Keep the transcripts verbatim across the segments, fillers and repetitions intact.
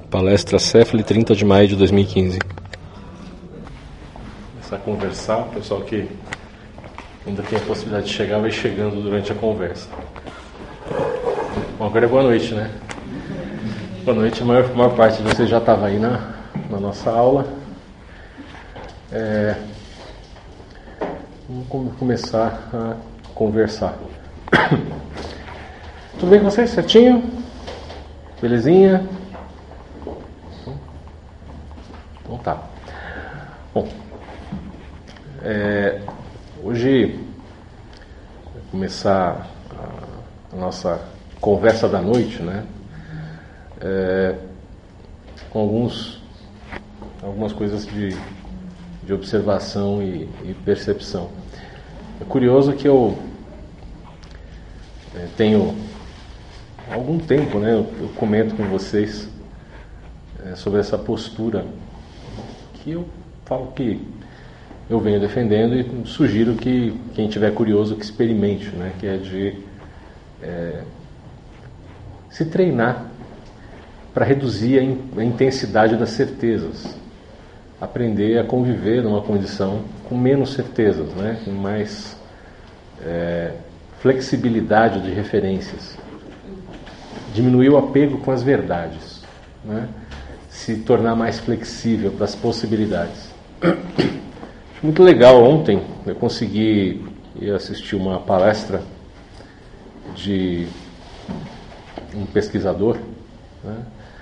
Palestra Cefali, trinta de maio de dois mil e quinze. Começar a conversar, o pessoal que ainda tem a possibilidade de chegar vai chegando durante a conversa. Bom, agora é boa noite, né? Boa noite, a maior, a maior parte de vocês já estava aí na, na nossa aula. É, vamos começar a conversar. Tudo bem com vocês? Certinho? Belezinha? Então tá. Bom, é, hoje vai começar a, a nossa conversa da noite, né? É, com alguns, algumas coisas de, de observação e, e percepção. É curioso que eu é, tenho há algum tempo, né? Eu, eu comento com vocês é, sobre essa postura que eu falo que eu venho defendendo e sugiro que quem tiver curioso que experimente, né? Que é de é, se treinar para reduzir a, in, a intensidade das certezas, aprender a conviver numa condição com menos certezas, né? Com mais é, flexibilidade de referências, diminuir o apego com as verdades, né? Se tornar mais flexível para as possibilidades. Acho muito legal, ontem eu consegui ir assistir uma palestra de um pesquisador, né?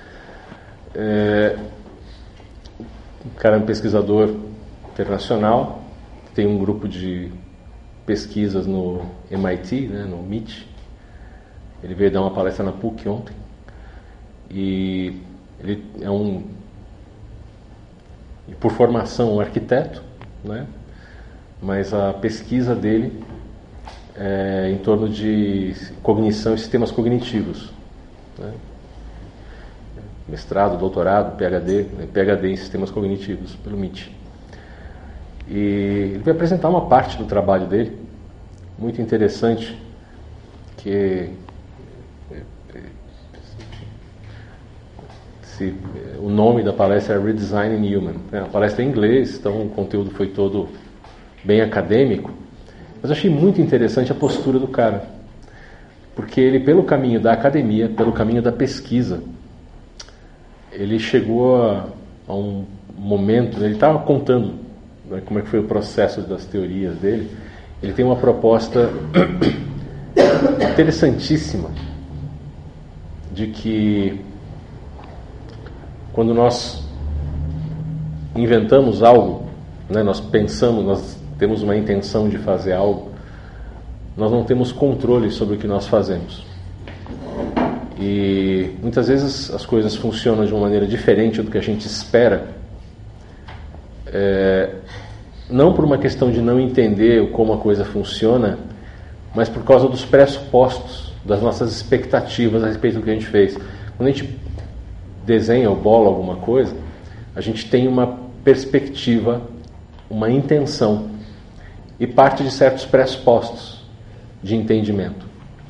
É, o cara é um pesquisador internacional, tem um grupo de pesquisas no M I T, né, no M I T. Ele veio dar uma palestra na P U C ontem e ele é um, por formação, um arquiteto, né? Mas a pesquisa dele é em torno de cognição e sistemas cognitivos, né? Mestrado, doutorado, PhD, né? PhD em sistemas cognitivos pelo M I T. E ele vai apresentar uma parte do trabalho dele, muito interessante, que se, o nome da palestra é Redesigning Human. A palestra é em inglês, então o conteúdo foi todo bem acadêmico, mas eu achei muito interessante a postura do cara, porque ele, pelo caminho da academia, pelo caminho da pesquisa, ele chegou a, a um momento, ele estava contando, né, como é que foi o processo das teorias dele. Ele tem uma proposta interessantíssima de que quando nós inventamos algo, né, nós pensamos, nós temos uma intenção de fazer algo, nós não temos controle sobre o que nós fazemos. E muitas vezes as coisas funcionam de uma maneira diferente do que a gente espera, é, não por uma questão de não entender como a coisa funciona, mas por causa dos pressupostos, das nossas expectativas a respeito do que a gente fez. Quando a gente desenha ou bola alguma coisa, a gente tem uma perspectiva, uma intenção e parte de certos pressupostos de entendimento.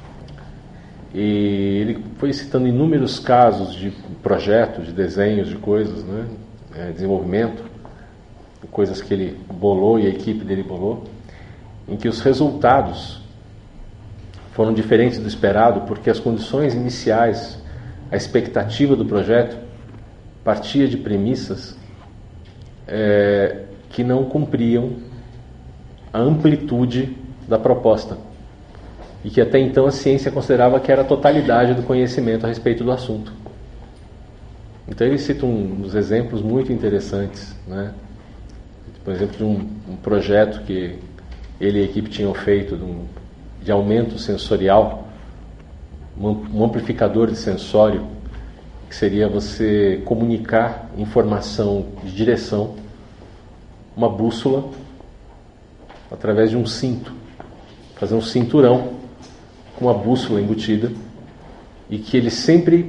E ele foi citando inúmeros casos de projetos, de desenhos, de coisas, né? É, desenvolvimento, coisas que ele bolou e a equipe dele bolou, em que os resultados foram diferentes do esperado, porque as condições iniciais, a expectativa do projeto partia de premissas é, que não cumpriam a amplitude da proposta e que até então a ciência considerava que era a totalidade do conhecimento a respeito do assunto. Então ele cita um, uns exemplos muito interessantes, né? Por exemplo, de um, um projeto que ele e a equipe tinham feito de, um, de aumento sensorial, um, um amplificador de sensório, que seria você comunicar informação de direção, uma bússola, através de um cinto, fazer um cinturão com uma bússola embutida, e que ele sempre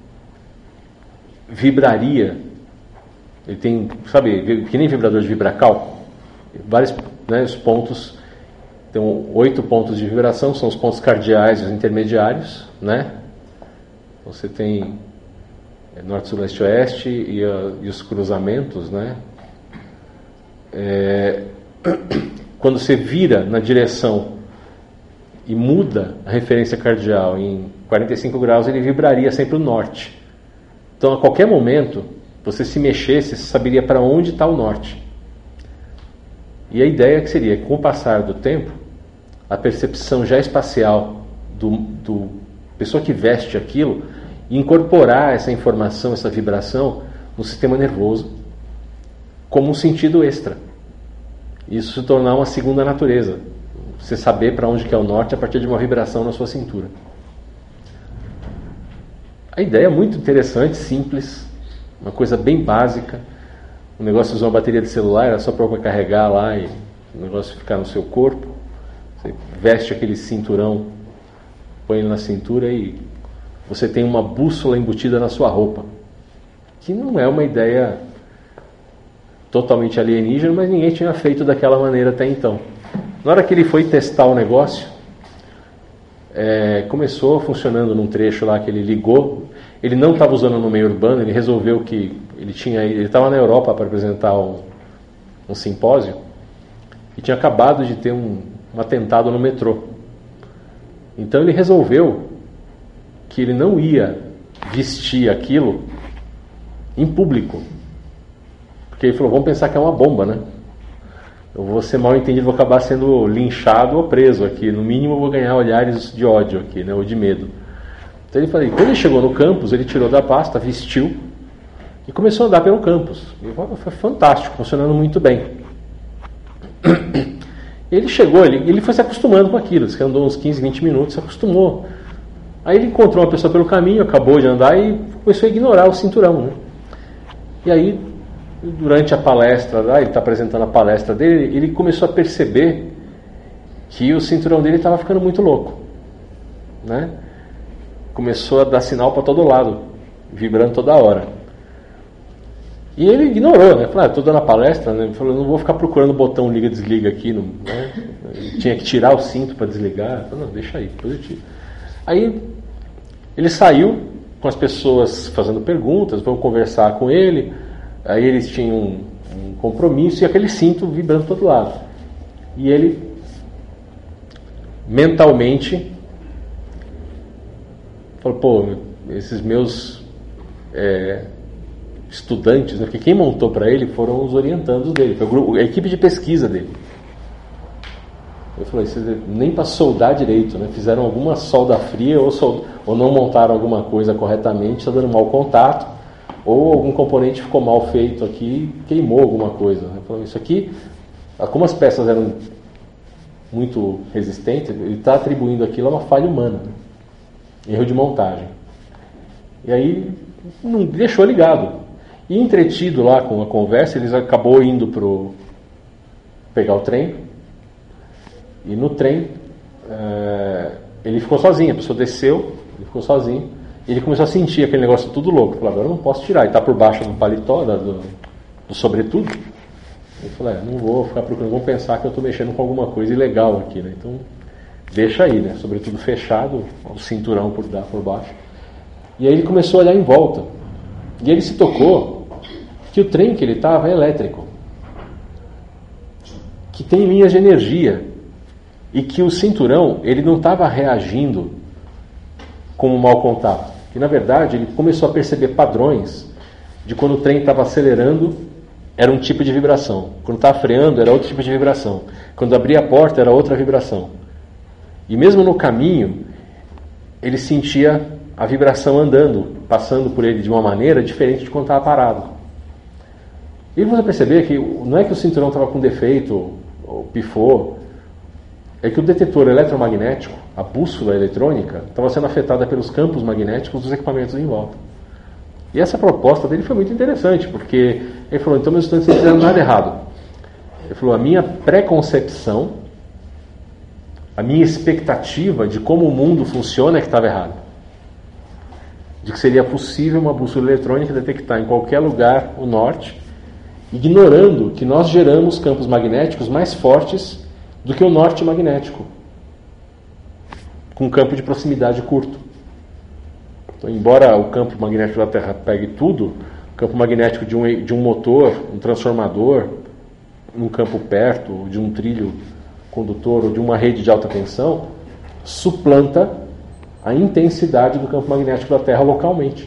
vibraria. Ele tem, sabe, que nem vibrador de vibracal, vários, né, os pontos, tem oito pontos de vibração, são os pontos cardeais e os intermediários, né? Você tem norte, sul, leste, oeste e, a, e os cruzamentos, né? É, quando você vira na direção e muda a referência cardial em quarenta e cinco graus, ele vibraria sempre o norte. Então, a qualquer momento, você se mexesse, você saberia para onde está o norte. E a ideia que seria que, com o passar do tempo, a percepção já espacial do, do pessoa que veste aquilo, incorporar essa informação, essa vibração no sistema nervoso como um sentido extra. Isso se tornar uma segunda natureza. Você saber para onde que é o norte a partir de uma vibração na sua cintura. A ideia é muito interessante, simples, uma coisa bem básica. O negócio de usar uma bateria de celular era só para carregar lá e o negócio ficar no seu corpo. Você veste aquele cinturão, põe ele na cintura e você tem uma bússola embutida na sua roupa. Que não é uma ideia totalmente alienígena, mas ninguém tinha feito daquela maneira até então. Na hora que ele foi testar o negócio, é, começou funcionando num trecho lá que ele ligou. Ele não estava usando no meio urbano, ele resolveu que ele tinha ele estava na Europa para apresentar um, um simpósio e tinha acabado de ter um, um atentado no metrô. Então ele resolveu que ele não ia vestir aquilo em público. Porque ele falou, vamos pensar que é uma bomba, né? Eu vou ser mal entendido, vou acabar sendo linchado ou preso aqui. No mínimo eu vou ganhar olhares de ódio aqui, né? Ou de medo. Então ele falou, quando ele chegou no campus, ele tirou da pasta, vestiu e começou a andar pelo campus. E foi fantástico, funcionando muito bem. Ele chegou, ele, ele foi se acostumando com aquilo. Ele andou uns quinze, vinte minutos, se acostumou. Aí ele encontrou uma pessoa pelo caminho, acabou de andar e começou a ignorar o cinturão, né? E aí, durante a palestra, lá, ele está apresentando a palestra dele, ele começou a perceber que o cinturão dele estava ficando muito louco, né? Começou a dar sinal para todo lado, vibrando toda hora. E ele ignorou, né? Falou, ah, estou dando a palestra, né? Ele falou, não vou ficar procurando o botão liga-desliga aqui, não, né? Tinha que tirar o cinto para desligar. Falei, não, deixa aí, depois eu tiro. Aí ele saiu com as pessoas fazendo perguntas, vão conversar com ele. Aí eles tinham um, um compromisso e aquele cinto vibrando para todo lado. E ele mentalmente falou, pô, esses meus é, estudantes, né, porque quem montou para ele foram os orientandos dele, foi a, grupo, a equipe de pesquisa dele. Eu falei, vocês nem para soldar direito, né? Fizeram alguma solda fria ou, sold... ou não montaram alguma coisa corretamente, está dando mau contato, ou algum componente ficou mal feito aqui, queimou alguma coisa. Né? Eu falei, isso aqui, como as peças eram muito resistentes, ele está atribuindo aquilo a uma falha humana, né? Erro de montagem. E aí não deixou ligado. E entretido lá com a conversa, eles acabou indo pro pegar o trem. E no trem é, ele ficou sozinho. A pessoa desceu, ele ficou sozinho. E ele começou a sentir aquele negócio tudo louco. Ele falou, agora eu não posso tirar. Ele está por baixo do paletó, do, do sobretudo. Ele falou, é, não vou ficar procurando, vão pensar que eu estou mexendo com alguma coisa ilegal aqui, né? Então deixa aí, né? Sobretudo fechado, o cinturão por, por baixo. E aí ele começou a olhar em volta. E ele se tocou que o trem que ele estava é elétrico. Que tem linhas de energia. E que o cinturão, ele não estava reagindo como um mau contato. E na verdade, ele começou a perceber padrões de quando o trem estava acelerando, era um tipo de vibração. Quando estava freando, era outro tipo de vibração. Quando abria a porta, era outra vibração. E mesmo no caminho, ele sentia a vibração andando, passando por ele de uma maneira diferente de quando estava parado. E você perceber que não é que o cinturão estava com defeito, ou pifou, é que o detetor eletromagnético, a bússola eletrônica, estava sendo afetada pelos campos magnéticos dos equipamentos em volta. E essa proposta dele foi muito interessante, porque ele falou, então meus estudantes não fizeram nada errado. Ele falou, a minha preconcepção, a minha expectativa de como o mundo funciona é que estava errada. De que seria possível uma bússola eletrônica detectar em qualquer lugar o norte, ignorando que nós geramos campos magnéticos mais fortes do que o norte magnético, com um campo de proximidade curto. Então, embora o campo magnético da Terra pegue tudo, o campo magnético de um, de um motor, um transformador, um campo perto, de um trilho condutor ou de uma rede de alta tensão, suplanta a intensidade do campo magnético da Terra localmente.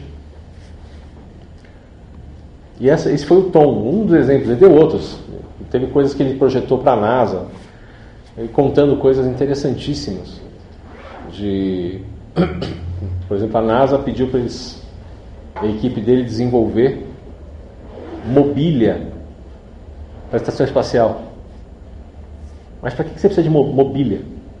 E essa, esse foi o Tom, um dos exemplos. Ele deu outros. Teve coisas que ele projetou para a NASA, contando coisas interessantíssimas. De, por exemplo, a NASA pediu para eles, a equipe dele desenvolver mobília para a estação espacial. Mas para que você precisa de mobília?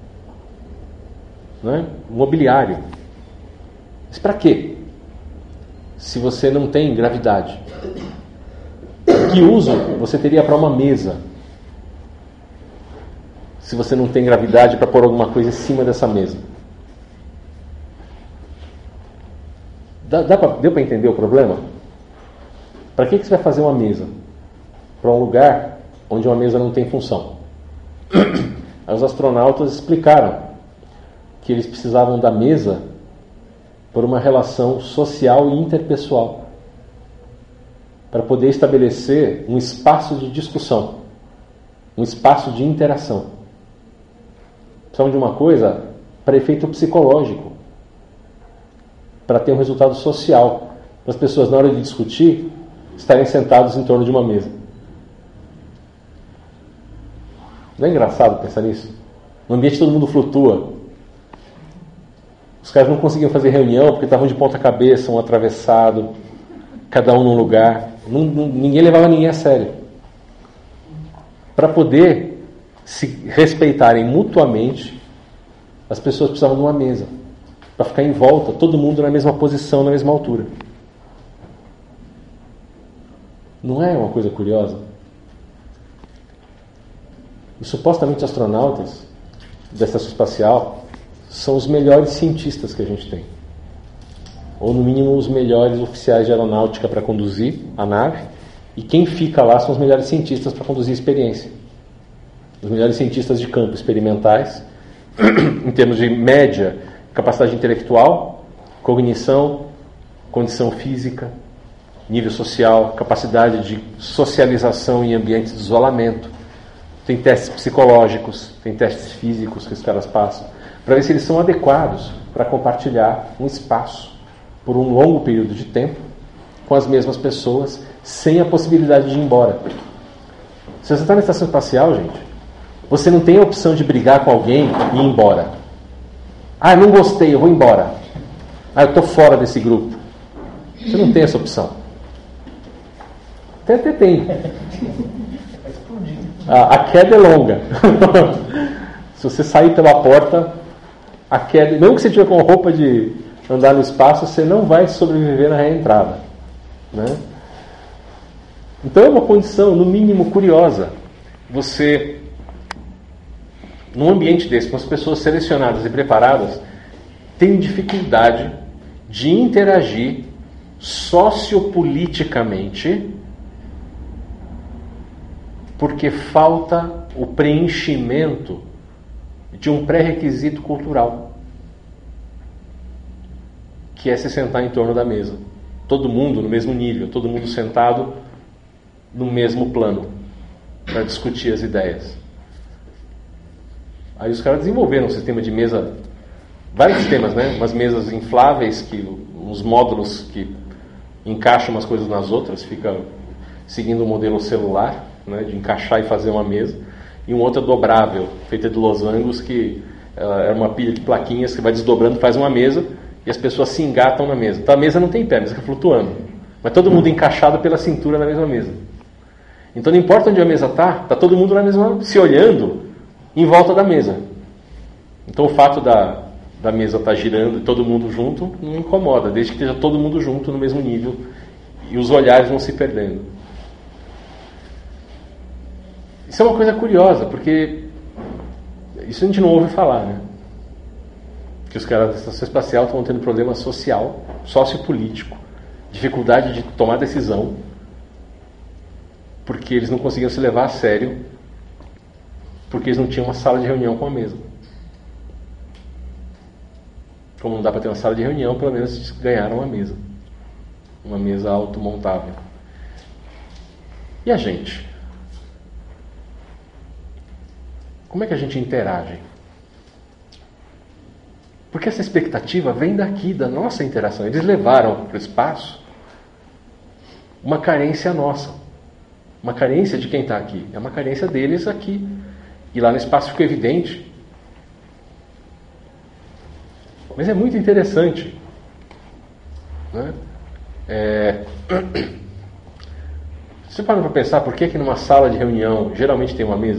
Não é? Mobiliário. Mas para quê? Se você não tem gravidade. Que uso você teria para uma mesa? Se você não tem gravidade para pôr alguma coisa em cima dessa mesa. Dá, dá pra, deu para entender o problema? Para que, que você vai fazer uma mesa? Para um lugar onde uma mesa não tem função. Aí os astronautas explicaram que eles precisavam da mesa por uma relação social e interpessoal, para poder estabelecer um espaço de discussão, um espaço de interação. Precisavam de uma coisa para efeito psicológico, para ter um resultado social, para as pessoas, na hora de discutir, estarem sentados em torno de uma mesa. Não é engraçado pensar nisso? No ambiente todo mundo flutua. Os caras não conseguiam fazer reunião porque estavam de ponta cabeça, um atravessado, cada um num lugar. Não, não, ninguém levava ninguém a sério. Para poder se respeitarem mutuamente, as pessoas precisavam de uma mesa. Para ficar em volta, todo mundo na mesma posição, na mesma altura. Não é uma coisa curiosa? E supostamente astronautas da estação espacial são os melhores cientistas que a gente tem. Ou no mínimo os melhores oficiais de aeronáutica para conduzir a nave. E quem fica lá são os melhores cientistas para conduzir a experiência. Os melhores cientistas de campo experimentais, em termos de média, capacidade intelectual, cognição, condição física, nível social, capacidade de socialização em ambientes de isolamento. Tem testes psicológicos, tem testes físicos que os caras passam, para ver se eles são adequados para compartilhar um espaço por um longo período de tempo com as mesmas pessoas, sem a possibilidade de ir embora. Se você está na estação espacial, gente, você não tem a opção de brigar com alguém e ir embora. Ah, eu não gostei, eu vou embora. Ah, eu estou fora desse grupo. Você não tem essa opção. Até, até tem. A, a queda é longa. Se você sair pela porta, a queda, mesmo que você tiver com roupa de andar no espaço, você não vai sobreviver na reentrada, né? Então é uma condição, no mínimo, curiosa. Você, num ambiente desse, com as pessoas selecionadas e preparadas, tem dificuldade de interagir sociopoliticamente, porque falta o preenchimento de um pré-requisito cultural, que é se sentar em torno da mesa. Todo mundo no mesmo nível, todo mundo sentado no mesmo plano, para discutir as ideias. Aí os caras desenvolveram um sistema de mesa, vários sistemas, né? Umas mesas infláveis, que, uns módulos que encaixam umas coisas nas outras, fica seguindo o modelo celular, né, de encaixar e fazer uma mesa, e um outro dobrável, feita de losangos, que é uma pilha de plaquinhas que vai desdobrando, faz uma mesa, e as pessoas se engatam na mesa. Então a mesa não tem pé, a mesa fica flutuando, mas todo mundo encaixado pela cintura na mesma mesa. Então não importa onde a mesa está, está todo mundo na mesma, se olhando em volta da mesa. Então o fato da, da mesa estar girando e todo mundo junto não incomoda, desde que esteja todo mundo junto no mesmo nível e os olhares não se perdendo. Isso é uma coisa curiosa, porque isso a gente não ouve falar, né? Que os caras da estação espacial estão tendo problema social, sociopolítico, dificuldade de tomar decisão, porque eles não conseguiam se levar a sério, porque eles não tinham uma sala de reunião com a mesa. Como não dá para ter uma sala de reunião, pelo menos ganharam uma mesa. Uma mesa automontável. E a gente? Como é que a gente interage? Porque essa expectativa vem daqui, da nossa interação. Eles levaram para o espaço uma carência nossa. Uma carência de quem está aqui. É uma carência deles aqui. E lá no espaço ficou evidente. Mas é muito interessante, né? É... Você para para pensar por que que numa sala de reunião geralmente tem uma mesa?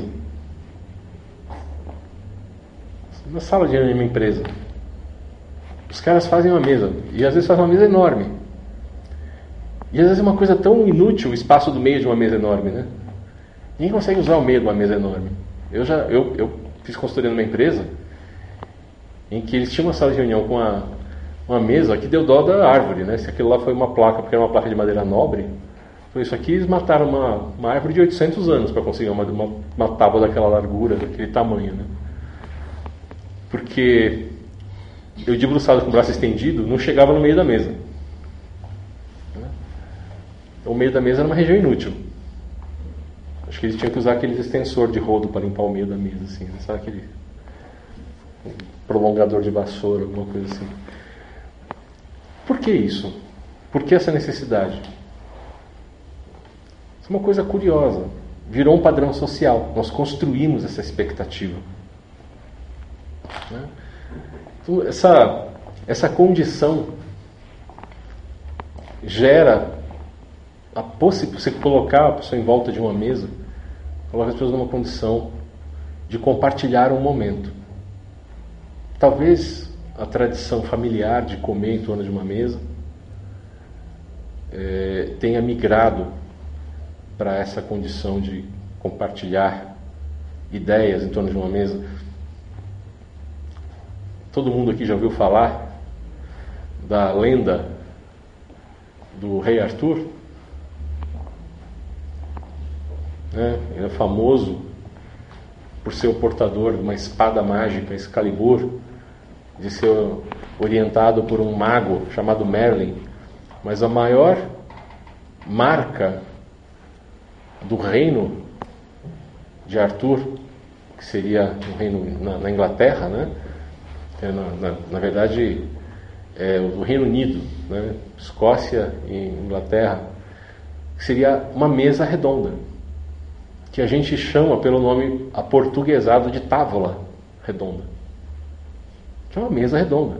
Na sala de reunião de uma empresa, os caras fazem uma mesa, e às vezes fazem uma mesa enorme. E às vezes é uma coisa tão inútil o espaço do meio de uma mesa enorme, né? Ninguém consegue usar o meio de uma mesa enorme. Eu já eu, eu fiz consultoria numa empresa em que eles tinham uma sala de reunião com uma, uma mesa que deu dó da árvore, né? Se aquilo lá foi uma placa, porque era uma placa de madeira nobre, foi isso aqui, eles mataram uma, uma árvore de oitocentos anos para conseguir uma, uma, uma tábua daquela largura, daquele tamanho, né? Porque eu, debruçado com o braço estendido, não chegava no meio da mesa. O meio da mesa era uma região inútil. Acho que eles tinham que usar aquele extensor de rodo para limpar o meio da mesa, assim, né? Sabe aquele prolongador de vassoura, alguma coisa assim. Por que isso? Por que essa necessidade? Isso é uma coisa curiosa. Virou um padrão social. Nós construímos essa expectativa. Né? Então, essa, essa condição gera a possibilidade, você colocar a pessoa em volta de uma mesa, coloca as pessoas numa condição de compartilhar um momento. Talvez a tradição familiar de comer em torno de uma mesa é, tenha migrado para essa condição de compartilhar ideias em torno de uma mesa. Todo mundo aqui já ouviu falar da lenda do rei Arthur? É, ele é famoso por ser o portador de uma espada mágica, Excalibur, de ser orientado por um mago chamado Merlin. Mas a maior marca do reino de Arthur, que seria um reino na, na Inglaterra, né? É, na, na, na verdade, é o Reino Unido, né? Escócia e Inglaterra, que seria uma mesa redonda, que a gente chama pelo nome aportuguesado de távola redonda, que é uma mesa redonda.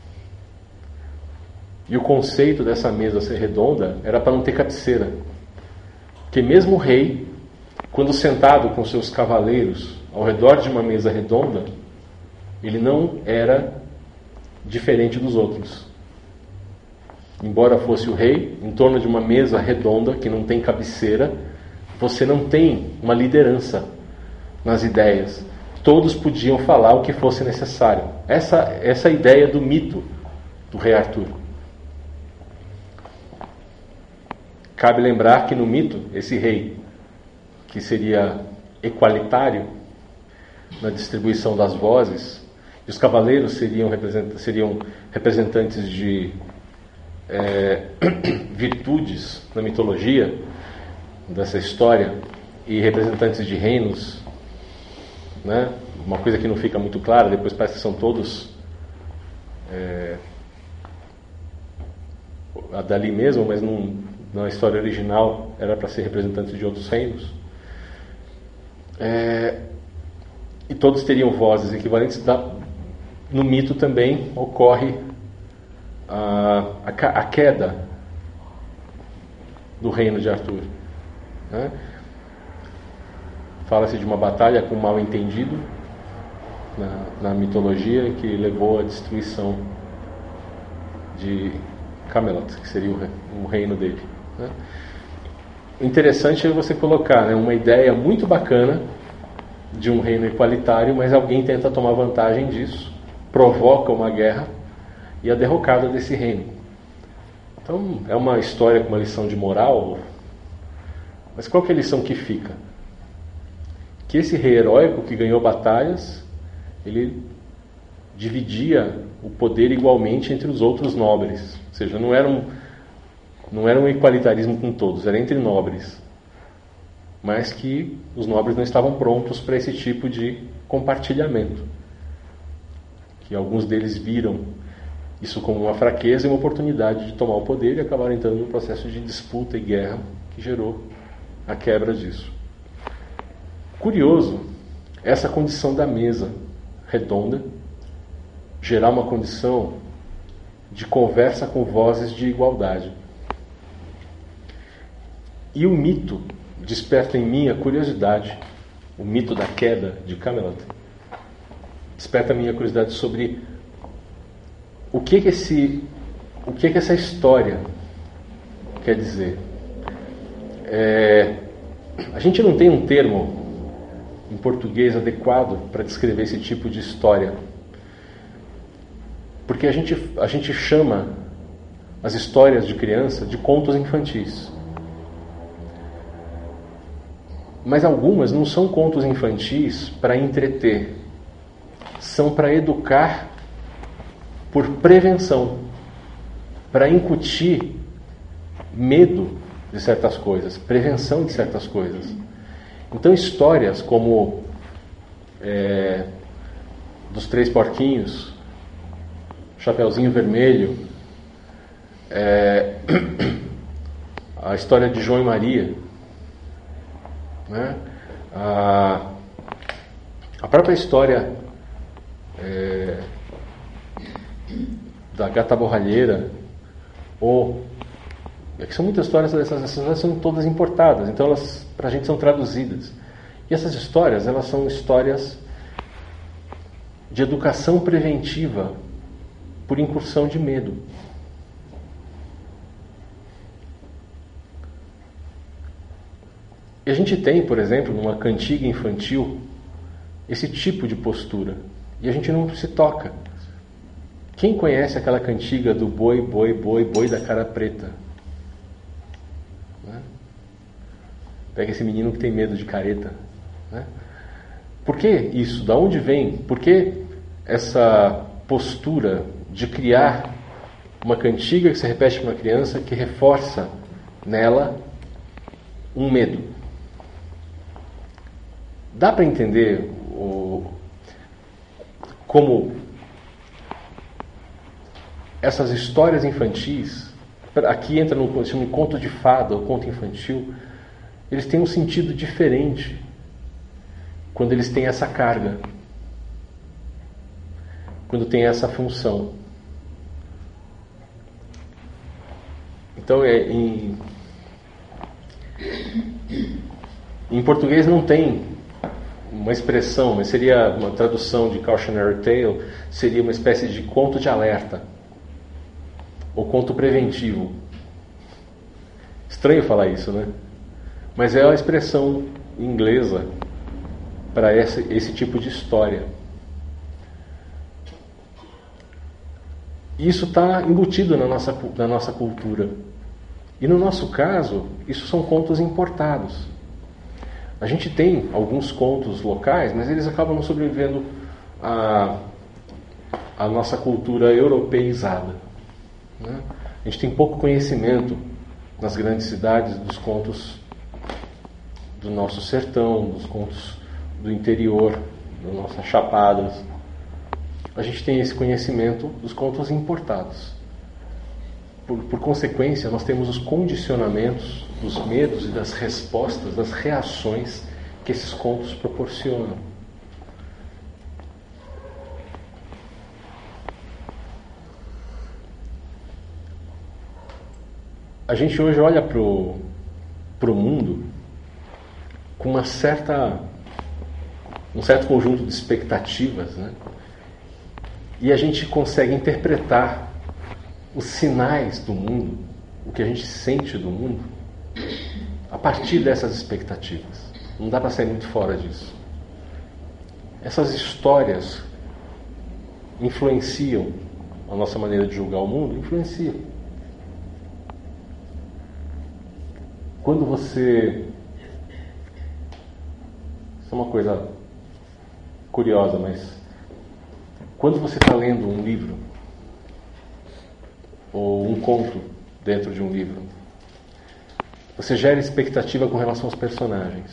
E o conceito dessa mesa ser redonda era para não ter cabeceira, porque mesmo o rei, quando sentado com seus cavaleiros ao redor de uma mesa redonda, ele não era diferente dos outros. Embora fosse o rei, em torno de uma mesa redonda que não tem cabeceira, você não tem uma liderança nas ideias. Todos podiam falar o que fosse necessário. Essa, essa é a ideia do mito do rei Arthur. Cabe lembrar que no mito, esse rei, que seria equalitário na distribuição das vozes, e os cavaleiros seriam, represent, seriam representantes de é, virtudes na mitologia dessa história, e representantes de reinos, né? Uma coisa que não fica muito clara, depois parece que são todos é, dali mesmo, mas não, na história original era para ser representantes de outros reinos. É, e todos teriam vozes equivalentes. Da, no mito também ocorre a, a, a queda do reino de Arthur. Né? Fala-se de uma batalha com um mal-entendido na, na mitologia que levou à destruição de Camelot, que seria o, o reino dele. Né? Interessante é você colocar, né, uma ideia muito bacana de um reino igualitário, mas alguém tenta tomar vantagem disso, provoca uma guerra e a derrocada desse reino. Então é uma história com uma lição de moral, mas qual que é a lição que fica? Que esse rei heróico que ganhou batalhas, ele dividia o poder igualmente entre os outros nobres. Ou seja, não era um, não era um equalitarismo com todos, era entre nobres. Mas que os nobres não estavam prontos para esse tipo de compartilhamento. Que alguns deles viram isso como uma fraqueza e uma oportunidade de tomar o poder e acabaram entrando num processo de disputa e guerra que gerou a quebra disso. Curioso, essa condição da mesa redonda gerar uma condição de conversa com vozes de igualdade. E o mito desperta em mim a curiosidade, o mito da queda de Camelot, desperta a minha curiosidade sobre o que que, esse, o que que essa história quer dizer. É, a gente não tem um termo em português adequado para descrever esse tipo de história, porque a gente, a gente chama as histórias de criança de contos infantis. Mas algumas não são contos infantis para entreter, são para educar por prevenção, para incutir medo de certas coisas, prevenção de certas coisas. Então histórias como é, dos Três Porquinhos, Chapeuzinho Vermelho, é, a história de João e Maria, né? a, a própria história é, da Gata Borralheira, ou é que são muitas histórias, essas histórias são todas importadas, então elas para a gente são traduzidas. E essas histórias, elas são histórias de educação preventiva por incursão de medo. E a gente tem, por exemplo, numa cantiga infantil, esse tipo de postura. E a gente não se toca. Quem conhece aquela cantiga do boi, boi, boi, boi da cara preta? Né? Pega esse menino que tem medo de careta. Né? Por que isso? Da onde vem? Por que essa postura de criar uma cantiga que se repete para uma criança que reforça nela um medo? Dá para entender o, como essas histórias infantis, aqui entra no, no conto de fada, o conto infantil, eles têm um sentido diferente quando eles têm essa carga, quando tem essa função. Então, é, em, em português não tem uma expressão, mas seria uma tradução de cautionary tale, seria uma espécie de conto de alerta, ou conto preventivo. Estranho falar isso, né? Mas é a expressão inglesa para esse, esse tipo de história. Isso está embutido na nossa, na nossa cultura. E no nosso caso, isso são contos importados. A gente tem alguns contos locais, mas eles acabam não sobrevivendo à, à nossa cultura europeizada. Né? A gente tem pouco conhecimento nas grandes cidades dos contos do nosso sertão, dos contos do interior, das nossas chapadas. A gente tem esse conhecimento dos contos importados. Por, por consequência, nós temos os condicionamentos dos medos e das respostas, das reações que esses contos proporcionam. A gente hoje olha para o mundo com uma certa, um certo conjunto de expectativas, né? E a gente consegue interpretar os sinais do mundo, o que a gente sente do mundo, a partir dessas expectativas. Não dá para sair muito fora disso. Essas histórias influenciam a nossa maneira de julgar o mundo? Influenciam. Quando você... Isso é uma coisa curiosa, mas... Quando você está lendo um livro ou um conto dentro de um livro. Você gera expectativa com relação aos personagens.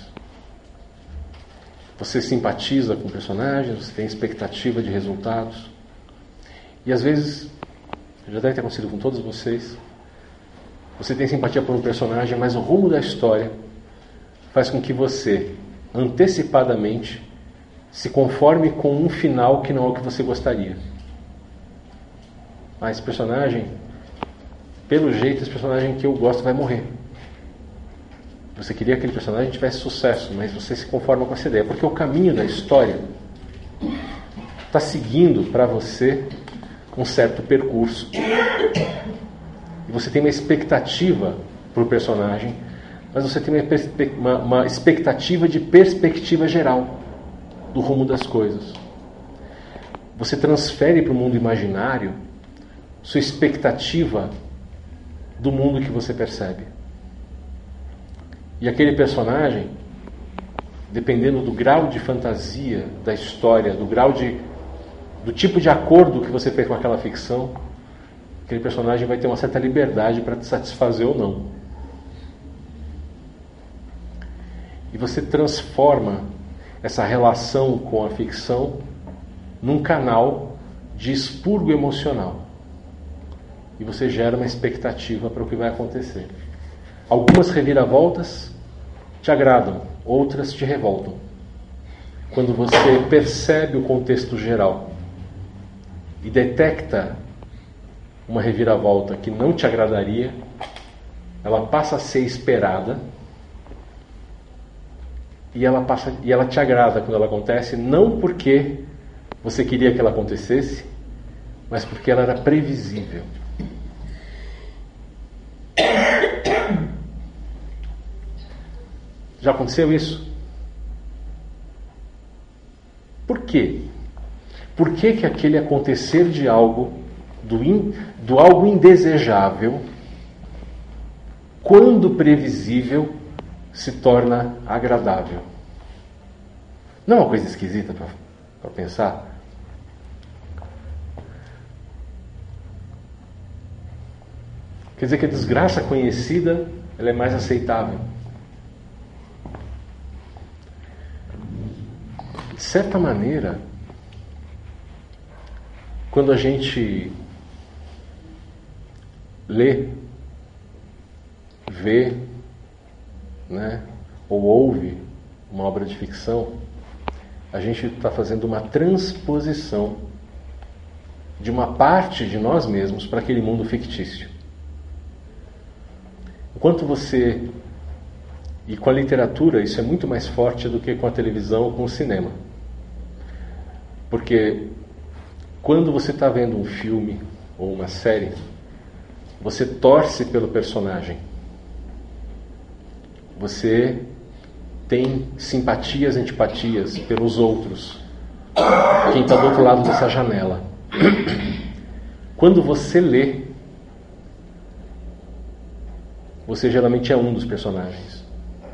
Você simpatiza com personagens, você tem expectativa de resultados. E às vezes, já deve ter acontecido com todos vocês, você tem simpatia por um personagem, mas o rumo da história faz com que você, antecipadamente, se conforme com um final que não é o que você gostaria. Ah, esse personagem, pelo jeito, esse personagem que eu gosto vai morrer. Você queria que aquele personagem tivesse sucesso, mas você se conforma com essa ideia, porque o caminho da história está seguindo para você um certo percurso. E você tem uma expectativa para o personagem, mas você tem uma, perspe- uma, uma expectativa de perspectiva geral do rumo das coisas. Você transfere para o mundo imaginário sua expectativa do mundo que você percebe. E aquele personagem, dependendo do grau de fantasia da história, do grau de, do tipo de acordo que você fez com aquela ficção, aquele personagem vai ter uma certa liberdade para te satisfazer ou não. E você transforma essa relação com a ficção num canal de expurgo emocional. E você gera uma expectativa para o que vai acontecer. Algumas reviravoltas te agradam, outras te revoltam. Quando você percebe o contexto geral e detecta uma reviravolta que não te agradaria, ela passa a ser esperada e ela, passa, e ela te agrada quando ela acontece, não porque você queria que ela acontecesse, mas porque ela era previsível. Já aconteceu isso? Por quê? Por que que aquele acontecer de algo, do, in, do algo indesejável, quando previsível, se torna agradável? Não é uma coisa esquisita para pensar? Quer dizer que a desgraça conhecida, ela é mais aceitável. De certa maneira, quando a gente lê, vê, né, ou ouve uma obra de ficção, a gente está fazendo uma transposição de uma parte de nós mesmos para aquele mundo fictício. Enquanto você... E com a literatura isso é muito mais forte do que com a televisão ou com o cinema. Porque quando você está vendo um filme ou uma série, você torce pelo personagem. Você tem simpatias e antipatias pelos outros. Quem está do outro lado dessa janela. Quando você lê, você geralmente é um dos personagens.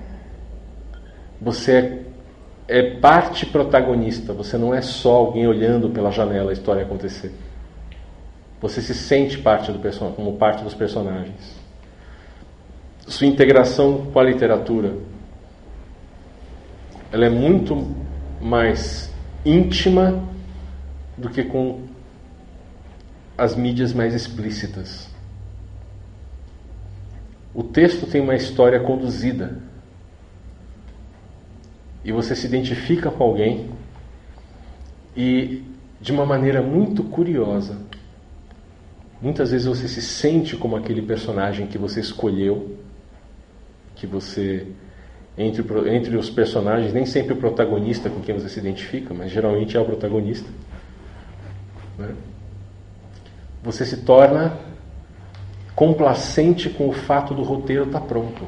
Você é, é parte protagonista. Você não é só alguém olhando pela janela a história acontecer. Você se sente parte do person- como parte dos personagens. Sua integração com a literatura, ela é muito mais íntima do que com as mídias mais explícitas. O texto tem uma história conduzida. E você se identifica com alguém e, de uma maneira muito curiosa, muitas vezes você se sente como aquele personagem que você escolheu, que você, entre, entre os personagens, nem sempre o protagonista com quem você se identifica, mas geralmente é o protagonista, né? Você se torna complacente com o fato do roteiro estar pronto.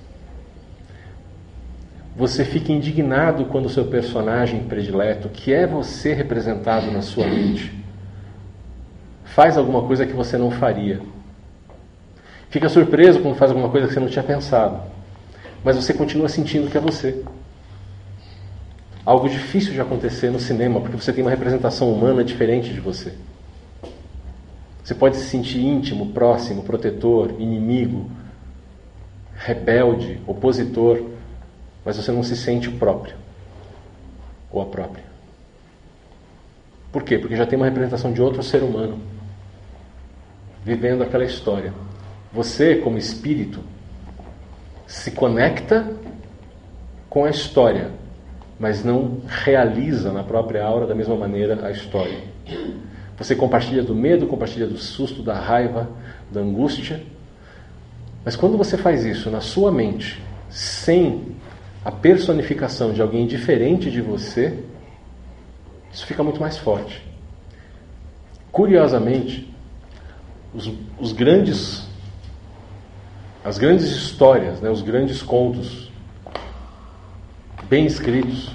Você fica indignado quando o seu personagem predileto, que é você representado na sua mente, faz alguma coisa que você não faria. Fica surpreso quando faz alguma coisa que você não tinha pensado. Mas você continua sentindo que é você. Algo difícil de acontecer no cinema, porque você tem uma representação humana diferente de você. Você pode se sentir íntimo, próximo, protetor, inimigo, rebelde, opositor, mas você não se sente o próprio ou a própria. Por quê? Porque já tem uma representação de outro ser humano vivendo aquela história. Você, como espírito, se conecta com a história, mas não realiza na própria aura da mesma maneira a história. Você compartilha do medo, compartilha do susto, da raiva, da angústia. Mas quando você faz isso na sua mente, sem a personificação de alguém diferente de você, isso fica muito mais forte. Curiosamente, os, os grandes, as grandes histórias, né, os grandes contos, bem escritos,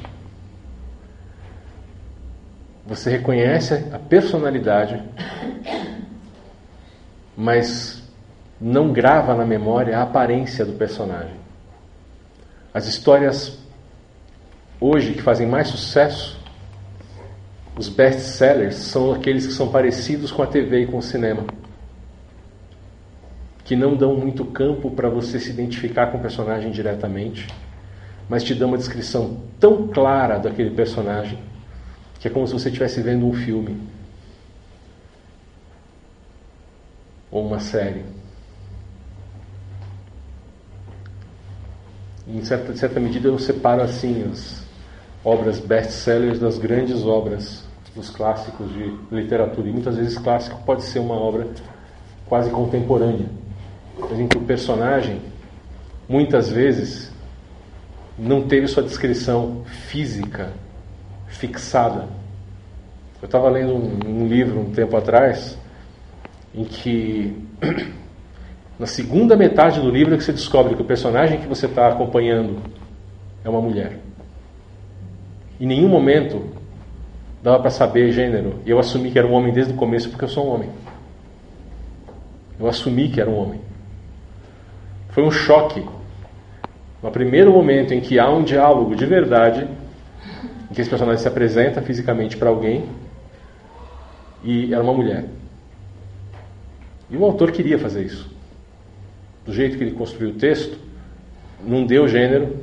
você reconhece a personalidade, mas não grava na memória a aparência do personagem. As histórias hoje que fazem mais sucesso, os best-sellers, são aqueles que são parecidos com a T V e com o cinema, que não dão muito campo para você se identificar com o personagem diretamente, mas te dão uma descrição tão clara daquele personagem que é como se você estivesse vendo um filme ou uma série. Em certa, de certa medida eu separo assim as obras best-sellers das grandes obras, dos clássicos de literatura. E muitas vezes clássico pode ser uma obra quase contemporânea, em que o personagem muitas vezes não teve sua descrição física fixada. Eu estava lendo um, um livro um tempo atrás em que na segunda metade do livro é que você descobre que o personagem que você está acompanhando é uma mulher. Em nenhum momento dava para saber gênero, e eu assumi que era um homem desde o começo porque eu sou um homem. Eu assumi que era um homem. Foi um choque. No primeiro momento em que há um diálogo de verdade, em que esse personagem se apresenta fisicamente para alguém, e era uma mulher. E o autor queria fazer isso. Do jeito que ele construiu o texto, não deu gênero,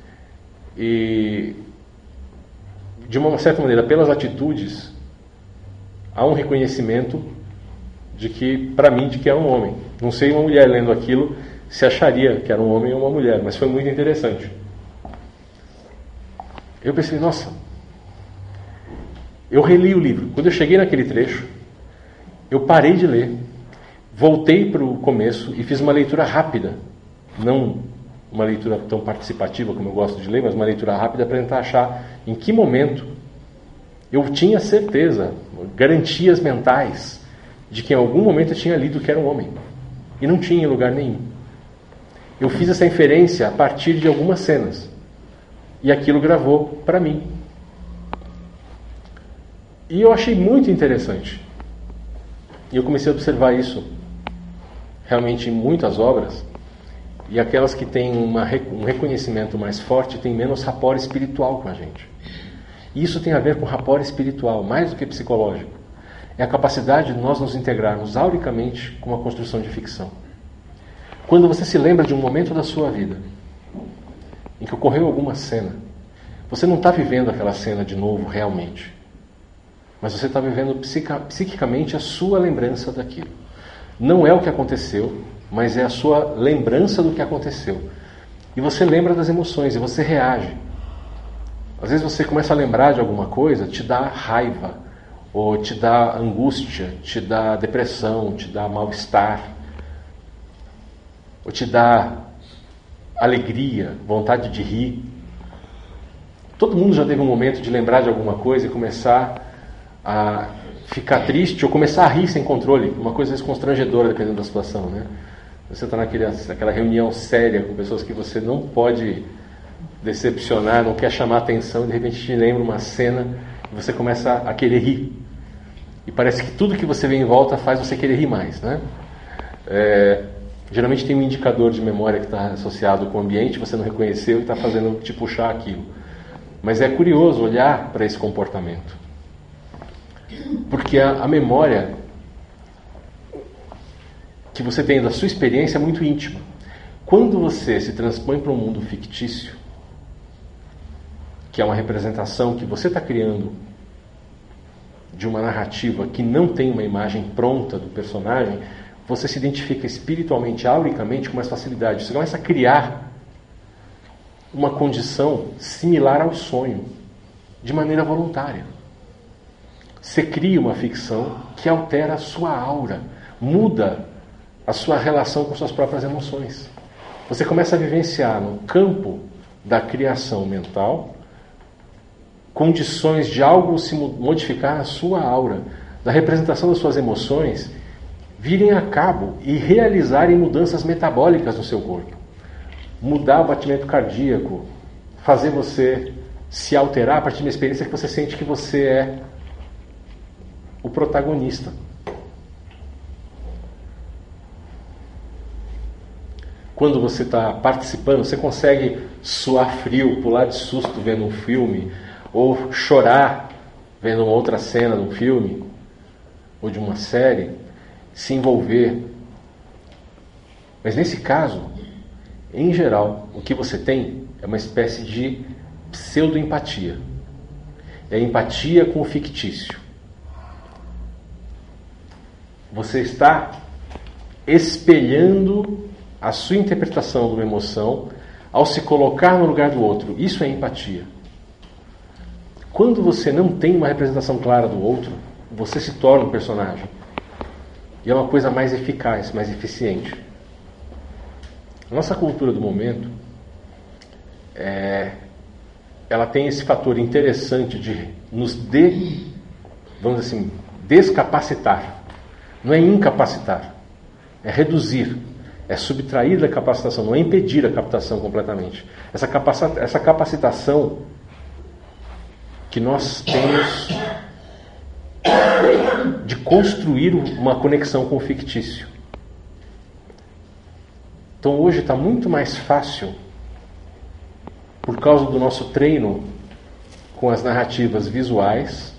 e de uma certa maneira, pelas atitudes, há um reconhecimento de que, para mim, de que é um homem. Não sei uma mulher lendo aquilo se acharia que era um homem ou uma mulher, mas foi muito interessante. Eu pensei, nossa, eu reli o livro. Quando eu cheguei naquele trecho, eu parei de ler, voltei para o começo e fiz uma leitura rápida. Não uma leitura tão participativa como eu gosto de ler, mas uma leitura rápida para tentar achar em que momento eu tinha certeza, garantias mentais, de que em algum momento eu tinha lido que era um homem. E não tinha em lugar nenhum. Eu fiz essa inferência a partir de algumas cenas. E aquilo gravou para mim. E eu achei muito interessante. E eu comecei a observar isso realmente em muitas obras. E aquelas que têm uma, um reconhecimento mais forte têm menos rapport espiritual com a gente. E isso tem a ver com rapport espiritual, mais do que psicológico. É a capacidade de nós nos integrarmos auricamente com uma construção de ficção. Quando você se lembra de um momento da sua vida em que ocorreu alguma cena, você não está vivendo aquela cena de novo realmente, mas você está vivendo psica, psiquicamente a sua lembrança daquilo. Não é o que aconteceu, mas é a sua lembrança do que aconteceu. E você lembra das emoções e você reage. Às vezes você começa a lembrar de alguma coisa, te dá raiva, ou te dá angústia, te dá depressão, te dá mal-estar, ou te dá alegria, vontade de rir. Todo mundo já teve um momento de lembrar de alguma coisa e começar a ficar triste ou começar a rir sem controle, uma coisa às vezes constrangedora dependendo da situação, né? Você está naquela reunião séria com pessoas que você não pode decepcionar, não quer chamar atenção, e de repente te lembra uma cena e você começa a querer rir. E parece que tudo que você vê em volta faz você querer rir mais, né? É, geralmente tem um indicador de memória que está associado com o ambiente, você não reconheceu e está fazendo te puxar aquilo. Mas é curioso olhar para esse comportamento. Porque a, a memória que você tem da sua experiência é muito íntima. Quando você se transpõe para um mundo fictício, que é uma representação que você está criando de uma narrativa que não tem uma imagem pronta do personagem, você se identifica espiritualmente, auricamente, com mais facilidade. Você começa a criar uma condição similar ao sonho, de maneira voluntária. Você cria uma ficção que altera a sua aura, muda a sua relação com suas próprias emoções. Você começa a vivenciar no campo da criação mental condições de algo se modificar na sua aura, da representação das suas emoções virem a cabo e realizarem mudanças metabólicas no seu corpo. Mudar o batimento cardíaco, fazer você se alterar a partir de uma experiência que você sente que você é o protagonista. Quando você está participando, você consegue suar frio, pular de susto vendo um filme, ou chorar vendo uma outra cena de um filme, ou de uma série, se envolver. Mas nesse caso, em geral, o que você tem é uma espécie de pseudo-empatia. É empatia com o fictício. Você está espelhando a sua interpretação de uma emoção ao se colocar no lugar do outro. Isso é empatia. Quando você não tem uma representação clara do outro, você se torna um personagem. E é uma coisa mais eficaz, mais eficiente. A nossa cultura do momento, é, ela tem esse fator interessante de nos de, vamos dizer assim, descapacitar. Não é incapacitar, é reduzir, é subtrair da capacitação, não é impedir a captação completamente. Essa, capaci- essa capacitação que nós temos de construir uma conexão com o fictício. Então hoje está muito mais fácil, por causa do nosso treino com as narrativas visuais,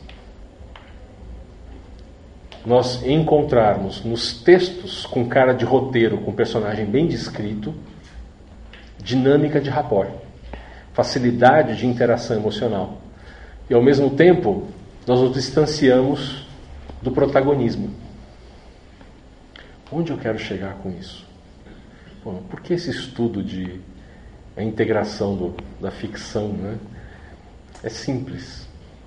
nós encontrarmos nos textos com cara de roteiro, com personagem bem descrito, dinâmica de rapport, facilidade de interação emocional. E ao mesmo tempo, nós nos distanciamos do protagonismo. Onde eu quero chegar com isso? Bom, por que esse estudo de a integração do, da ficção, né? É simples.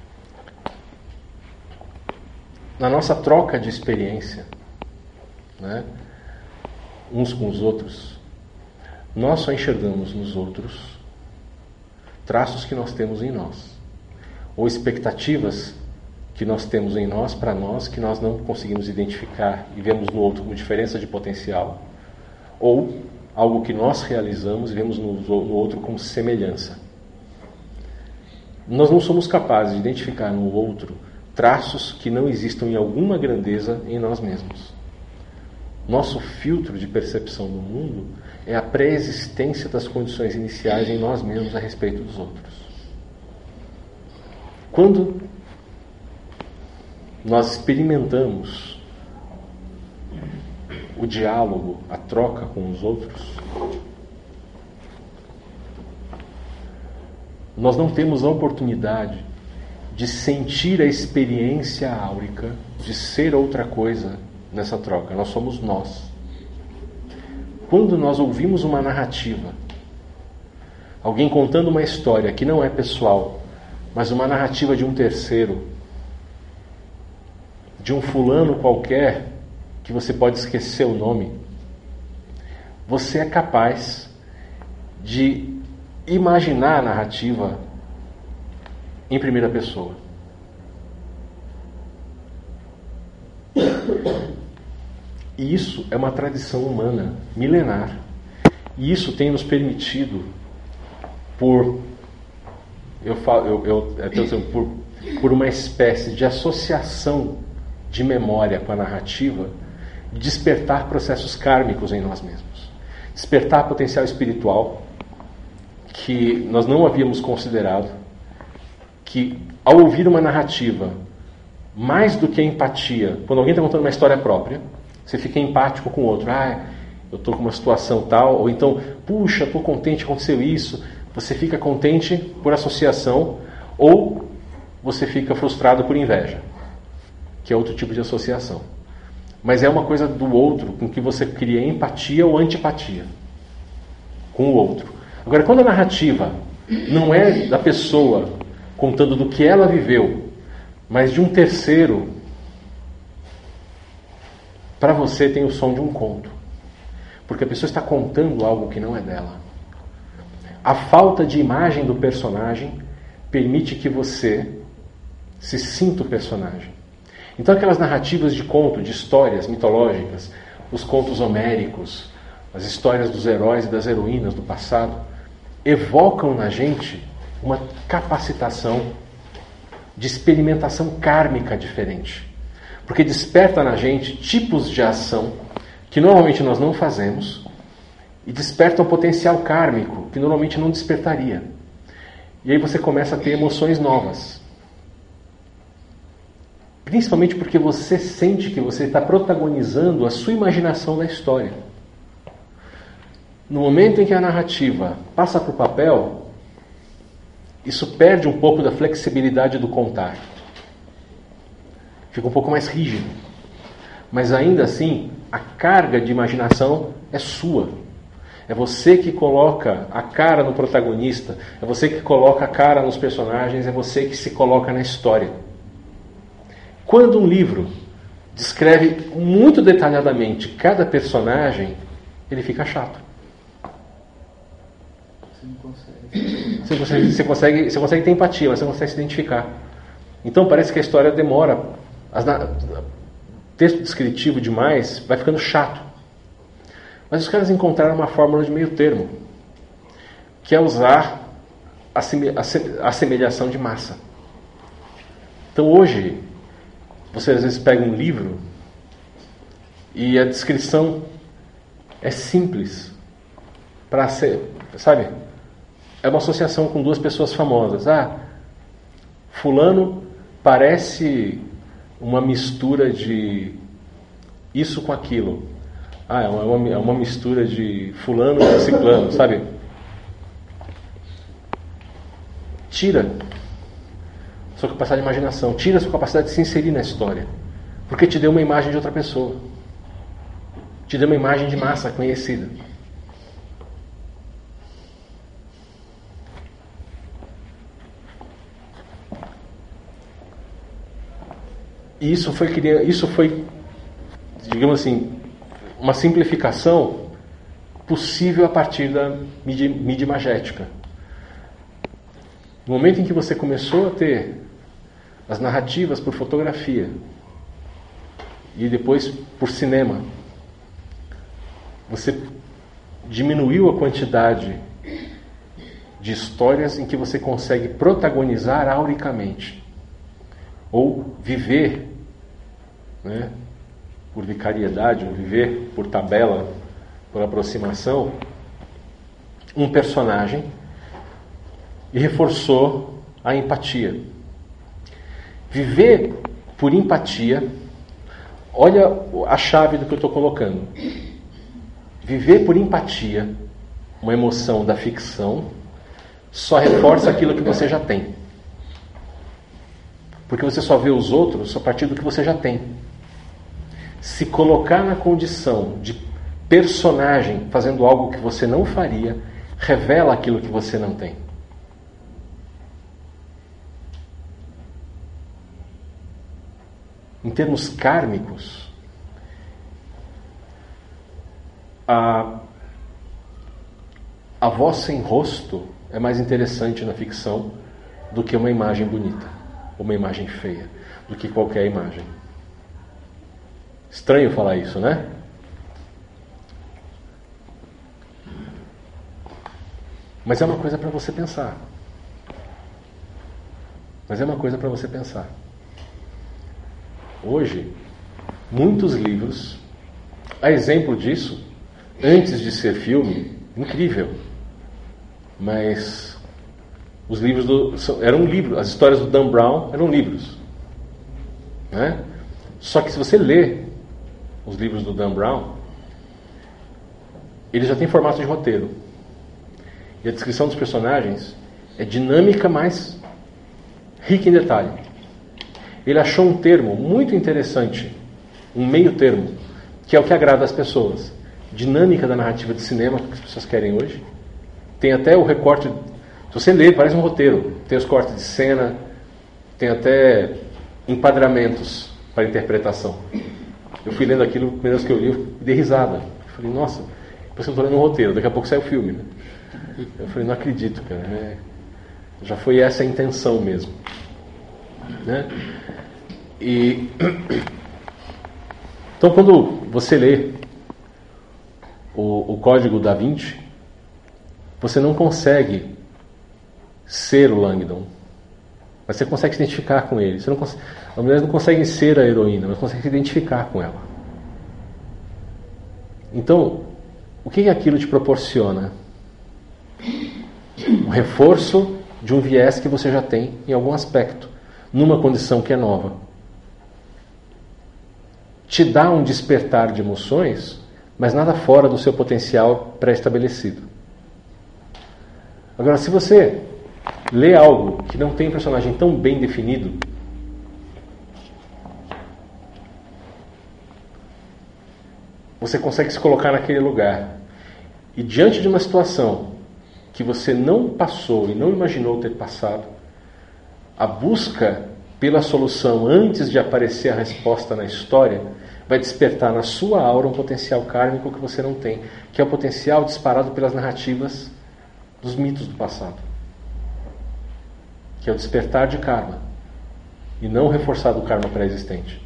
Na nossa troca de experiência, né, uns com os outros, nós só enxergamos nos outros traços que nós temos em nós, ou expectativas que nós temos em nós, para nós, que nós não conseguimos identificar e vemos no outro como diferença de potencial, ou algo que nós realizamos e vemos no, no outro como semelhança. Nós não somos capazes de identificar no outro traços que não existam em alguma grandeza em nós mesmos. Nosso filtro de percepção do mundo é a pré-existência das condições iniciais em nós mesmos a respeito dos outros. Quando nós experimentamos o diálogo, a troca com os outros, nós não temos a oportunidade de sentir a experiência áurica, de ser outra coisa nessa troca. Nós somos nós. Quando nós ouvimos uma narrativa, alguém contando uma história que não é pessoal, mas uma narrativa de um terceiro, de um fulano qualquer, que você pode esquecer o nome, você é capaz de imaginar a narrativa em primeira pessoa. E isso é uma tradição humana milenar. E isso tem nos permitido, por eu falo, eu, eu, eu dizendo, por, por uma espécie de associação de memória com a narrativa, despertar processos kármicos em nós mesmos, despertar potencial espiritual que nós não havíamos considerado, que ao ouvir uma narrativa, mais do que a empatia, quando alguém está contando uma história própria, Você fica empático com o outro. Ah, eu estou com uma situação tal. Ou então, puxa, estou contente, aconteceu isso. Você fica contente por associação. Ou você fica frustrado por inveja, que é outro tipo de associação. Mas é uma coisa do outro com que você cria empatia ou antipatia com o outro. Agora, quando a narrativa não é da pessoa contando do que ela viveu, mas de um terceiro, para você tem o som de um conto. Porque a pessoa está contando algo que não é dela. A falta de imagem do personagem permite que você se sinta o personagem. Então aquelas narrativas de conto, de histórias mitológicas, os contos homéricos, as histórias dos heróis e das heroínas do passado, evocam na gente uma capacitação de experimentação kármica diferente. Porque desperta na gente tipos de ação que normalmente nós não fazemos e desperta um potencial kármico que normalmente não despertaria. E aí você começa a ter emoções novas. Principalmente porque você sente que você está protagonizando a sua imaginação da história. No momento em que a narrativa passa para o papel, isso perde um pouco da flexibilidade do contar. Fica um pouco mais rígido. Mas ainda assim, a carga de imaginação é sua. É você que coloca a cara no protagonista, é você que coloca a cara nos personagens, é você que se coloca na história. Quando um livro descreve muito detalhadamente cada personagem, ele fica chato. Você não consegue. Você consegue, você consegue, você consegue ter empatia, mas você não consegue se identificar. Então parece que a história demora. As, texto descritivo demais vai ficando chato. Mas os caras encontraram uma fórmula de meio termo, que é usar a assemelhação de massa. Então hoje, você às vezes pega um livro e a descrição é simples. Para ser, sabe? É uma associação com duas pessoas famosas. Ah, fulano parece uma mistura de isso com aquilo. Ah, é uma, é uma mistura de fulano com ciclano, sabe? Tira sua capacidade de imaginação, tira sua capacidade de se inserir na história, porque te deu uma imagem de outra pessoa, te deu uma imagem de massa conhecida. E isso foi, isso foi, digamos assim, uma simplificação possível a partir da mídia, mídia imagética. No momento em que você começou a ter as narrativas por fotografia e depois por cinema, você diminuiu a quantidade de histórias em que você consegue protagonizar auricamente ou viver, né, por vicariedade, ou viver por tabela, por aproximação, um personagem e reforçou a empatia. Viver por empatia, olha a chave do que eu estou colocando. Viver por empatia, uma emoção da ficção, só reforça aquilo que você já tem. Porque você só vê os outros a partir do que você já tem. Se colocar na condição de personagem fazendo algo que você não faria, revela aquilo que você não tem. Em termos kármicos, a, a voz sem rosto é mais interessante na ficção do que uma imagem bonita, ou uma imagem feia, do que qualquer imagem. Estranho falar isso, né? Mas é uma coisa para você pensar. Mas é uma coisa para você pensar. Hoje, muitos livros, a exemplo disso, antes de ser filme, incrível. Mas os livros do, eram livros, as histórias do Dan Brown eram livros, né? Só que se você lê os livros do Dan Brown, ele já tem formato de roteiro. E a descrição dos personagens é dinâmica, mas rica em detalhe. Ele achou um termo muito interessante, um meio termo, que é o que agrada às pessoas. Dinâmica da narrativa de cinema que as pessoas querem hoje. Tem até o recorte, se você lê, parece um roteiro. Tem os cortes de cena, tem até enquadramentos para interpretação. Eu fui lendo aquilo, primeira vez que eu li, eu dei risada. Eu falei, nossa, depois eu estou lendo um roteiro, daqui a pouco sai o filme, né? Eu falei, não acredito, cara. É, já foi essa a intenção mesmo. Né? E então, quando você lê o, o Código da Vinci, você não consegue ser o Langdon, mas você consegue se identificar com ele. Você não consegue, as mulheres não conseguem ser a heroína, mas conseguem se identificar com ela. Então, o que aquilo te proporciona? Um reforço de um viés que você já tem em algum aspecto, numa condição que é nova. Te dá um despertar de emoções, mas nada fora do seu potencial pré-estabelecido. Agora, se você lê algo que não tem um personagem tão bem definido, você consegue se colocar naquele lugar. E diante de uma situação que você não passou e não imaginou ter passado, a busca pela solução antes de aparecer a resposta na história vai despertar na sua aura um potencial kármico que você não tem, que é o potencial disparado pelas narrativas dos mitos do passado, que é o despertar de karma e não o reforçar do karma pré-existente.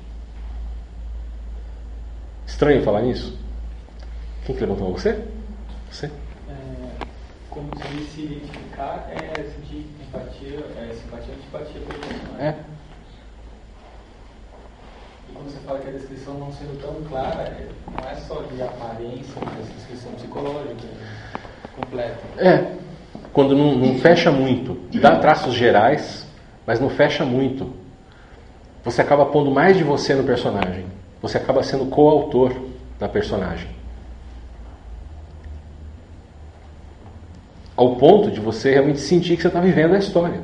Estranho falar nisso? Quem que levantou? Você? Você? É, como se se identificar é sentir empatia, é simpatia e antipatia pelo personagem. É. E quando você fala que a descrição não sendo tão clara, é, não é só de aparência, mas a descrição psicológica é completa. É. Quando não, não fecha muito, dá traços gerais, mas não fecha muito, você acaba pondo mais de você no personagem. Você acaba sendo coautor da personagem. Ao ponto de você realmente sentir que você está vivendo a história.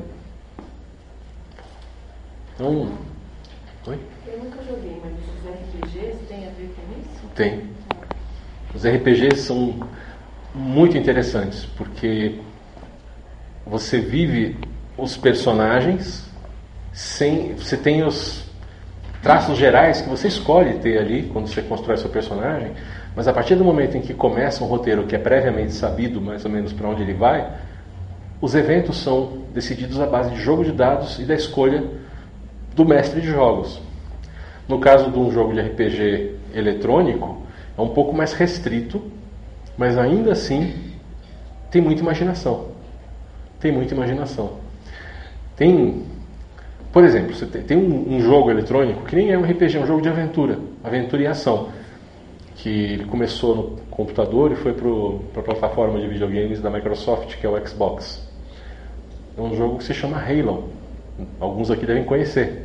Então... Oi? Eu nunca joguei, mas esses R P Gs têm a ver com isso? Tem. Os R P Gs são muito interessantes, porque você vive os personagens sem... Você tem os traços gerais que você escolhe ter ali quando você constrói seu personagem, mas a partir do momento em que começa um roteiro que é previamente sabido mais ou menos para onde ele vai, os eventos são decididos à base de jogo de dados e da escolha do mestre de jogos. No caso de um jogo de R P G eletrônico, é um pouco mais restrito, mas ainda assim tem muita imaginação. Tem muita imaginação. Tem... Por exemplo, você tem um, um jogo eletrônico que nem é um R P G, é um jogo de aventura, aventura e ação, que ele começou no computador e foi para a plataforma de videogames da Microsoft, que é o Xbox. É um jogo que se chama Halo. Alguns aqui devem conhecer.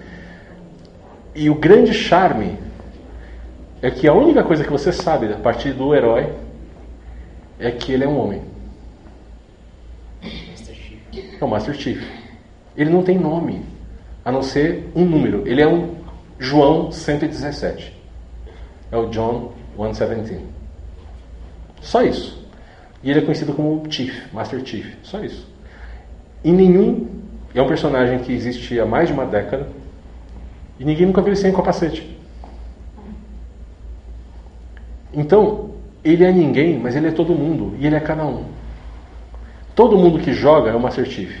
E o grande charme é que a única coisa que você sabe a partir do herói é que ele é um homem. É o Master Chief. Ele não tem nome, a não ser um número. Ele é um João cento e dezessete. É o John cento e dezessete. Só isso. E ele é conhecido como Chief, Master Chief. Só isso. E nenhum... É um personagem que existe há mais de uma década e ninguém nunca viu ele sem capacete. Então, ele é ninguém, mas ele é todo mundo. E ele é cada um. Todo mundo que joga é o Master Chief.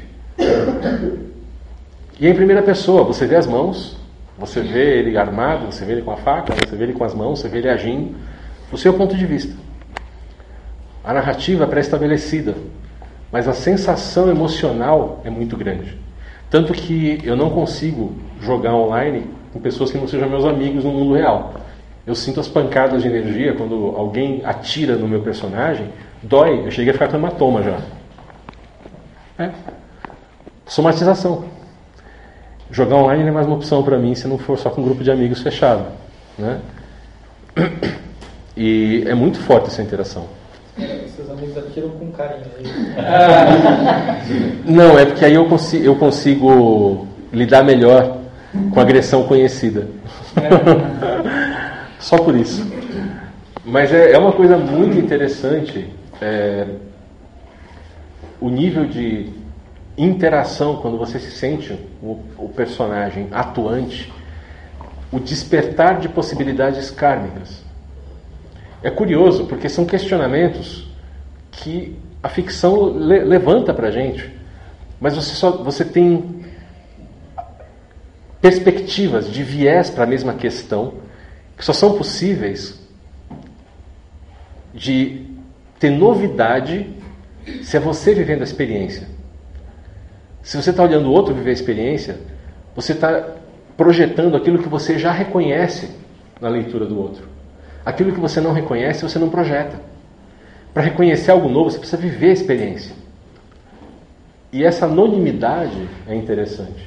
E é em primeira pessoa, você vê as mãos, você vê ele armado, você vê ele com a faca, você vê ele com as mãos, você vê ele agindo, do seu ponto de vista. A narrativa é pré-estabelecida, mas a sensação emocional é muito grande. Tanto que eu não consigo jogar online com pessoas que não sejam meus amigos no mundo real. Eu sinto as pancadas de energia quando alguém atira no meu personagem, dói, eu cheguei a ficar com hematoma já. É. Somatização. Jogar online não é mais uma opção para mim se não for só com um grupo de amigos fechado, né? E é muito forte essa interação. É, seus amigos atiram com carinho. Não, é porque aí eu consigo, eu consigo lidar melhor com a agressão conhecida. Só por isso. Mas é, é uma coisa muito interessante, é, o nível de interação quando você se sente o, o personagem atuante, o despertar de possibilidades kármicas. É curioso, porque são questionamentos que a ficção le- levanta para a gente, mas você, só, você tem perspectivas de viés para a mesma questão, que só são possíveis de ter novidade se é você vivendo a experiência. Se você está olhando o outro viver a experiência, você está projetando aquilo que você já reconhece na leitura do outro. Aquilo que você não reconhece, você não projeta. Para reconhecer algo novo, você precisa viver a experiência. E essa anonimidade é interessante.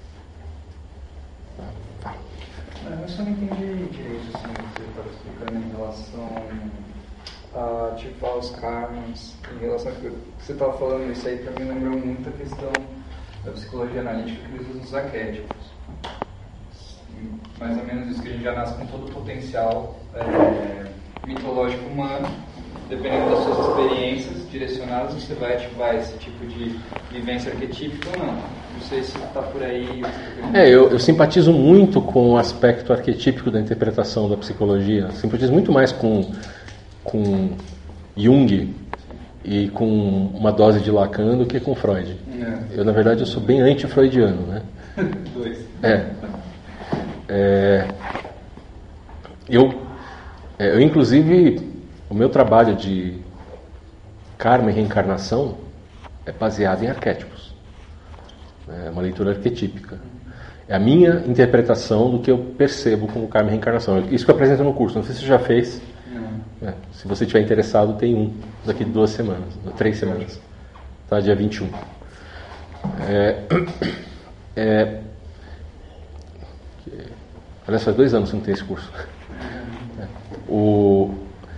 Fala. Eu só não entendi direito assim, o que você estava explicando em relação a ativar os karmas, em relação ao que você estava falando. Isso aí para mim lembrou muito a questão da psicologia analítica que eles usam os arquétipos. Mais ou menos isso, que a gente já nasce com todo o potencial é, mitológico humano. Dependendo das suas experiências direcionadas, você vai ativar esse tipo de vivência arquetípica ou não. Não sei se está por aí. É, eu, eu simpatizo muito com o aspecto arquetípico da interpretação da psicologia. Simpatizo muito mais com, com Jung e com uma dose de Lacan do que com Freud. É. Eu, na verdade, eu sou bem anti-freudiano, né? Dois. É. É, eu, eu, inclusive, o meu trabalho de karma e reencarnação é baseado em arquétipos. É uma leitura arquetípica. É a minha interpretação do que eu percebo como karma e reencarnação. Isso que eu apresento no curso. Não sei se você já fez. É, se você estiver interessado, tem um daqui de duas semanas, três semanas. Tá, dia vinte e um. É... é Aliás, faz dois anos que não tem esse curso. O...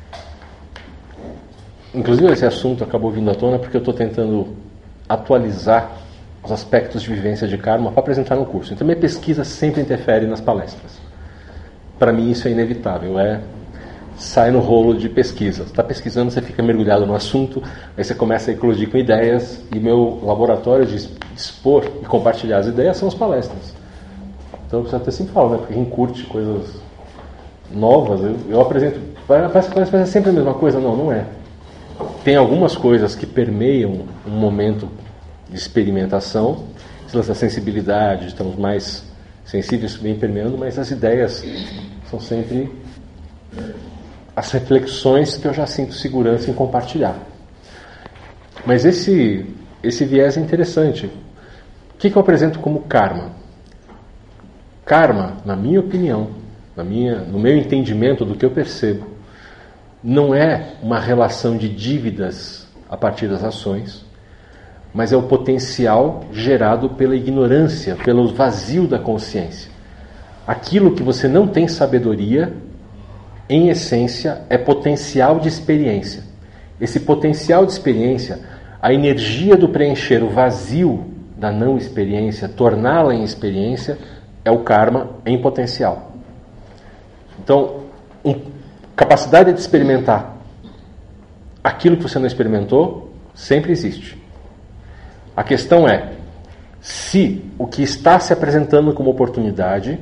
Inclusive, esse assunto acabou vindo à tona porque eu estou tentando atualizar os aspectos de vivência de karma para apresentar no curso. Então, minha pesquisa sempre interfere nas palestras. Para mim, isso é inevitável. É... Sai no rolo de pesquisa. Você está pesquisando, você fica mergulhado no assunto, aí você começa a eclodir com ideias, e meu laboratório de expor e compartilhar as ideias são as palestras. Então você até sempre fala, né? Porque quem curte coisas novas, eu, eu apresento. Parece que é sempre a mesma coisa. Não, não é. Tem algumas coisas que permeiam um momento de experimentação, essa sensibilidade, estamos mais sensíveis, vem permeando, mas as ideias são sempre as reflexões que eu já sinto segurança em compartilhar. Mas esse, esse viés é interessante. O que, que eu apresento como karma? Karma, na minha opinião, na minha, no meu entendimento do que eu percebo, não é uma relação de dívidas a partir das ações, mas é o potencial gerado pela ignorância, pelo vazio da consciência. Aquilo que você não tem sabedoria, em essência, é potencial de experiência. Esse potencial de experiência, a energia do preencher o vazio da não experiência, torná-la em experiência, é o karma em potencial. Então, um, capacidade de experimentar aquilo que você não experimentou sempre existe. A questão é se o que está se apresentando como oportunidade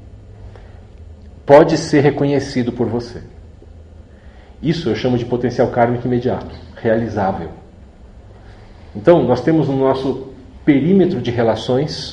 pode ser reconhecido por você. Isso eu chamo de potencial kármico imediato, realizável. Então, nós temos no nosso perímetro de relações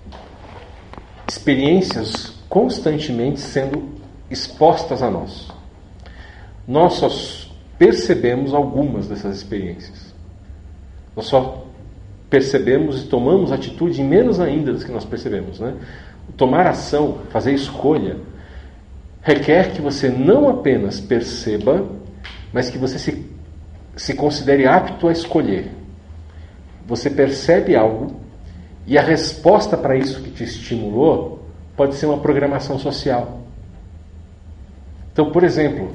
experiências constantemente sendo expostas a nós. Nós só percebemos algumas dessas experiências. Nós só percebemos e tomamos atitude em menos ainda das que nós percebemos, né? Tomar ação, fazer escolha, requer que você não apenas perceba, mas que você se, se considere apto a escolher. Você percebe algo e a resposta para isso que te estimulou pode ser uma programação social. Então, Então, por exemplo,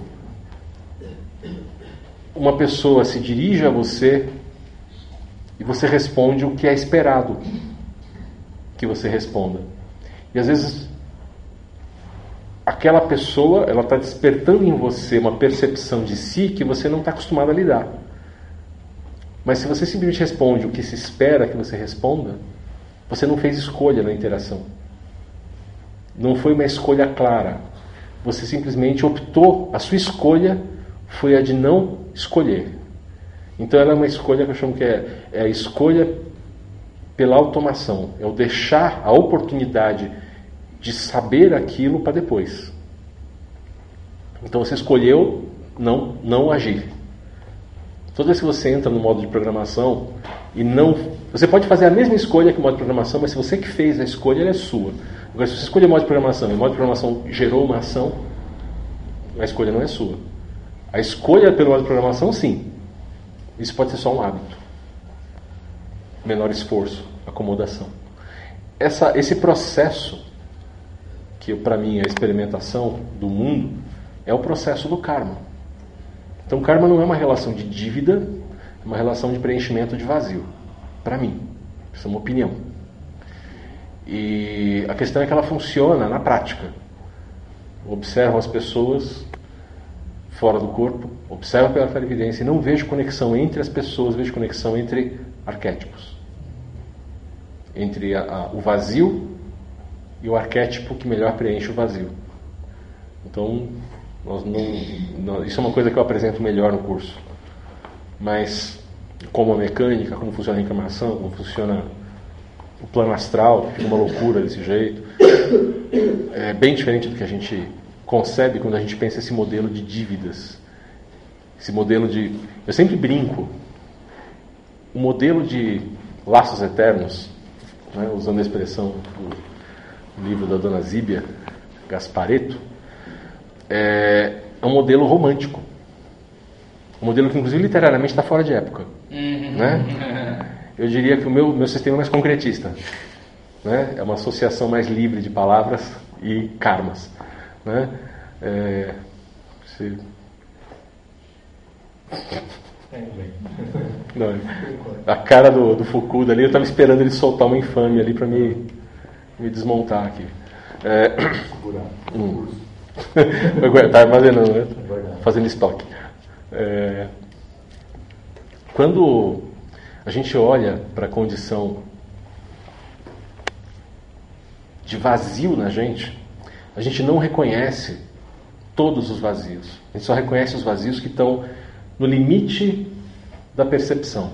uma pessoa se dirige a você e você responde o que é esperado que você responda. E às vezes aquela pessoa, ela está despertando em você uma percepção de si que você não está acostumado a lidar. Mas se você simplesmente responde o que se espera que você responda, você não fez escolha na interação. Não foi uma escolha clara. Você simplesmente optou, a sua escolha foi a de não escolher. Então ela é uma escolha que eu chamo que é, é a escolha pela automação. É o deixar a oportunidade de saber aquilo para depois. Então você escolheu não, não agir. Toda vez que você entra no modo de programação e não... Você pode fazer a mesma escolha que o modo de programação, mas se você que fez a escolha, ela é sua. Agora, se você escolher o modo de programação e o modo de programação gerou uma ação, a escolha não é sua. A escolha pelo modo de programação, sim. Isso pode ser só um hábito. Menor esforço, acomodação. Essa, esse processo, que para mim é a experimentação do mundo, é o processo do karma. Então, karma não é uma relação de dívida, é uma relação de preenchimento de vazio. Para mim. Isso é uma opinião. E a questão é que ela funciona na prática. Observo as pessoas fora do corpo, observo pela clarividência e não vejo conexão entre as pessoas, vejo conexão entre arquétipos. Entre a, a, o vazio e o arquétipo que melhor preenche o vazio. Então, nós não, não, isso é uma coisa que eu apresento melhor no curso. Mas, como a mecânica, como funciona a reencarnação, como funciona o plano astral, que fica uma loucura desse jeito, é bem diferente do que a gente concebe quando a gente pensa esse modelo de dívidas. Esse modelo de... Eu sempre brinco. O modelo de laços eternos, né, usando a expressão do livro da dona Zíbia Gasparetto, é, é um modelo romântico. Um modelo que, inclusive, literariamente está fora de época. Uhum. Né? Eu diria que o meu, meu sistema é mais concretista. Né? É uma associação mais livre de palavras e karmas. Né? É, se... Não, a cara do, do Foucault ali, eu estava esperando ele soltar uma infâmia ali para me, me desmontar aqui. É... Hum. Tá armazenando, né? Fazendo estoque. É... Quando a gente olha para a condição de vazio na gente, a gente não reconhece todos os vazios. A gente só reconhece os vazios que estão no limite da percepção.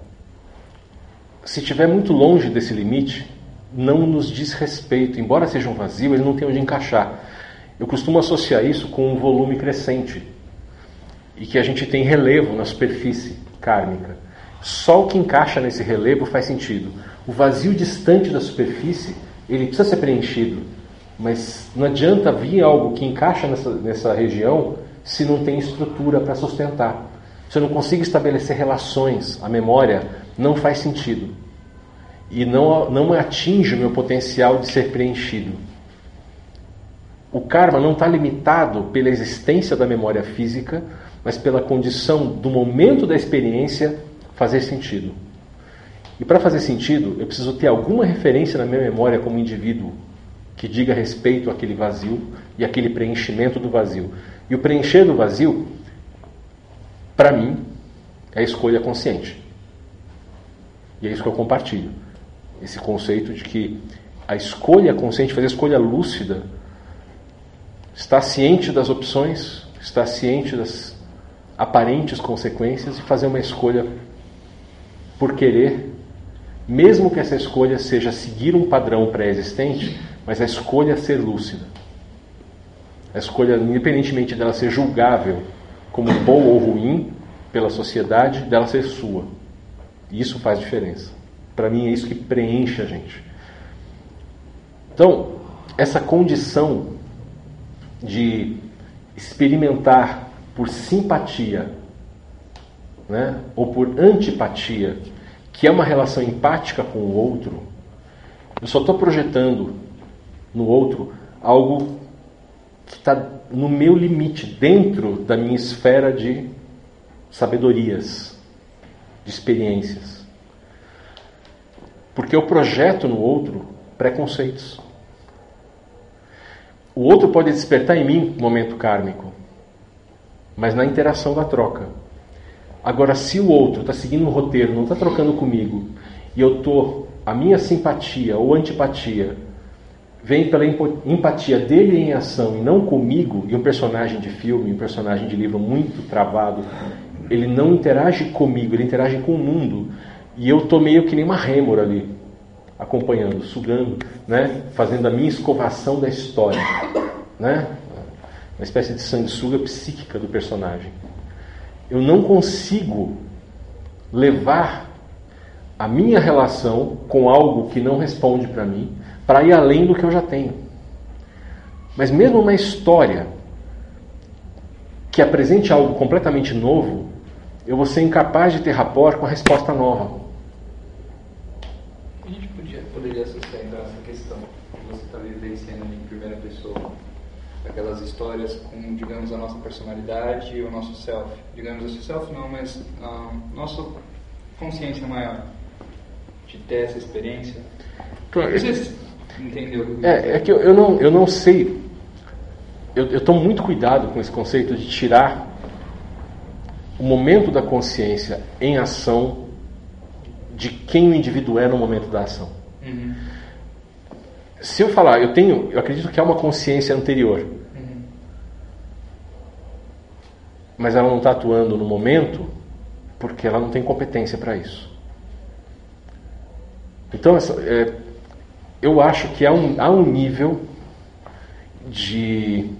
Se estiver muito longe desse limite, não nos diz respeito. Embora seja um vazio, ele não tem onde encaixar. Eu costumo associar isso com um volume crescente e que a gente tem relevo na superfície kármica. Só o que encaixa nesse relevo faz sentido. O vazio distante da superfície, ele precisa ser preenchido, mas não adianta vir algo que encaixa nessa, nessa região se não tem estrutura para sustentar. Se eu não consigo estabelecer relações, a memória não faz sentido e não, não atinge o meu potencial de ser preenchido. O karma não está limitado pela existência da memória física, mas pela condição do momento da experiência fazer sentido. E para fazer sentido, eu preciso ter alguma referência na minha memória como indivíduo que diga respeito àquele vazio e aquele preenchimento do vazio. E o preencher do vazio, para mim, é a escolha consciente. E é isso que eu compartilho. Esse conceito de que a escolha consciente, fazer a escolha lúcida, está ciente das opções, está ciente das aparentes consequências e fazer uma escolha por querer, mesmo que essa escolha seja seguir um padrão pré-existente, mas a escolha é ser lúcida. A escolha, independentemente dela ser julgável como boa ou ruim pela sociedade, dela ser sua. E isso faz diferença. Para mim é isso que preenche a gente. Então, essa condição de experimentar por simpatia, né, ou por antipatia, que é uma relação empática com o outro, eu só estou projetando no outro algo que está no meu limite, dentro da minha esfera de sabedorias, de experiências. Porque eu projeto no outro preconceitos. O outro pode despertar em mim um momento kármico, mas na interação da troca. Agora, se o outro está seguindo um roteiro, não está trocando comigo, e eu estou, a minha simpatia ou antipatia vem pela empatia dele em ação e não comigo, e um personagem de filme, um personagem de livro muito travado, ele não interage comigo, ele interage com o mundo, e eu estou meio que nem uma rêmora ali, acompanhando, sugando, né? Fazendo a minha escovação da história, né? Uma espécie de sanguessuga psíquica do personagem. Eu não consigo levar a minha relação com algo que não responde para mim, para ir além do que eu já tenho. Mas mesmo uma história que apresente algo completamente novo, eu vou ser incapaz de ter rapport com a resposta nova. A gente podia, poderia associar então essa questão que você está vivenciando em primeira pessoa, aquelas histórias com, digamos, a nossa personalidade e o nosso self. Digamos, o self não, mas a nossa consciência maior de ter essa experiência. Claro. Você entendeu? É, é que eu, eu, não, eu não sei. Eu, eu tomo muito cuidado com esse conceito de tirar o momento da consciência em ação de quem o indivíduo é no momento da ação. Uhum. Se eu falar, eu tenho, eu acredito que há uma consciência anterior, Uhum. mas ela não está atuando no momento porque ela não tem competência para isso. Então, essa, é, eu acho que há um, há um nível de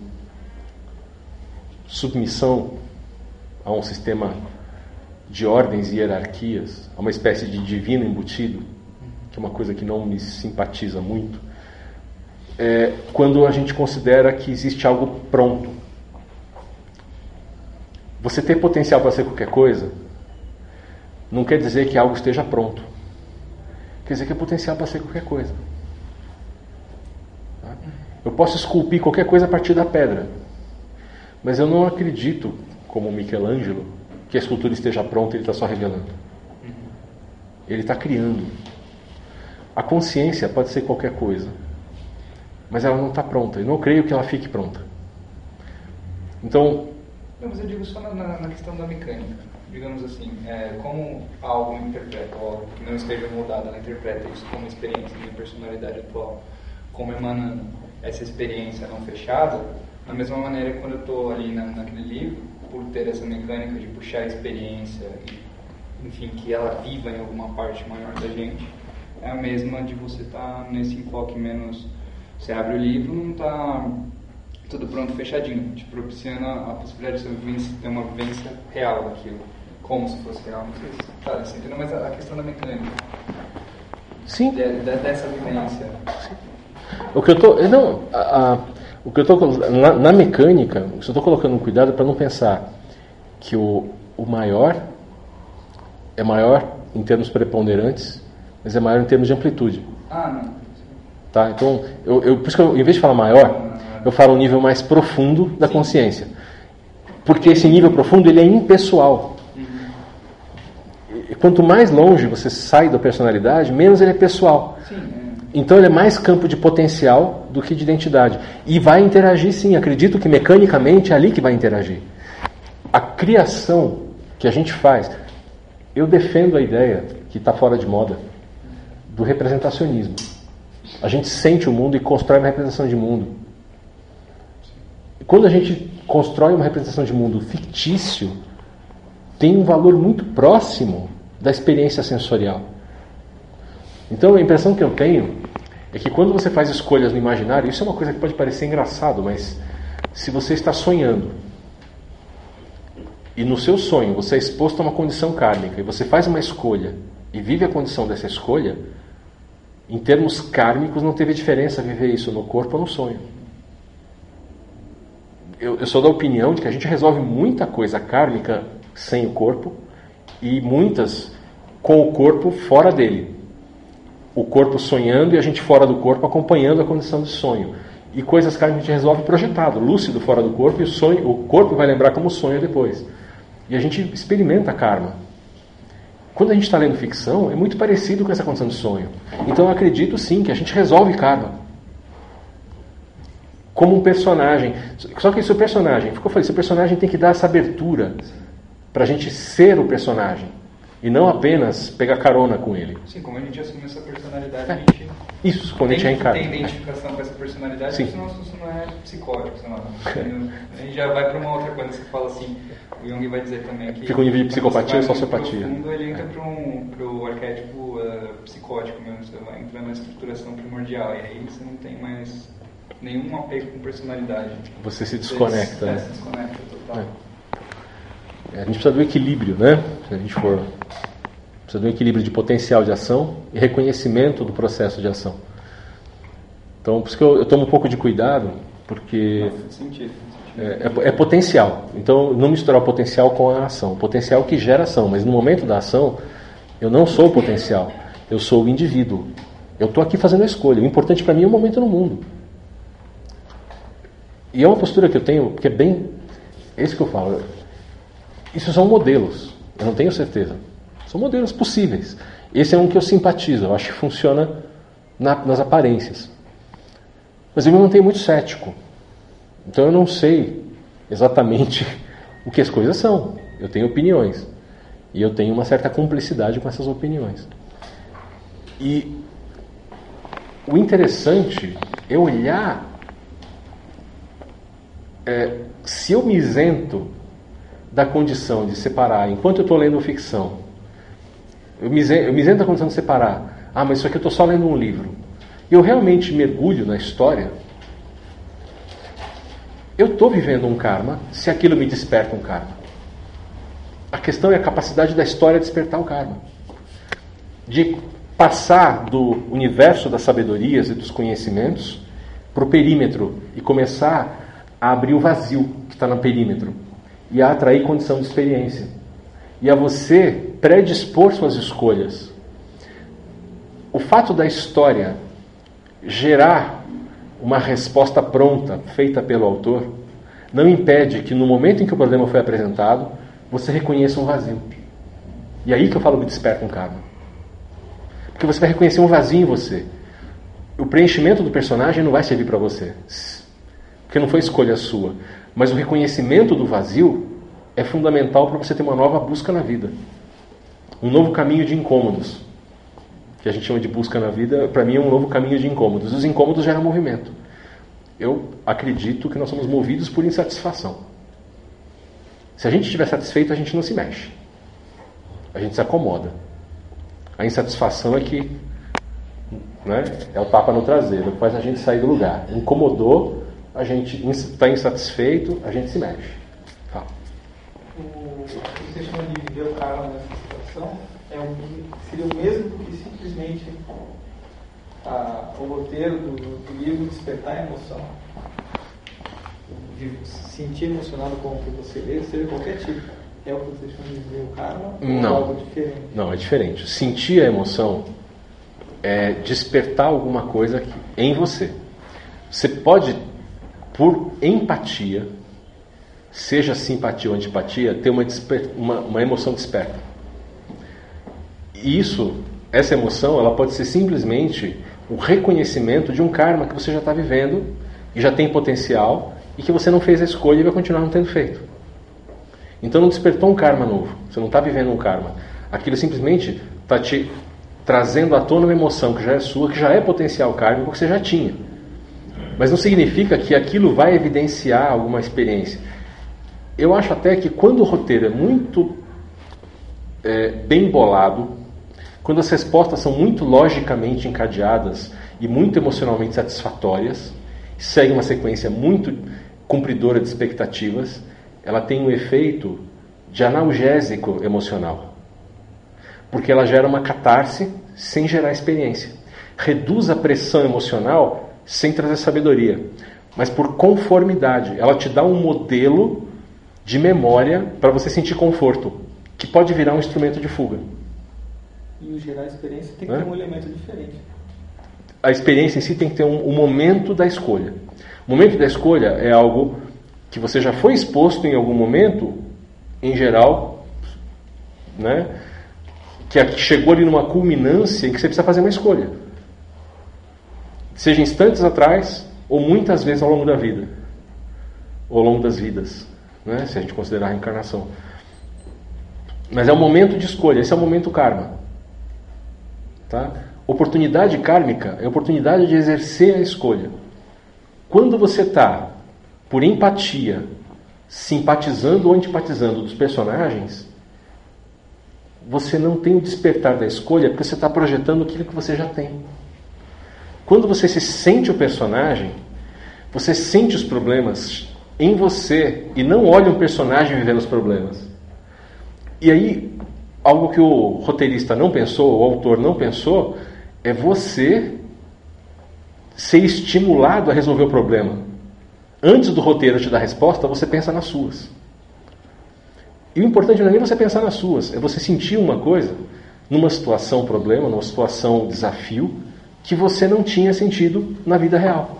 submissão a um sistema de ordens e hierarquias, a uma espécie de divino embutido, que é uma coisa que não me simpatiza muito, é, quando a gente considera que existe algo pronto. Você ter potencial para ser qualquer coisa não quer dizer que algo esteja pronto. Quer dizer que é potencial para ser qualquer coisa. Eu posso esculpir qualquer coisa a partir da pedra, mas eu não acredito, como Michelangelo, que a escultura esteja pronta e ele está só revelando. Ele está criando. A consciência pode ser qualquer coisa, mas ela não está pronta. Eu não creio que ela fique pronta. Então... Não, mas eu digo só na, na questão da mecânica. Digamos assim, é, como algo interpreta, ou algo que não esteja moldado, ela interpreta isso como experiência, minha personalidade atual, como emanando essa experiência não fechada, da mesma maneira que quando eu estou ali na, naquele livro, por ter essa mecânica de puxar a experiência, e, enfim, que ela viva em alguma parte maior da gente, é a mesma de você estar tá nesse enfoque menos... Você abre o livro, não está tudo pronto, fechadinho, te propiciando a, a possibilidade de você ter uma vivência real daquilo, como se fosse real, não sei se tá, você entendeu, mas a, a questão da mecânica. Sim. De, de, dessa vivência. Sim. O que eu tô, não, a, a, o que eu tô na, na mecânica, eu estou colocando um cuidado para não pensar que o, o maior é maior em termos preponderantes, mas é maior em termos de amplitude. Ah, não. Tá? Então, eu, eu, por isso que eu, em vez de falar maior, eu falo um nível mais profundo da consciência. Porque esse nível profundo ele é impessoal. E quanto mais longe você sai da personalidade, menos ele é pessoal. Sim, é. Então ele é mais campo de potencial do que de identidade. E vai interagir sim, acredito que mecanicamente é ali que vai interagir. A criação que a gente faz, eu defendo a ideia, que está fora de moda, do representacionismo. A gente sente o mundo e constrói uma representação de mundo. Quando a gente constrói uma representação de mundo fictício, tem um valor muito próximo da experiência sensorial. Então a impressão que eu tenho é que quando você faz escolhas no imaginário, isso é uma coisa que pode parecer engraçado, mas se você está sonhando e no seu sonho você é exposto a uma condição kármica e você faz uma escolha e vive a condição dessa escolha, em termos kármicos não teve diferença viver isso no corpo ou no sonho. Eu, eu sou da opinião de que a gente resolve muita coisa kármica sem o corpo e muitas com o corpo fora dele. O corpo sonhando e a gente fora do corpo acompanhando a condição de sonho. e coisas kármicas a gente resolve projetado, lúcido fora do corpo, e o sonho, o corpo vai lembrar como sonho depois. E a gente experimenta karma. Quando a gente está lendo ficção, é muito parecido com essa condição de sonho. Então eu acredito sim que a gente resolve karma. Como um personagem. Só que esse personagem, como eu falei, esse personagem tem que dar essa abertura para a gente ser o personagem. E não apenas pegar carona com ele. Sim, como a gente assume essa personalidade, É. a gente Isso, quando a gente reencarna. tem identificação com essa personalidade, Sim. senão isso não é psicótico. Senão, a gente já vai para uma outra coisa. Você fala assim, o Jung vai dizer também que... Fica o nível de psicopatia quando ou você vai muito sociopatia. profundo, ele entra É. para um, pro arquétipo uh, psicótico mesmo. Você vai entrar na estruturação primordial. E aí você não tem mais nenhum apego com personalidade. Você se desconecta. Você, né? é, se desconecta total. É. A gente precisa do equilíbrio, né? Se a gente for... Precisa de um equilíbrio de potencial de ação e reconhecimento do processo de ação. Então, por isso que eu, eu tomo um pouco de cuidado, porque Faz sentido. é, é, é potencial. Então, não misturar o potencial com a ação. O potencial que gera ação, mas no momento da ação, eu não sou o potencial, eu sou o indivíduo. Eu estou aqui fazendo a escolha. O importante para mim é o momento no mundo. E é uma postura que eu tenho, que é bem... É isso que eu falo. Isso são modelos, eu não tenho certeza. São modelos possíveis. Esse é um que eu simpatizo, eu acho que funciona na, nas aparências. Mas eu me mantenho muito cético. Então eu não sei exatamente o que as coisas são. Eu tenho opiniões. E eu tenho uma certa cumplicidade com essas opiniões. E o interessante é olhar... É, se eu me isento da condição de separar, enquanto eu estou lendo ficção, eu me isento, eu me isento da condição de separar, ah, mas isso aqui eu estou só lendo um livro, e eu realmente mergulho na história, eu estou vivendo um karma se aquilo me desperta um karma. A questão é a capacidade da história despertar o karma, de passar do universo das sabedorias e dos conhecimentos para o perímetro e começar a abrir o vazio que está no perímetro e a atrair condição de experiência e a você predispor suas escolhas. O fato da história gerar uma resposta pronta feita pelo autor não impede que no momento em que o problema foi apresentado você reconheça um vazio. E aí que eu falo que desperta um karma, porque você vai reconhecer um vazio em você. O preenchimento do personagem não vai servir para você, porque não foi escolha sua, mas o reconhecimento do vazio é fundamental para você ter uma nova busca na vida, um novo caminho de incômodos, que a gente chama de busca na vida. Para mim é um novo caminho de incômodos. Os incômodos geram movimento. Eu acredito que nós somos movidos por insatisfação. Se a gente estiver satisfeito, a gente não se mexe, a gente se acomoda. A insatisfação é que, né, é o tapa no traseiro, que faz a gente sair do lugar. Incomodou, a gente está insatisfeito, a gente se mexe. Fala. O que você chama de viver o karma nessa situação é um, seria o mesmo do que simplesmente a, o roteiro do, do livro despertar a emoção. De se sentir emocionado com o que você lê, seja qualquer tipo. É o que você chama de viver o karma? Não. Ou algo diferente? Não, é diferente. Sentir a emoção é despertar alguma coisa que, em você. Você pode, por empatia, seja simpatia ou antipatia, ter uma, desper- uma, uma emoção desperta. E isso, essa emoção, ela pode ser simplesmente o reconhecimento de um karma que você já está vivendo e já tem potencial e que você não fez a escolha e vai continuar não tendo feito. Então não despertou um karma novo, você não está vivendo um karma. Aquilo simplesmente está te trazendo à tona uma emoção que já é sua, que já é potencial kármico, que você já tinha. Mas não significa que aquilo vai evidenciar alguma experiência. Eu acho até que quando o roteiro é muito é, bem bolado, quando as respostas são muito logicamente encadeadas e muito emocionalmente satisfatórias, segue uma sequência muito cumpridora de expectativas, ela tem um efeito de analgésico emocional, porque ela gera uma catarse sem gerar experiência, reduz a pressão emocional sem trazer sabedoria, mas por conformidade. Ela te dá um modelo de memória para você sentir conforto, que pode virar um instrumento de fuga. E o gerar experiência tem que É? ter um elemento diferente. a experiência em si tem que ter um, um momento da escolha. O momento da escolha é algo que você já foi exposto em algum momento, em geral, né, que chegou ali numa culminância em que você precisa fazer uma escolha. Seja instantes atrás, ou muitas vezes ao longo da vida. Ou ao longo das vidas, né, se a gente considerar a reencarnação. Mas é um momento de escolha, esse é o momento karma. Tá? Oportunidade kármica é a oportunidade de exercer a escolha. Quando você está, por empatia, simpatizando ou antipatizando dos personagens, você não tem o despertar da escolha porque você está projetando aquilo que você já tem. Quando você se sente o personagem, você sente os problemas em você e não olha um personagem vivendo os problemas. E aí, algo que o roteirista não pensou, o autor não pensou, é você ser estimulado a resolver o problema. Antes do roteiro te dar a resposta, você pensa nas suas. E o importante não é nem você pensar nas suas, é você sentir uma coisa numa situação problema, numa situação desafio, que você não tinha sentido na vida real.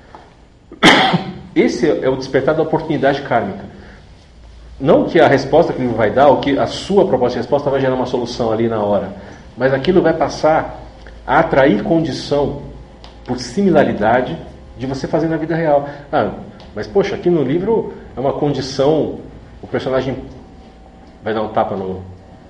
Esse é o despertar da oportunidade kármica. Não que a resposta que ele vai dar, ou que a sua proposta de resposta vai gerar uma solução ali na hora, mas aquilo vai passar a atrair condição, por similaridade, de você fazer na vida real. Ah, mas poxa, aqui no livro é uma condição, o personagem vai dar um tapa no...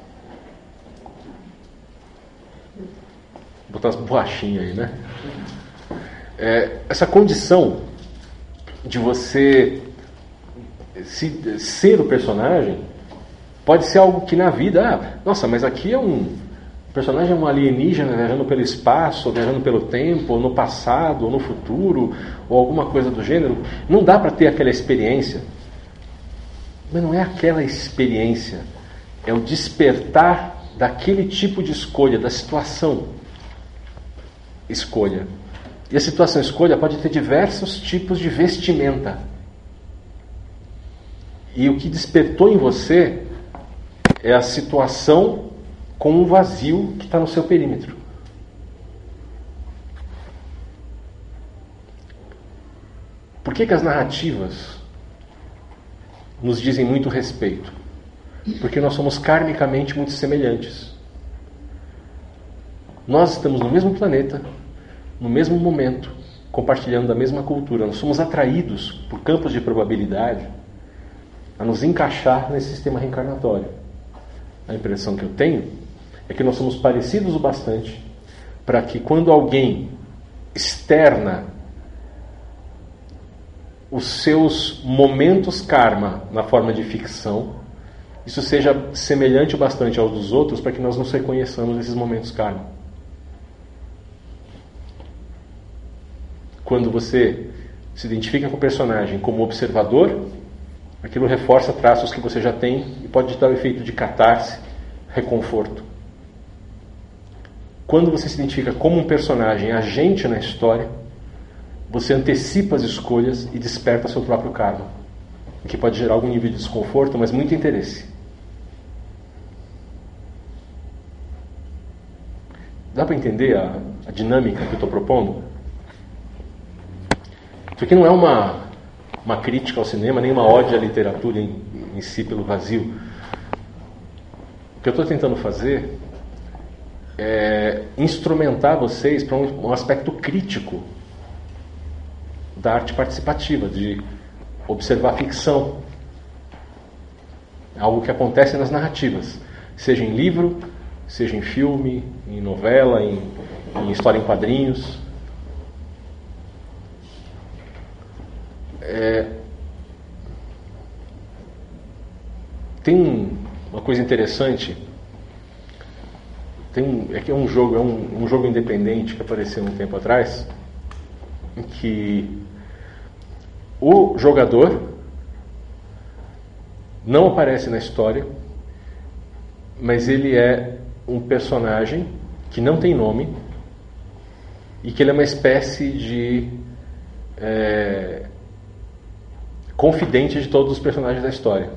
botar umas borrachinhas aí, né? É, essa condição de você se, ser o personagem pode ser algo que na vida, ah, nossa, mas aqui é um o personagem é um alienígena viajando pelo espaço, ou viajando pelo tempo, ou no passado, ou no futuro, ou alguma coisa do gênero. Não dá para ter aquela experiência. Mas não é aquela experiência, é o despertar daquele tipo de escolha, da situação escolha. E a situação escolha pode ter diversos tipos de vestimenta. E o que despertou em você é a situação com um vazio que está no seu perímetro. Por que que as narrativas nos dizem muito respeito? Porque nós somos karmicamente muito semelhantes. Nós estamos no mesmo planeta, no mesmo momento, compartilhando da mesma cultura. Nós somos atraídos por campos de probabilidade a nos encaixar nesse sistema reencarnatório. A impressão que eu tenho é que nós somos parecidos o bastante para que quando alguém externa os seus momentos karma na forma de ficção, isso seja semelhante o bastante aos dos outros para que nós nos reconheçamos nesses momentos karma. Quando você se identifica com o personagem como observador, aquilo reforça traços que você já tem e pode dar o efeito de catarse, reconforto. Quando você se identifica como um personagem agente na história, você antecipa as escolhas e desperta seu próprio karma, o que pode gerar algum nível de desconforto, mas muito interesse. Dá para entender a, a dinâmica que eu estou propondo? Isso aqui não é uma, uma crítica ao cinema, nem uma ode à literatura em, em si pelo vazio. O que eu estou tentando fazer é instrumentar vocês para um, um aspecto crítico da arte participativa, de observar a ficção. Algo que acontece nas narrativas, seja em livro, seja em filme, em novela, em, em história em quadrinhos. É... Tem uma coisa interessante. Tem, é que é um jogo, é um, um jogo independente que apareceu um tempo atrás, em que o jogador não aparece na história, mas ele é um personagem que não tem nome e que ele é uma espécie de é, confidente de todos os personagens da história.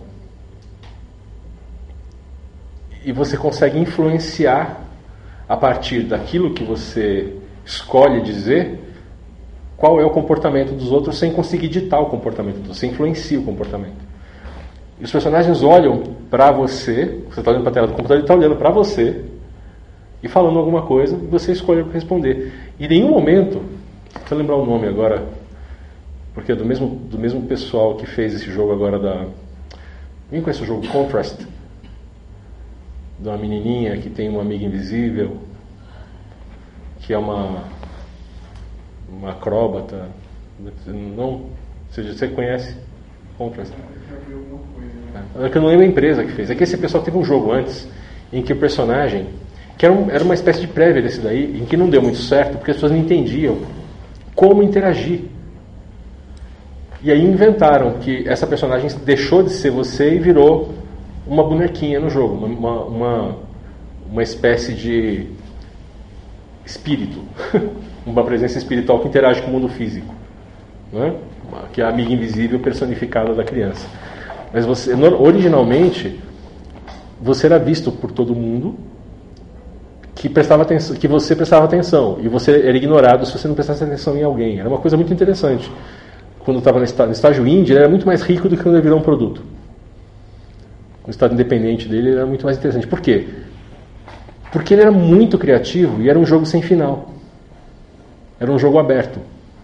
E você consegue influenciar a partir daquilo que você escolhe dizer qual é o comportamento dos outros sem conseguir ditar o comportamento dos outros, você influencia o comportamento. E os personagens olham para você, você está olhando para a tela do computador, ele está olhando para você e falando alguma coisa, e você escolhe responder. E em nenhum momento, deixa eu lembrar o nome agora, porque é do mesmo, do mesmo pessoal que fez esse jogo agora da... Quem conhece o jogo Contrast? De uma menininha que tem uma amiga invisível, que é uma, uma acróbata. Não, você, você conhece Contrast? É que eu não lembro a empresa que fez. É que esse pessoal teve um jogo antes, em que o personagem, que era, um, era uma espécie de prévia desse daí, em que não deu muito certo, porque as pessoas não entendiam como interagir. E aí inventaram que essa personagem deixou de ser você e virou uma bonequinha no jogo, uma, uma, uma espécie de espírito, uma presença espiritual que interage com o mundo físico, né? Que é a amiga invisível personificada da criança. Mas você, originalmente, você era visto por todo mundo que, prestava atenção, que você prestava atenção, e você era ignorado se você não prestasse atenção em alguém. Era uma coisa muito interessante. Quando estava no estágio indie, ele era muito mais rico do que quando ele virou um produto. O estado independente dele era muito mais interessante. Por quê? Porque ele era muito criativo e era um jogo sem final. Era um jogo aberto.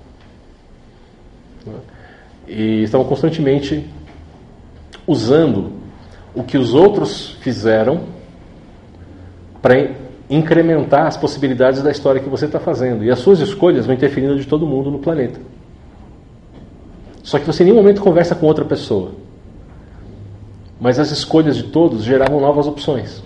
E estavam constantemente usando o que os outros fizeram para incrementar as possibilidades da história que você está fazendo. E as suas escolhas vão interferindo de todo mundo no planeta. Só que você em nenhum momento conversa com outra pessoa. Mas as escolhas de todos geravam novas opções.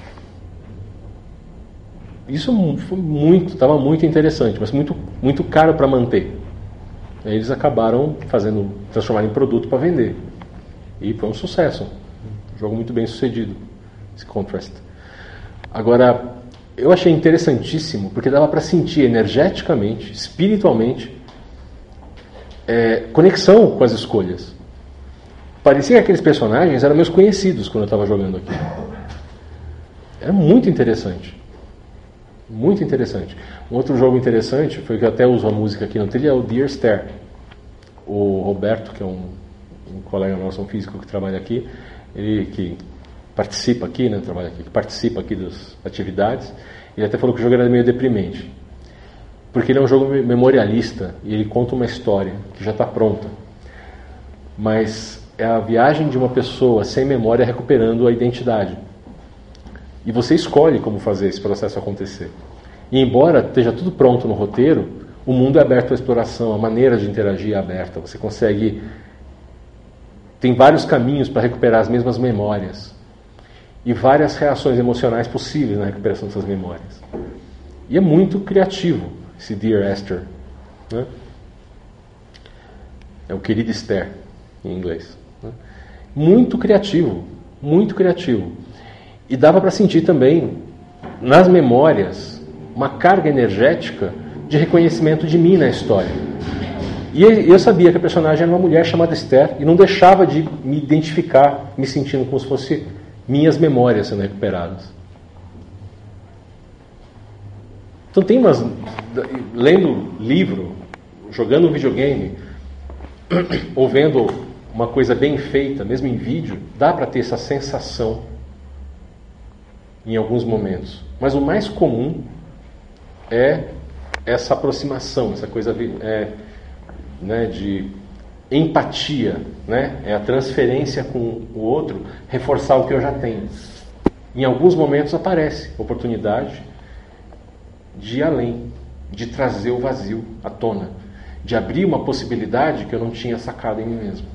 Isso foi muito, estava muito interessante, mas muito, muito caro para manter. Aí eles acabaram fazendo, transformar em produto para vender. E foi um sucesso. Um jogo muito bem sucedido, esse Contrast. Agora, eu achei interessantíssimo, porque dava para sentir energeticamente, espiritualmente, é, conexão com as escolhas. Parecia que aqueles personagens eram meus conhecidos quando eu estava jogando aqui. Era muito interessante. Muito interessante. Um outro jogo interessante, foi que eu até uso a música aqui no trilha, é o Dear Esther. O Roberto, que é um, um colega nosso, um físico que trabalha aqui, ele que participa aqui, né, trabalha aqui, que participa aqui das atividades, ele até falou que o jogo era meio deprimente. Porque ele é um jogo memorialista e ele conta uma história que já está pronta. Mas é a viagem de uma pessoa sem memória recuperando a identidade. E você escolhe como fazer esse processo acontecer. E embora esteja tudo pronto no roteiro, o mundo é aberto à exploração, a maneira de interagir é aberta. Você consegue... Tem vários caminhos para recuperar as mesmas memórias. E várias reações emocionais possíveis na recuperação dessas memórias. E é muito criativo esse Dear Esther, né? É o querido Esther em inglês, né? Muito criativo, muito criativo. E dava para sentir também nas memórias uma carga energética de reconhecimento de mim na história. E eu sabia que a personagem era uma mulher chamada Esther e não deixava de me identificar, me sentindo como se fosse minhas memórias sendo recuperadas. Então tem umas... Lendo livro, jogando um videogame, ou vendo uma coisa bem feita, mesmo em vídeo, dá para ter essa sensação em alguns momentos. Mas o mais comum é essa aproximação, essa coisa é, né, de empatia, né? É a transferência com o outro, reforçar o que eu já tenho. Em alguns momentos aparece oportunidade de ir além, de trazer o vazio à tona, de abrir uma possibilidade que eu não tinha sacado em mim mesmo.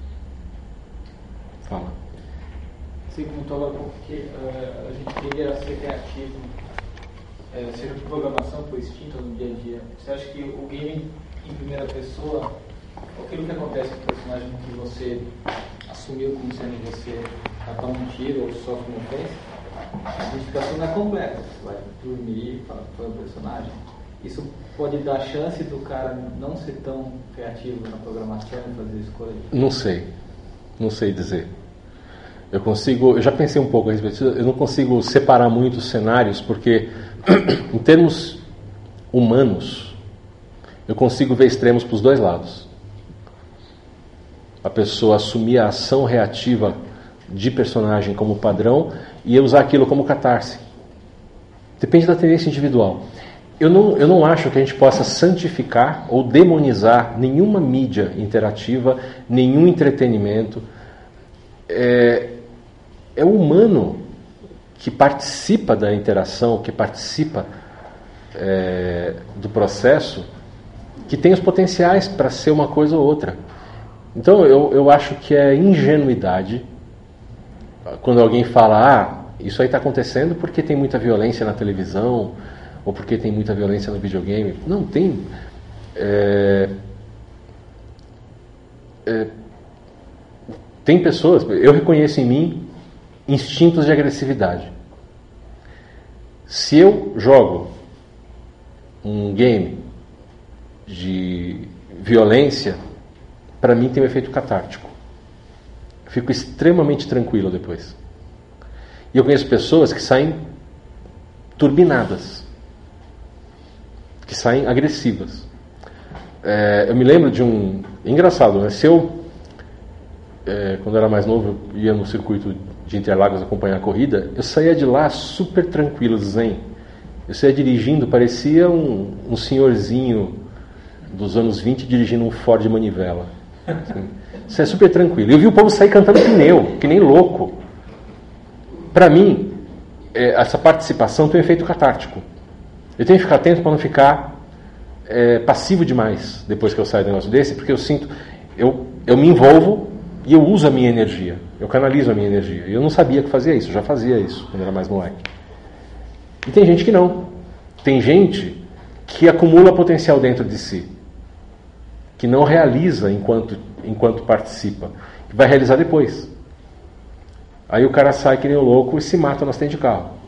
Fala. Você comentou agora porque uh, a gente queria ser criativo, uh, seja por programação, por instinto no dia a dia. Você acha que o game em primeira pessoa, aquilo que acontece com o personagem que você assumiu como sendo você, atar um tiro ou sofre uma ofensa, a identificação não é completa. Você vai dormir, fala que foi um personagem. Isso pode dar chance do cara não ser tão criativo na programação e fazer escolha? Não sei. Não sei dizer. Eu consigo, eu já pensei um pouco a respeito disso, eu não consigo separar muito os cenários, porque em termos humanos, eu consigo ver extremos para os dois lados. A pessoa assumir a ação reativa de personagem como padrão e eu usar aquilo como catarse. Depende da tendência individual. Eu não, eu não acho que a gente possa santificar ou demonizar nenhuma mídia interativa, nenhum entretenimento. É, é o humano que participa da interação, que participa é, do processo, que tem os potenciais para ser uma coisa ou outra. Então eu, eu acho que é ingenuidade quando alguém fala, ah, isso aí está acontecendo porque tem muita violência na televisão, ou porque tem muita violência no videogame. Não, tem... É, é, tem pessoas... Eu reconheço em mim instintos de agressividade. Se eu jogo um game de violência, para mim tem um efeito catártico. Eu fico extremamente tranquilo depois. E eu conheço pessoas que saem turbinadas, que saem agressivas. É, eu me lembro de um... Engraçado, né? Se eu, é, quando eu era mais novo, eu ia no circuito de Interlagos acompanhar a corrida, eu saía de lá super tranquilo, zen. Eu saía dirigindo, parecia um, um senhorzinho dos anos vinte dirigindo um Ford manivela. Assim. Isso é super tranquilo. Eu vi o povo sair cantando pneu, que nem louco. Para mim, é, essa participação tem um efeito catártico. Eu tenho que ficar atento para não ficar é, passivo demais depois que eu saio de um negócio desse, porque eu sinto, eu, eu me envolvo e eu uso a minha energia, eu canalizo a minha energia. E eu não sabia que fazia isso, eu já fazia isso quando era mais moleque. E tem gente que não. Tem gente que acumula potencial dentro de si, que não realiza enquanto, enquanto participa, que vai realizar depois. Aí o cara sai que nem um louco e se mata no acidente de carro.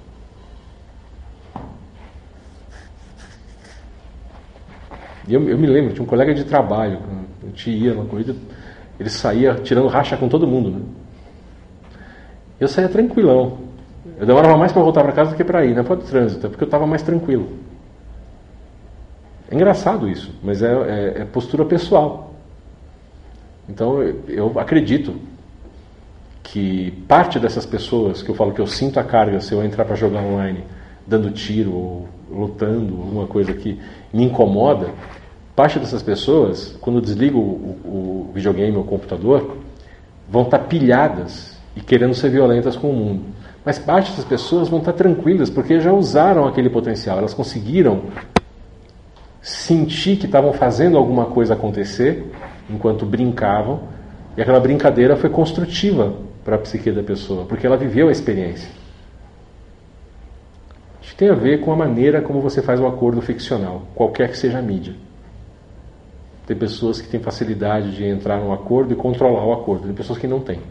E eu, eu me lembro, tinha um colega de trabalho, a gente ia numa corrida, ele saía tirando racha com todo mundo, né? Eu saía tranquilão. Eu demorava mais para voltar para casa do que para ir, não é por trânsito, é porque eu estava mais tranquilo. É engraçado isso, mas é, é, é postura pessoal. Então eu, eu acredito que parte dessas pessoas, que eu falo que eu sinto a carga se eu entrar para jogar online, dando tiro ou lutando, alguma coisa que me incomoda, parte dessas pessoas, quando desligo o, o videogame ou o computador, vão estar pilhadas e querendo ser violentas com o mundo. Mas parte dessas pessoas vão estar tranquilas porque já usaram aquele potencial, elas conseguiram sentir que estavam fazendo alguma coisa acontecer enquanto brincavam, e aquela brincadeira foi construtiva para a psique da pessoa, porque ela viveu a experiência. Isso tem a ver com a maneira como você faz o acordo ficcional, qualquer que seja a mídia. Tem pessoas que têm facilidade de entrar num acordo e controlar o acordo, tem pessoas que não têm.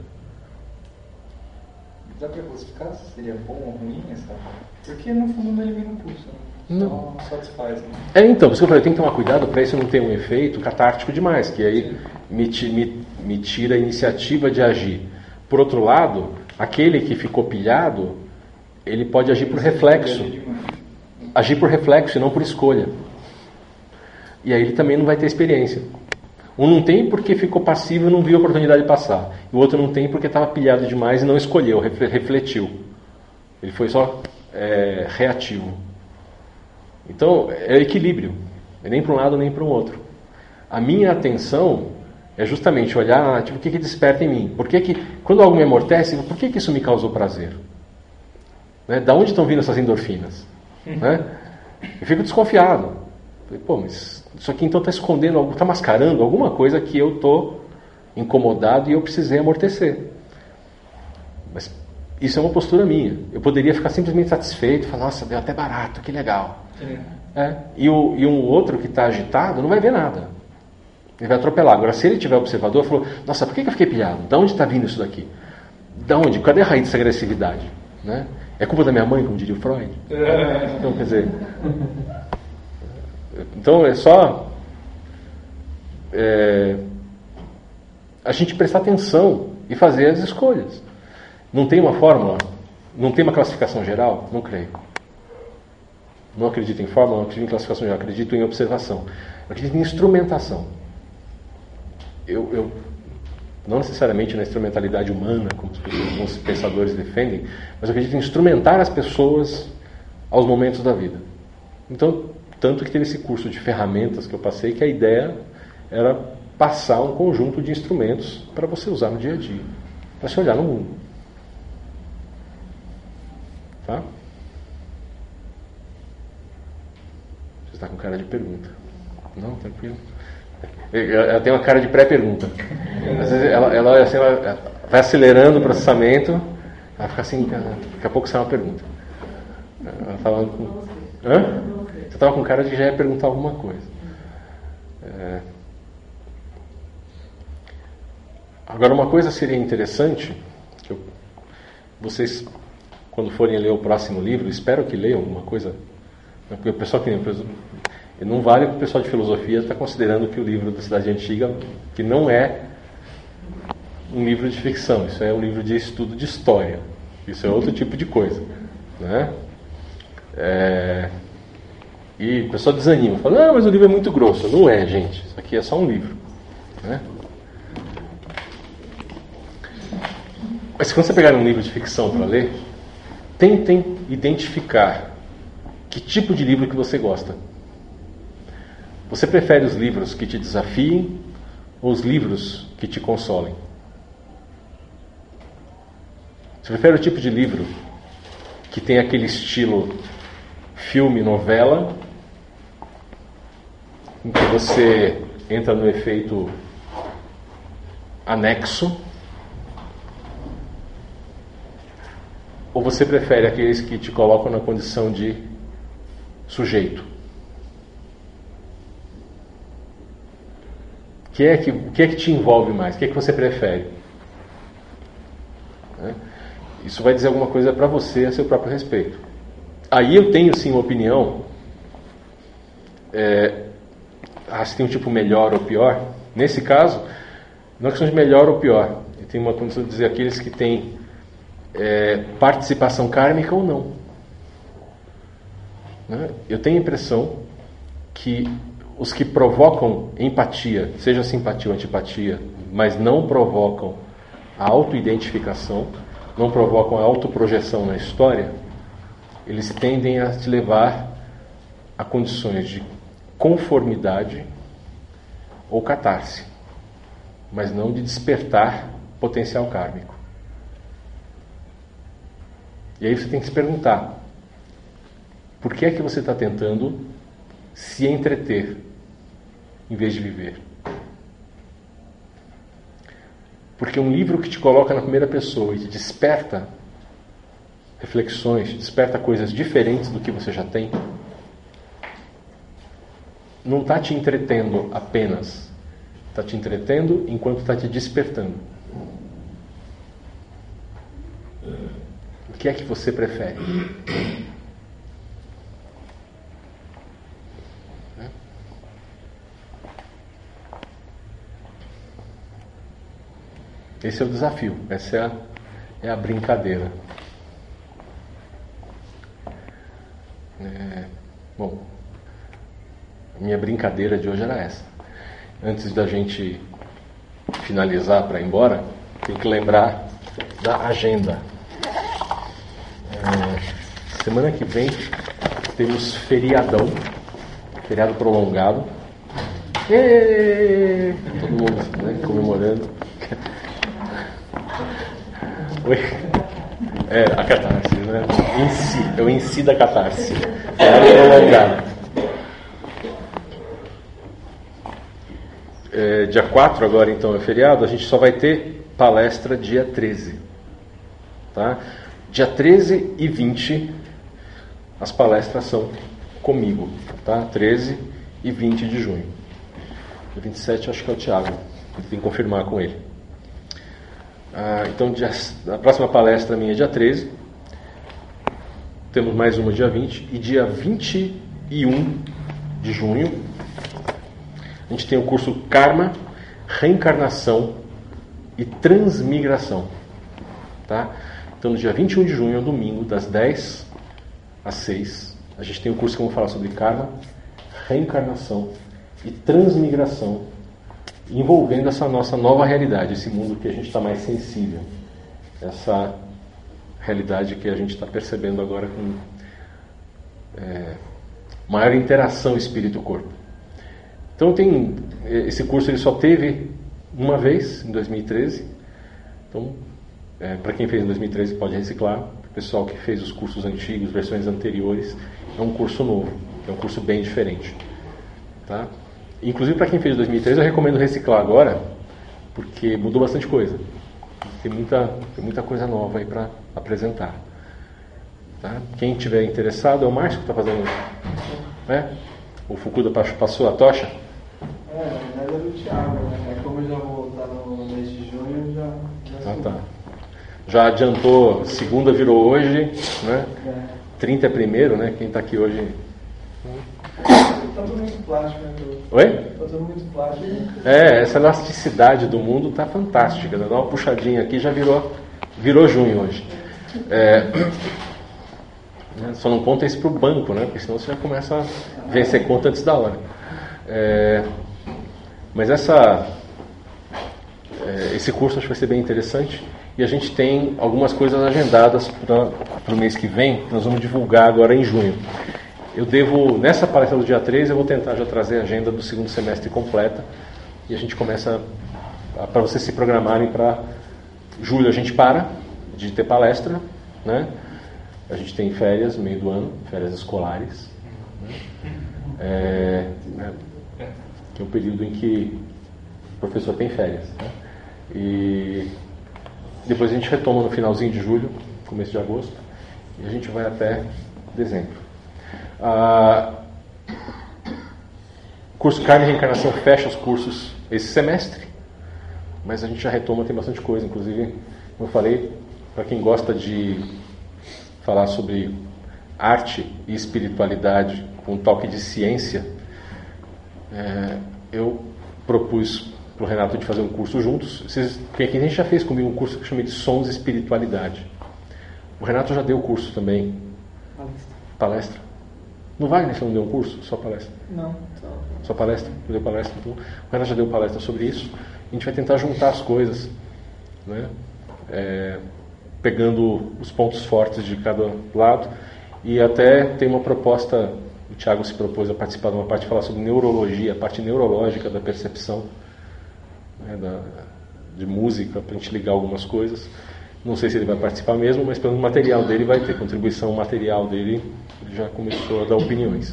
Dá para classificar se seria bom ou ruim essa? Porque no fundo não elimina o pulso, né? Não. Só satisfaz, né? É, então, por isso que eu falei, tem que tomar cuidado para isso não ter um efeito catártico demais, que aí me, me, me tira a iniciativa de agir. Por outro lado, aquele que ficou pilhado, ele pode agir por reflexo. Agir por reflexo e não por escolha. E aí ele também não vai ter experiência. Um não tem porque ficou passivo e não viu a oportunidade de passar. E o outro não tem porque estava pilhado demais e não escolheu, refletiu. Ele foi só é, reativo. Então, é equilíbrio. É nem para um lado nem para o outro. A minha atenção é justamente olhar tipo, o que, que desperta em mim. Por que que, quando algo me amortece, por que, que isso me causou prazer? Né? Da onde estão vindo essas endorfinas? Né? Eu fico desconfiado. Falei, pô, mas isso aqui então está escondendo algo, está mascarando alguma coisa que eu estou incomodado e eu precisei amortecer. Mas isso é uma postura minha. Eu poderia ficar simplesmente satisfeito, falar, nossa, deu até barato, que legal. É. E, o, e um outro que está agitado não vai ver nada. Ele vai atropelar. Agora, se ele tiver observador, falou, nossa, por que, que eu fiquei pilhado? Da onde está vindo isso daqui? Da onde? Cadê a raiz dessa agressividade? Né? É culpa da minha mãe, como diria o Freud? É. Então, quer dizer... Então, é só... É, a gente prestar atenção e fazer as escolhas. Não tem uma fórmula? Não tem uma classificação geral? Não creio. Não acredito em fórmula, não acredito em classificação, eu acredito em observação. Eu acredito em instrumentação. Eu, eu não necessariamente na instrumentalidade humana, como alguns pensadores defendem, mas eu acredito em instrumentar as pessoas aos momentos da vida. Então, tanto que teve esse curso de ferramentas que eu passei, que a ideia era passar um conjunto de instrumentos para você usar no dia a dia, para se olhar no mundo. Tá? Você está com cara de pergunta. Não, tranquilo. Ela tem uma cara de pré-pergunta. Às vezes ela, ela, assim, ela vai acelerando o processamento, ela fica assim, daqui a pouco sai uma pergunta. Ela fala com... Hã? Você estava com cara de já ia perguntar alguma coisa. É... Agora, uma coisa seria interessante, que eu... vocês, quando forem ler o próximo livro, espero que leiam alguma coisa, porque o pessoal que não vale que o pessoal de filosofia está considerando que o livro da Cidade Antiga, que não é um livro de ficção, isso é um livro de estudo de história, isso é outro tipo de coisa, né? É... E o pessoal desanima, fala, não, mas o livro é muito grosso. Não é, gente, isso aqui é só um livro, né? Mas quando você pegar um livro de ficção para ler, tentem identificar que tipo de livro que você gosta. Você prefere os livros que te desafiem ou os livros que te consolem? Você prefere o tipo de livro que tem aquele estilo filme, novela, em que você entra no efeito anexo? Ou você prefere aqueles que te colocam na condição de sujeito? O que é que, o que é que te envolve mais? O que é que você prefere? Né? Isso vai dizer alguma coisa para você a seu próprio respeito. Aí eu tenho sim uma opinião, é, ah, se tem um tipo melhor ou pior. Nesse caso, não é questão de melhor ou pior. Eu tenho uma condição de dizer aqueles que têm é, participação kármica ou não. Né? Eu tenho a impressão que os que provocam empatia, seja simpatia ou antipatia, mas não provocam a autoidentificação, não provocam a autoprojeção na história, eles tendem a te levar a condições de conformidade ou catarse, mas não de despertar potencial kármico. E aí você tem que se perguntar, por que é que você está tentando se entreter em vez de viver? Porque um livro que te coloca na primeira pessoa e te desperta reflexões, desperta coisas diferentes do que você já tem, não está te entretendo apenas, está te entretendo enquanto está te despertando. O que é que você prefere? Esse é o desafio, essa é a, é a brincadeira. É, bom, a minha brincadeira de hoje era essa. Antes da gente finalizar para ir embora, tem que lembrar da agenda. É, semana que vem temos feriadão, feriado prolongado. E todo mundo, né, comemorando. Oi? É, a catarse, né? Em si, é o em si da catarse. É, dia quatro agora então é feriado, a gente só vai ter palestra dia treze. Tá? Dia treze e vinte as palestras são comigo. Tá? treze e vinte de junho. Dia vinte e sete acho que é o Thiago. Tem que confirmar com ele. Ah, então dia, a próxima palestra minha é dia treze. Temos mais uma dia vinte. E dia vinte e um de junho a gente tem o curso Karma, Reencarnação e Transmigração. Tá? Então no dia vinte e um de junho, é um domingo, das dez às seis, A gente tem um curso que vamos falar sobre karma, reencarnação e transmigração, envolvendo essa nossa nova realidade, esse mundo que a gente está mais sensível, essa realidade que a gente está percebendo agora com é, maior interação espírito-corpo. Então tem esse curso, ele só teve uma vez em dois mil e treze. Então, é, para quem fez em dois mil e treze pode reciclar. O pessoal que fez os cursos antigos, versões anteriores, é um curso novo, é um curso bem diferente, tá? Inclusive para quem fez em dois mil e treze eu recomendo reciclar agora, porque mudou bastante coisa. Tem muita, tem muita coisa nova aí para apresentar, tá? Quem tiver interessado, é o Márcio que está fazendo, né? O Fukuda passou a tocha? É, na verdade é do Thiago, né? Como eu já vou estar no mês de junho, já... já ah, tá. Já adiantou, segunda virou hoje, né? É. trinta é primeiro, né? Quem está aqui hoje... Tá tudo muito plástico, né? Oi? Tá tudo muito plástico. É, essa elasticidade do mundo está fantástica. Dá uma puxadinha aqui, já virou, virou junho hoje. É, só não conta isso para o banco, né? Porque senão você já começa a vencer conta antes da hora. É, mas essa, é, esse curso acho que vai ser bem interessante. E a gente tem algumas coisas agendadas para o mês que vem, que nós vamos divulgar agora em junho. Eu devo, nessa palestra do dia três, eu vou tentar já trazer a agenda do segundo semestre completa. E a gente começa, para vocês se programarem para julho, a gente para de ter palestra, né? A gente tem férias no meio do ano, férias escolares, né? É, né? Que é um período em que o professor tem férias, né? E depois a gente retoma no finalzinho de julho, começo de agosto, e a gente vai até dezembro. Ah, curso Karma e Reencarnação fecha os cursos esse semestre, mas a gente já retoma, tem bastante coisa. Inclusive, como eu falei, para quem gosta de falar sobre arte e espiritualidade com um toque de ciência, é, eu propus para o Renato de fazer um curso juntos. Vocês, quem aqui a gente já fez comigo um curso que eu chamei de Sons e Espiritualidade. O Renato já deu o curso também. Palestra. Palestra. No Wagner você não deu um curso? Só palestra? Não. Só, só palestra? Não deu palestra? Então, o Renato já deu palestra sobre isso. A gente vai tentar juntar as coisas, né? É, pegando os pontos fortes de cada lado. E até tem uma proposta, o Thiago se propôs a participar de uma parte, falar sobre neurologia, a parte neurológica da percepção, né, da, de música, para a gente ligar algumas coisas. Não sei se ele vai participar mesmo, mas pelo material dele vai ter, contribuição material dele, ele já começou a dar opiniões.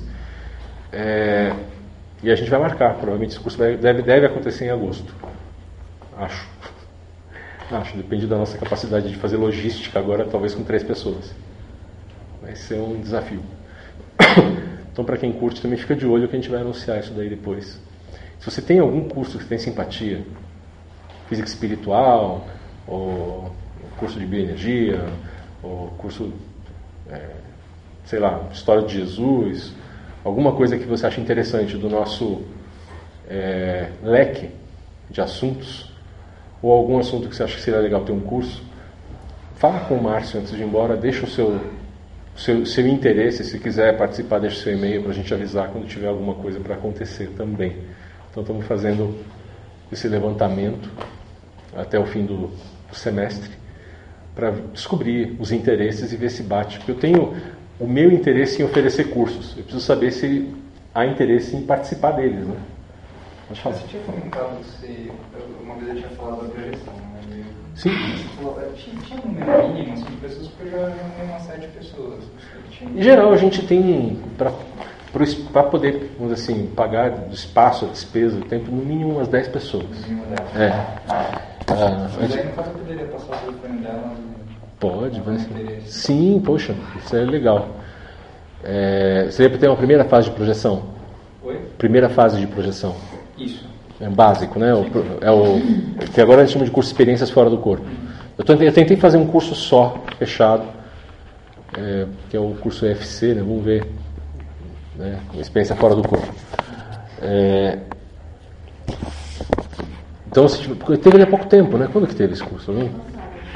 É, e a gente vai marcar, provavelmente esse curso vai, deve, deve acontecer em agosto. Acho. Acho, depende da nossa capacidade de fazer logística agora, talvez com três pessoas. Vai ser um desafio. Então, para quem curte, também fica de olho que a gente vai anunciar isso daí depois. Se você tem algum curso que tem simpatia, física espiritual, ou curso de bioenergia, ou curso, é, sei lá, história de Jesus, alguma coisa que você acha interessante do nosso é, leque de assuntos, ou algum assunto que você acha que seria legal ter um curso, fala com o Márcio antes de ir embora, deixa o seu, seu, seu interesse, se quiser participar, deixa o seu e-mail para a gente avisar quando tiver alguma coisa para acontecer também. Então estamos fazendo esse levantamento até o fim do, do semestre, para descobrir os interesses e ver se bate. Porque eu tenho o meu interesse em oferecer cursos. Eu preciso saber se há interesse em participar deles, né? Pode falar. Você tinha comentado, você, uma vez eu tinha falado da projeção, né? Sim. Você falou, tinha, tinha um número mínimo assim, de pessoas, porque eu já reuni umas sete pessoas. Tinha... Em geral, a gente tem, para poder, vamos dizer assim, pagar do espaço, a despesa, o tempo, no mínimo umas dez pessoas. No mínimo dez. É. Ah, mas aí, no caso, eu poderia passar o telefone dela. Pode, vai ser. Sim, poxa, isso é legal. É, seria para ter uma primeira fase de projeção? Oi? Primeira fase de projeção. Isso. É básico, né? O, é o que agora a gente chama de curso de experiências fora do corpo. Eu tentei, eu tentei fazer um curso só, fechado, é, que é o curso E F C, né? Vamos ver, né? Experiência fora do corpo. É, então, se, teve ele há pouco tempo, né? Quando que teve esse curso? Não?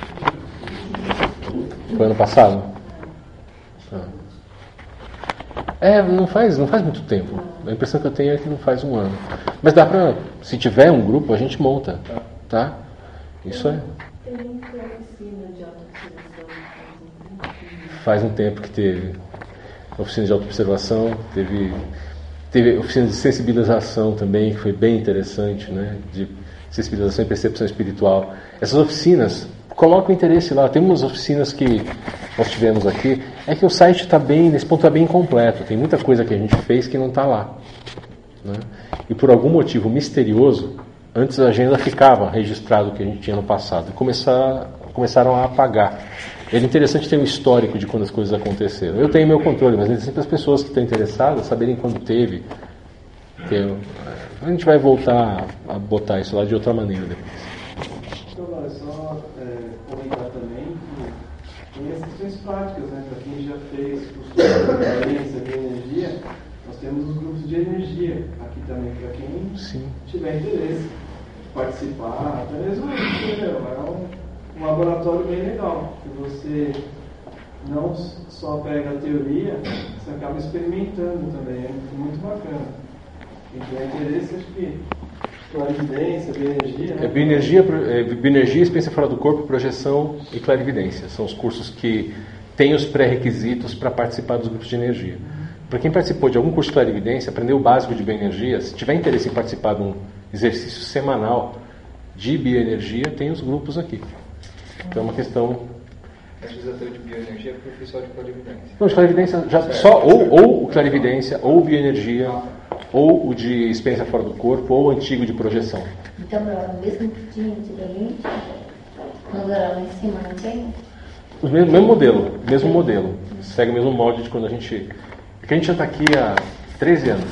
Foi ano passado? Ah. É, não faz, não faz muito tempo. A impressão que eu tenho é que não faz um ano. Mas dá pra, se tiver um grupo, a gente monta, tá? Isso é. Tem uma oficina de autoobservação. Faz um tempo que teve oficina de autoobservação, teve, teve oficina de sensibilização também, que foi bem interessante, né? De sensibilização e percepção espiritual. Essas oficinas, coloca o interesse lá. Tem umas oficinas que nós tivemos aqui, é que o site está bem, nesse ponto está bem incompleto. Tem muita coisa que a gente fez que não está lá, né? E por algum motivo misterioso, antes a agenda ficava registrado o que a gente tinha no passado. E começar, começaram a apagar. É interessante ter um histórico de quando as coisas aconteceram. Eu tenho meu controle, mas necessito as pessoas que estão interessadas saberem quando teve. Ter, a gente vai voltar a botar isso lá de outra maneira depois. Então, é só é, comentar também que tem as questões práticas, né? Para quem já fez curso de experiência de energia, nós temos os grupos de energia aqui também, para quem Sim. tiver interesse de participar, até mesmo entendeu? É um, um laboratório bem legal, que você não só pega a teoria, você acaba experimentando também, é muito bacana. Quem tiver interesse, acho que clarividência, bioenergia, né? É bioenergia, é, bioenergia, experiência fora do corpo, projeção e clarividência. São os cursos que têm os pré-requisitos para participar dos grupos de energia. Para quem participou de algum curso de clarividência, aprendeu o básico de bioenergia, se tiver interesse em participar de um exercício semanal de bioenergia, tem os grupos aqui. Então é uma questão... Às vezes até de bioenergia é professor de clarividência. Não, de clarividência, já, só ou, ou clarividência, ou bioenergia, ou o de experiência fora do corpo, ou o antigo de projeção. Então, o mesmo que tinha antigamente, quando era lá em cima, não tem? O mesmo, mesmo modelo, mesmo modelo. Segue o mesmo molde de quando a gente... Porque a gente já está aqui há treze anos.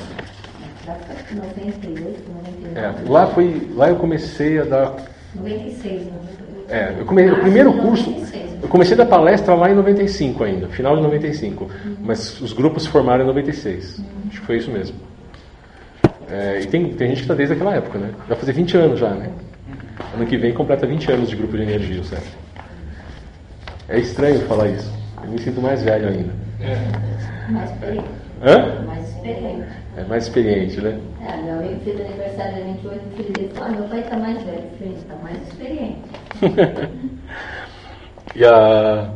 noventa e oito, noventa e nove. É, lá, foi, lá eu comecei a dar... noventa e seis, né? É, eu come, o primeiro curso... Eu comecei a dar palestra lá em noventa e cinco ainda, final de noventa e cinco. Uhum. Mas os grupos se formaram em noventa e seis. Uhum. Acho que foi isso mesmo. É, e tem, tem gente que está desde aquela época, né? Vai fazer vinte anos já, né? Ano que vem completa vinte anos de grupo de energia, certo? É estranho falar isso. Eu me sinto mais velho ainda. É. Mais experiente. Hã? Mais experiente. É mais experiente, né? É, meu amigo fez aniversário dia vinte e oito, o filho dele falou, ah, meu pai está mais velho. O filho está mais experiente. E a...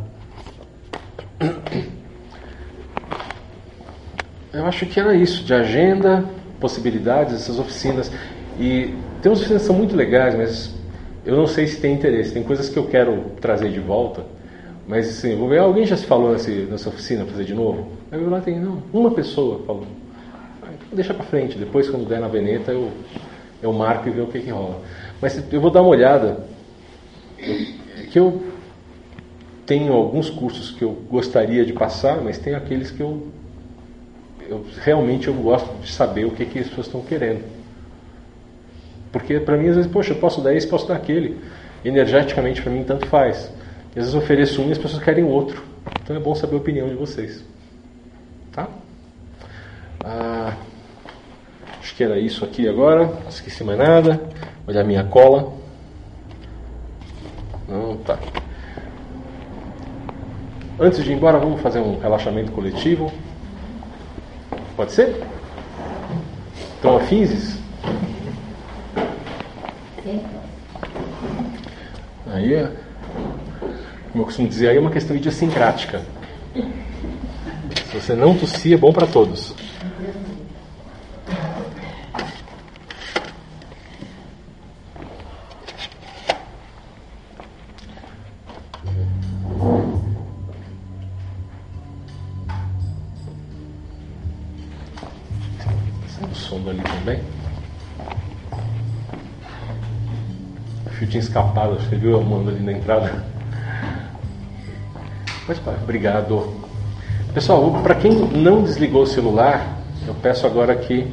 Eu acho que era isso, de agenda, possibilidades, essas oficinas. E tem umas oficinas que são muito legais, mas eu não sei se tem interesse. Tem coisas que eu quero trazer de volta, mas assim, vou ver, alguém já se falou nessa, nessa oficina fazer de novo? Aí eu lá tem, não, uma pessoa falou. Deixa pra frente, depois quando der na Veneta eu, eu marco e ver o que que rola. Mas eu vou dar uma olhada, eu, que eu tenho alguns cursos que eu gostaria de passar, mas tem aqueles que eu, eu realmente eu gosto de saber o que que as pessoas estão querendo. Porque para mim às vezes, poxa, eu posso dar esse, posso dar aquele. Energeticamente para mim tanto faz. E às vezes eu ofereço um e as pessoas querem outro. Então é bom saber a opinião de vocês. Tá? Ah, acho que era isso aqui agora. Não esqueci mais nada. Olhar minha cola. Não, tá. Antes de ir embora, vamos fazer um relaxamento coletivo. Pode ser? Estão afinzes? Aí, é, como eu costumo dizer, aí é uma questão idiosincrática. Se você não tossir, é bom para todos. O som dali também. O fio tinha escapado, você viu eu mando ali na entrada. Pode parar, obrigado. Pessoal, para quem não desligou o celular, eu peço agora que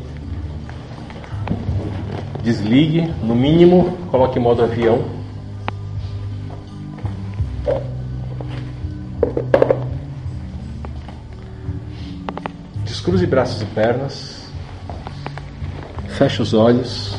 desligue, no mínimo, coloque em modo avião. Descruze braços e pernas. Feche os olhos.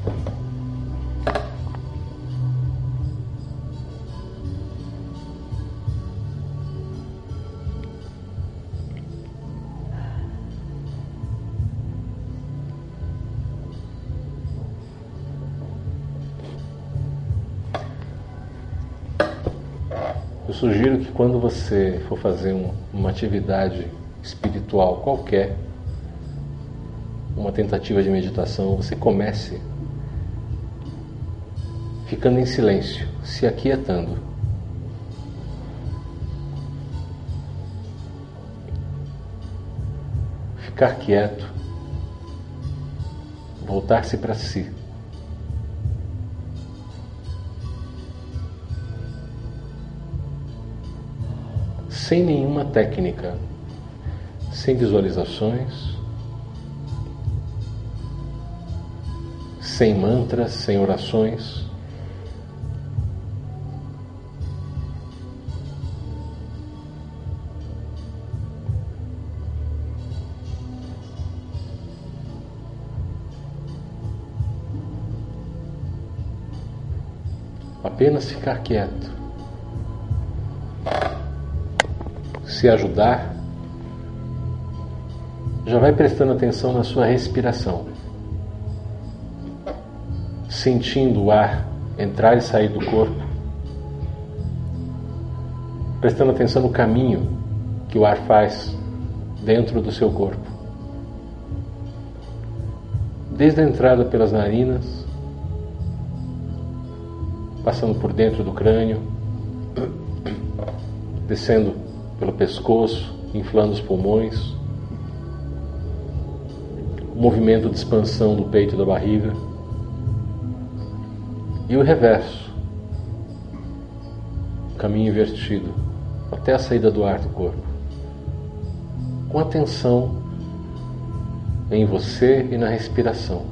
Eu sugiro que quando você for fazer um, uma atividade espiritual qualquer, uma tentativa de meditação, você comece ficando em silêncio, se aquietando. Ficar quieto, voltar-se para si. Sem nenhuma técnica, sem visualizações, sem mantras, sem orações. Apenas ficar quieto. Se ajudar, já vai prestando atenção na sua respiração, sentindo o ar entrar e sair do corpo, prestando atenção no caminho que o ar faz dentro do seu corpo, desde a entrada pelas narinas, passando por dentro do crânio, descendo pelo pescoço, inflando os pulmões, o movimento de expansão do peito e da barriga, e o reverso, o caminho invertido, até a saída do ar do corpo, com atenção em você e na respiração.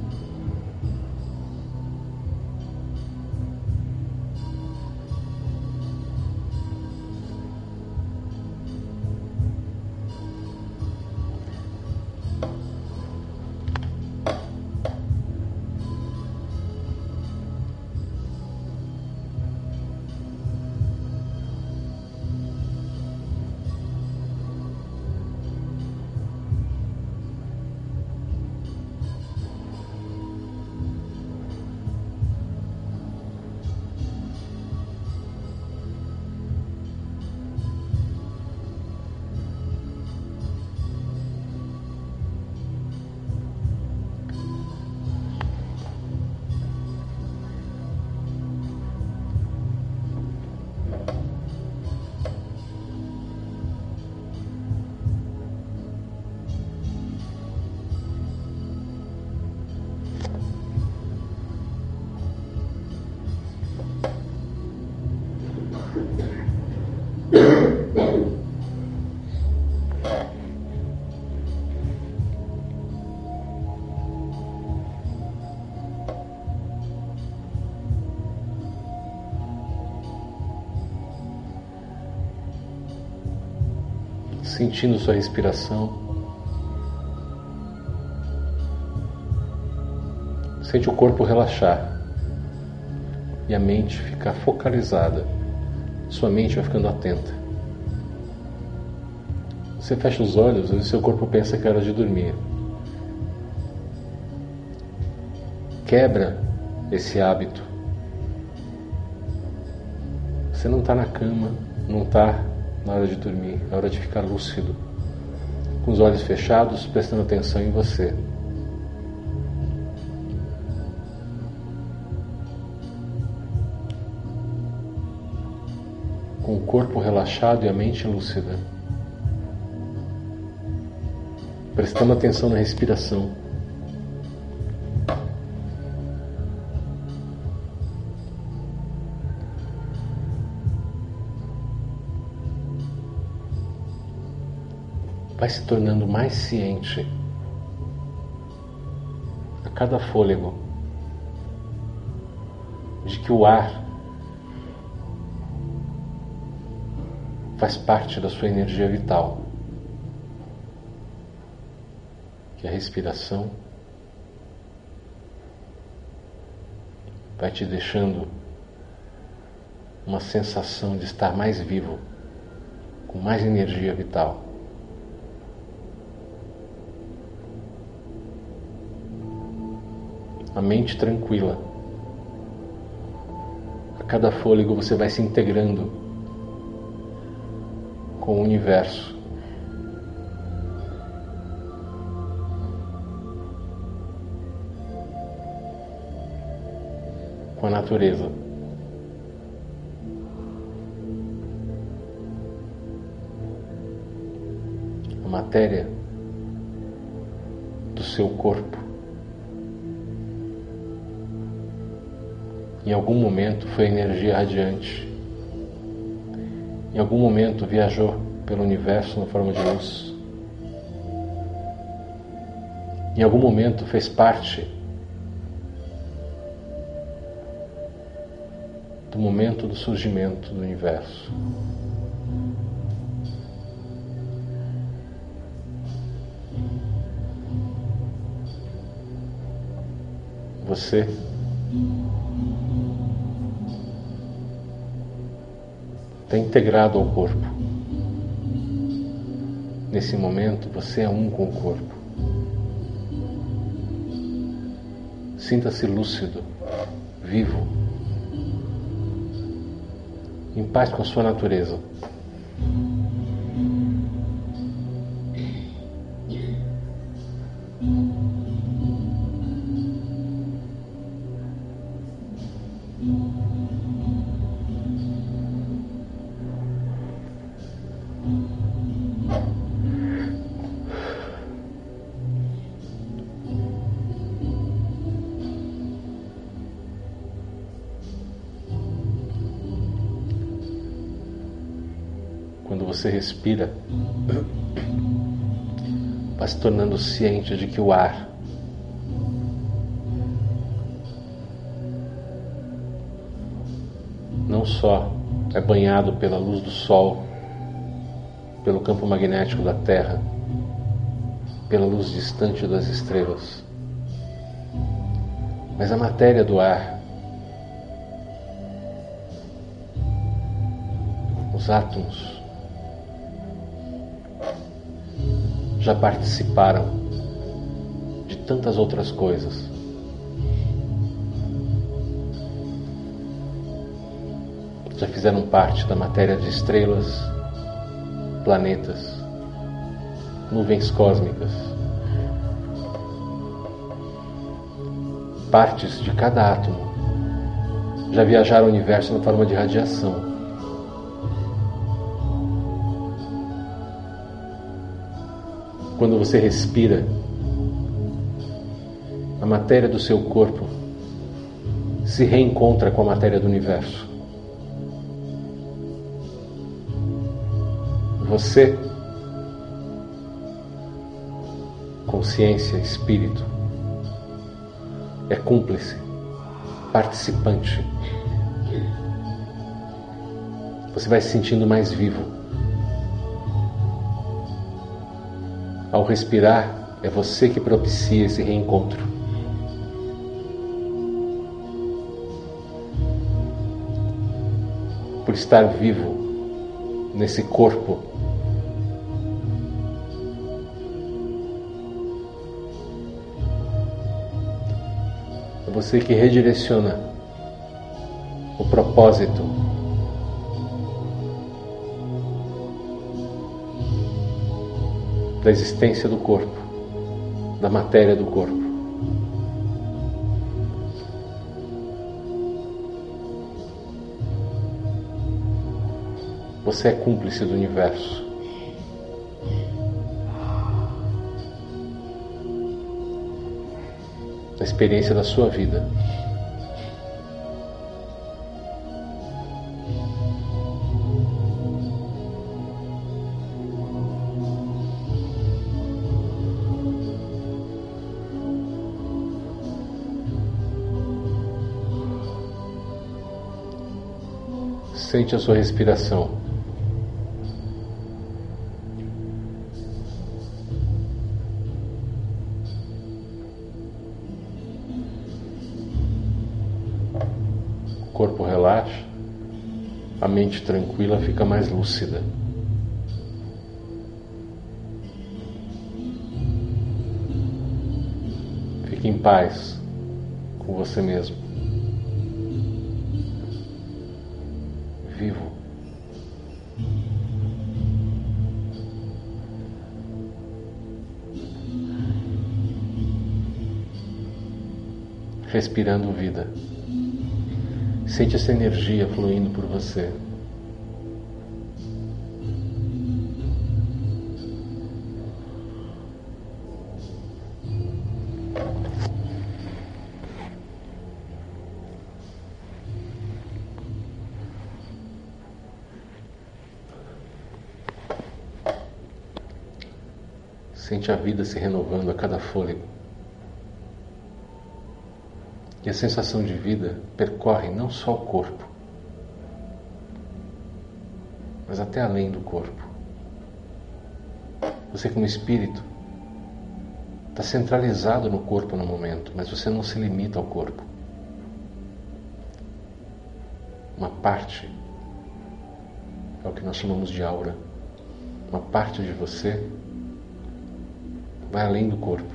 Sentindo sua respiração, sente o corpo relaxar e a mente ficar focalizada, sua mente vai ficando atenta. Você fecha os olhos e seu corpo pensa que é hora de dormir. Quebra esse hábito. Você não está na cama, não está na hora de dormir, é hora de ficar lúcido, com os olhos fechados, prestando atenção em você. Com o corpo relaxado e a mente lúcida, prestando atenção na respiração. Vai se tornando mais ciente a cada fôlego de que o ar faz parte da sua energia vital, que a respiração vai te deixando uma sensação de estar mais vivo, com mais energia vital. A mente tranquila. A cada fôlego você vai se integrando com o universo. Com a natureza. A matéria do seu corpo em algum momento foi energia radiante. Em algum momento viajou pelo universo na forma de luz. Em algum momento fez parte do momento do surgimento do universo. Você está integrado ao corpo. Nesse momento, você é um com o corpo. Sinta-se lúcido, vivo, em paz com a sua natureza. Quando você respira, vai se tornando ciente de que o ar não só é banhado pela luz do sol, pelo campo magnético da Terra, pela luz distante das estrelas, mas a matéria do ar, os átomos, já participaram de tantas outras coisas. Já fizeram parte da matéria de estrelas, planetas, nuvens cósmicas. Partes de cada átomo já viajaram o universo na forma de radiação. Quando você respira, a matéria do seu corpo se reencontra com a matéria do universo. Você, consciência, espírito, é cúmplice, participante. Você vai se sentindo mais vivo. Ao respirar, é você que propicia esse reencontro. Por estar vivo nesse corpo, é você que redireciona o propósito da existência do corpo, da matéria do corpo. Você é cúmplice do universo. Da experiência da sua vida. Sente a sua respiração. corpo relaxa, a mente tranquila fica mais lúcida. Fique em paz com você mesmo. Vivo. Respirando vida. Sente essa energia fluindo por você. Sente a vida se renovando a cada fôlego. E a sensação de vida percorre não só o corpo, mas até além do corpo. Você, como espírito, está centralizado no corpo no momento, mas você não se limita ao corpo. Uma parte é o que nós chamamos de aura. Uma parte de você vai além do corpo.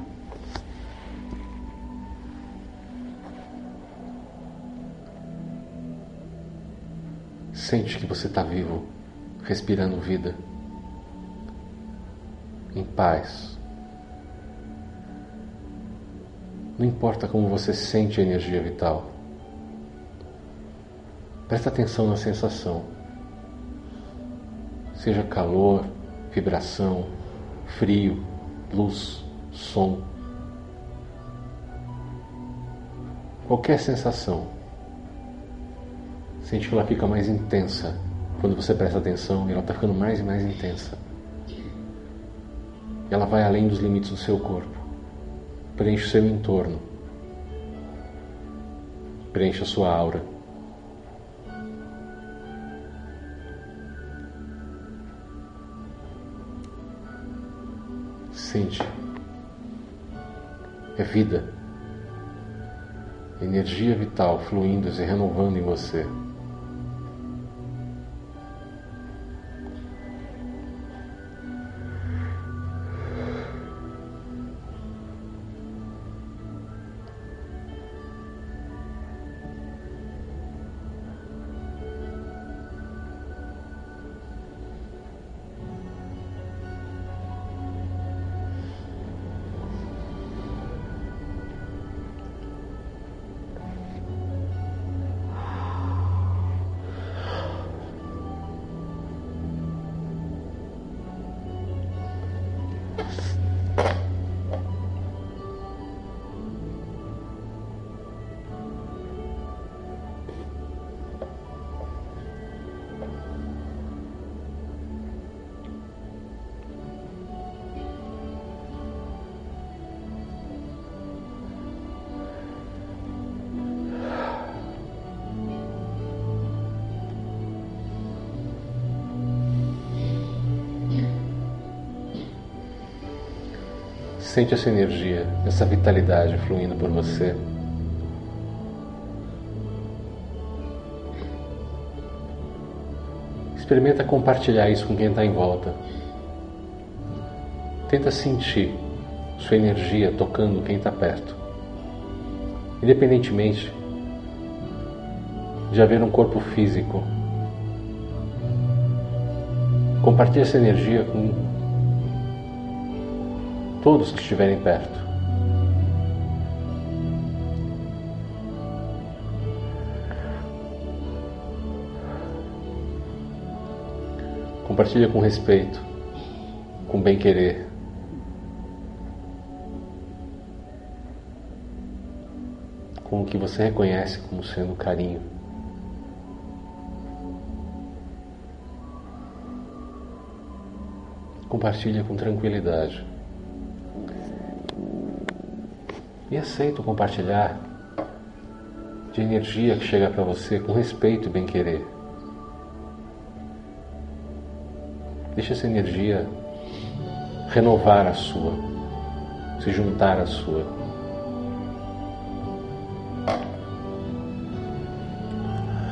Sente que você está vivo, respirando vida, em paz. Não importa como você sente a energia vital. Presta atenção na sensação. Seja calor, vibração, frio, luz, som. Qualquer sensação. Sente que ela fica mais intensa. Quando você presta atenção, ela está ficando mais e mais intensa. Ela vai além dos limites do seu corpo. Preenche o seu entorno. Preenche a sua aura. Sente. É vida. Energia vital fluindo e se renovando em você. Sente essa energia, essa vitalidade fluindo por você. Experimenta compartilhar isso com quem está em volta. Tenta sentir sua energia tocando quem está perto. Independentemente de haver um corpo físico. Compartilhe essa energia com todos que estiverem perto. Compartilha com respeito, com bem-querer. Com o que você reconhece como sendo carinho. Compartilha com tranquilidade. E aceita o compartilhar de energia que chega para você com respeito e bem-querer. Deixa essa energia renovar a sua, se juntar à sua.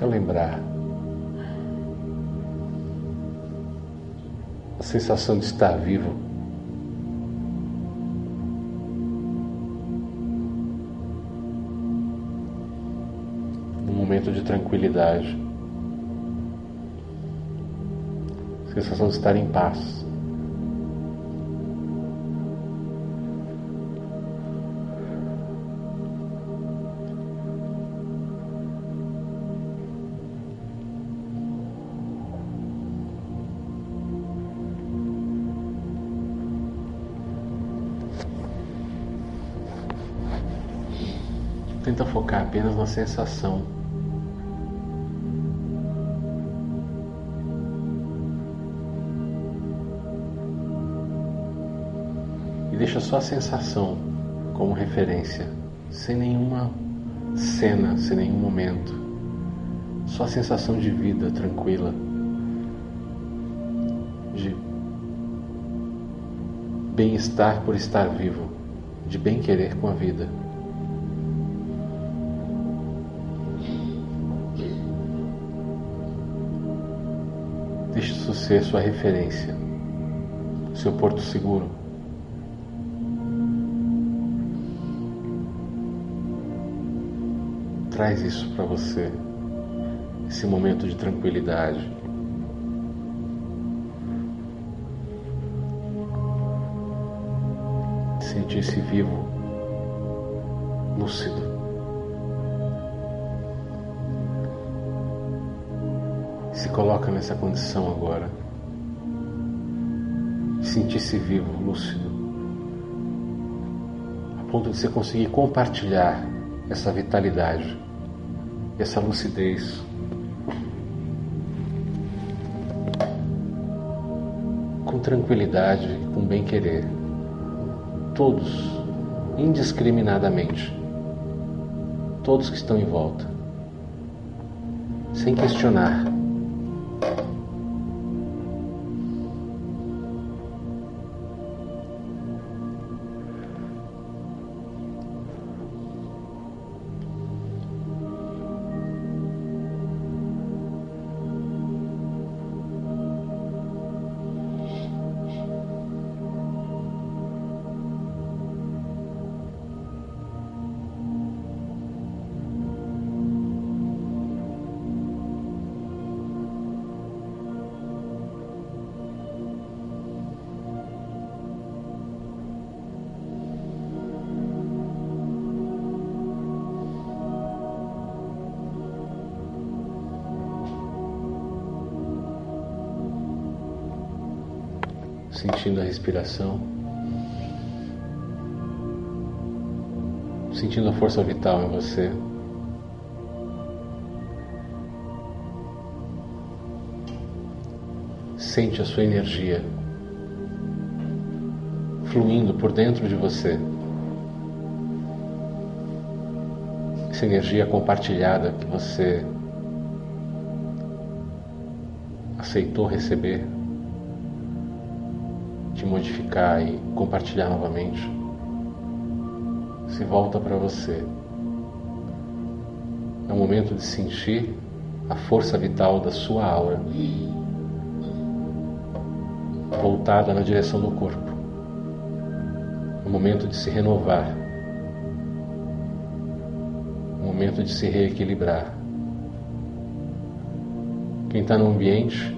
lembrar a sensação de estar vivo. Num momento de tranquilidade. Sensação de estar em paz. Tenta focar apenas na sensação. E deixa só a sensação como referência, sem nenhuma cena, sem nenhum momento. Só a sensação de vida tranquila, de bem-estar por estar vivo, de bem-querer com a vida. Deixe isso ser sua referência, seu porto seguro. Traz isso para você, esse momento de tranquilidade. Sentir-se vivo, lúcido. Se coloca nessa condição agora, sentir-se vivo, lúcido, a ponto de você conseguir compartilhar essa vitalidade, essa lucidez com tranquilidade, com bem-querer, todos, indiscriminadamente, todos que estão em volta, sem questionar. Sentindo a respiração, sentindo a força vital em você. Sente a sua energia fluindo por dentro de você. Essa energia compartilhada que você aceitou receber, de modificar e compartilhar novamente, se volta para você. É o momento de sentir a força vital da sua aura voltada na direção do corpo. É o momento de se renovar, é o momento de se reequilibrar. Quem está no ambiente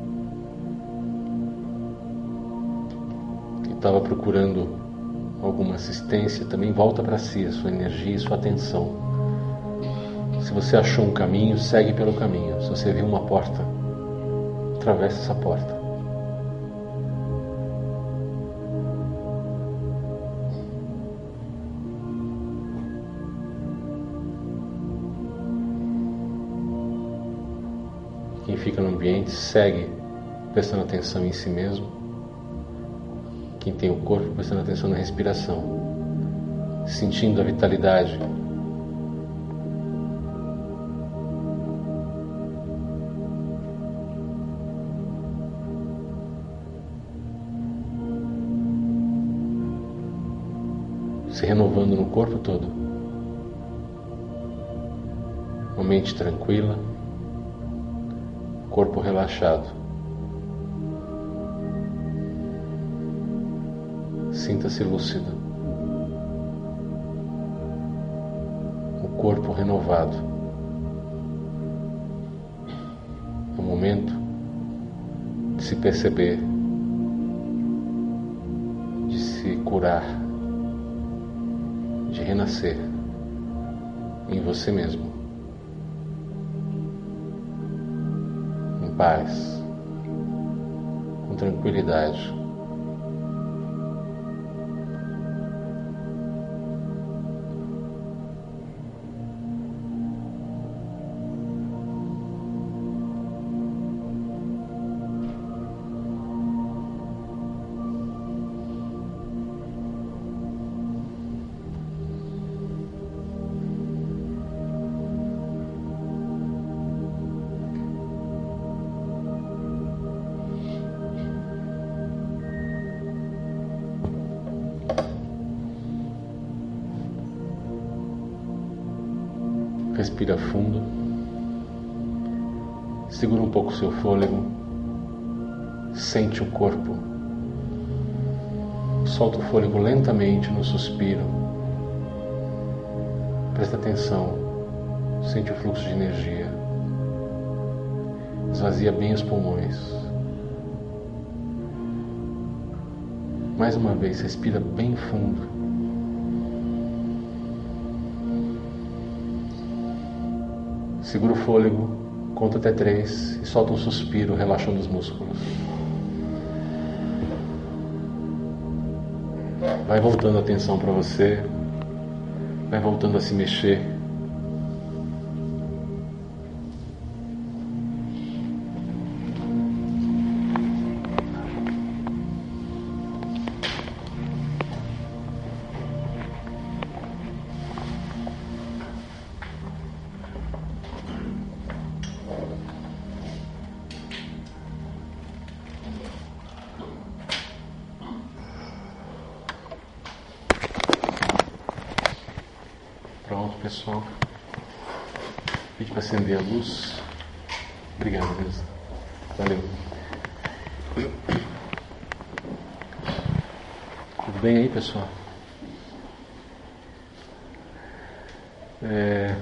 estava procurando alguma assistência, também volta para si, a sua energia e sua atenção. Se você achou um caminho, segue pelo caminho. Se você viu uma porta, atravessa essa porta. Quem fica no ambiente segue prestando atenção em si mesmo. Quem tem o corpo prestando atenção na respiração, sentindo a vitalidade. Se renovando no corpo todo. Uma mente tranquila, corpo relaxado. Sinta-se lúcido. O corpo renovado. É o momento de se perceber, de se curar, de renascer em você mesmo, em paz, com tranquilidade. Respira fundo, segura um pouco o seu fôlego, sente o corpo, solta o fôlego lentamente no suspiro, presta atenção, sente o fluxo de energia, esvazia bem os pulmões. Mais uma vez, respira bem fundo. Segura o fôlego, conta até três e solta um suspiro, relaxando os músculos. Vai voltando a atenção para você, vai voltando a se mexer. Pronto, pessoal. Pedi para acender a luz. Obrigado, Deus. Valeu. Tudo bem aí, pessoal? É...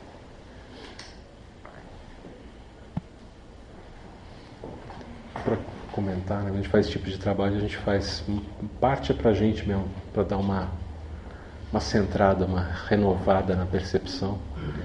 Para comentar, né? A gente faz esse tipo de trabalho, a gente faz parte é pra gente mesmo, para dar uma uma centrada, uma renovada na percepção.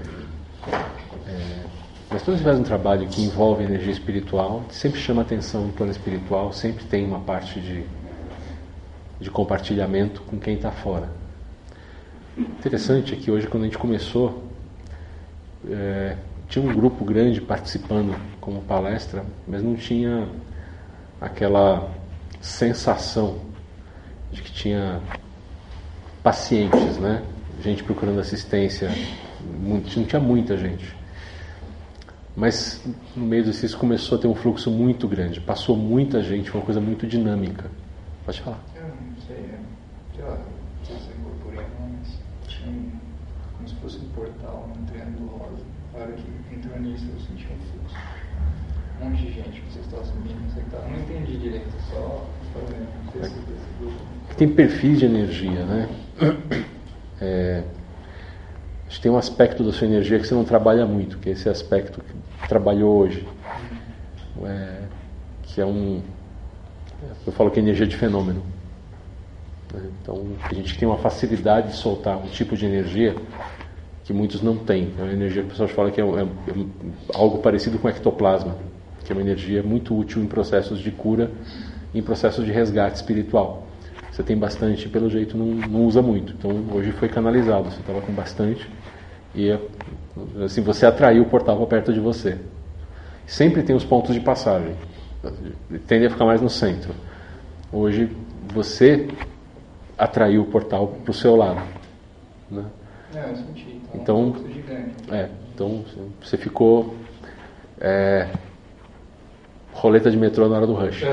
É, mas quando você faz um trabalho que envolve energia espiritual, sempre chama atenção no plano espiritual, sempre tem uma parte de, de compartilhamento com quem está fora. Interessante é que hoje, quando a gente começou, é, tinha um grupo grande participando como palestra, mas não tinha aquela sensação de que tinha pacientes, né? Gente procurando assistência, muito, não tinha muita gente. Mas no meio disso começou a ter um fluxo muito grande, passou muita gente, foi uma coisa muito dinâmica. Pode falar. Eu não sei, é, sei lá, não sei se eu incorporei não, mas tinha um, como se fosse um portal, um triângulo rosa. Na hora que entrou nisso eu senti um fluxo. Um monte de gente, vocês estão assumindo, não sei o que tá. Não entendi direito, só fazendo, não sei se desse grupo. Tem perfis de energia, né? É, acho que tem um aspecto da sua energia que você não trabalha muito, que é esse aspecto que trabalhou hoje, é, que é um, eu falo que é energia de fenômeno, né? Então a gente tem uma facilidade de soltar um tipo de energia que muitos não têm. É uma energia que o pessoal fala que é, é, é algo parecido com ectoplasma, que é uma energia muito útil em processos de cura, em processos de resgate espiritual. Você tem bastante, pelo jeito não, não usa muito. Então hoje foi canalizado, você estava com bastante e assim, você atraiu o portal para perto de você. Sempre tem os pontos de passagem, tende a ficar mais no centro. Hoje você atraiu o portal para o seu lado, né? É, eu senti. Então, um fluxo gigante. É, então você ficou é, roleta de metrô na hora do rush.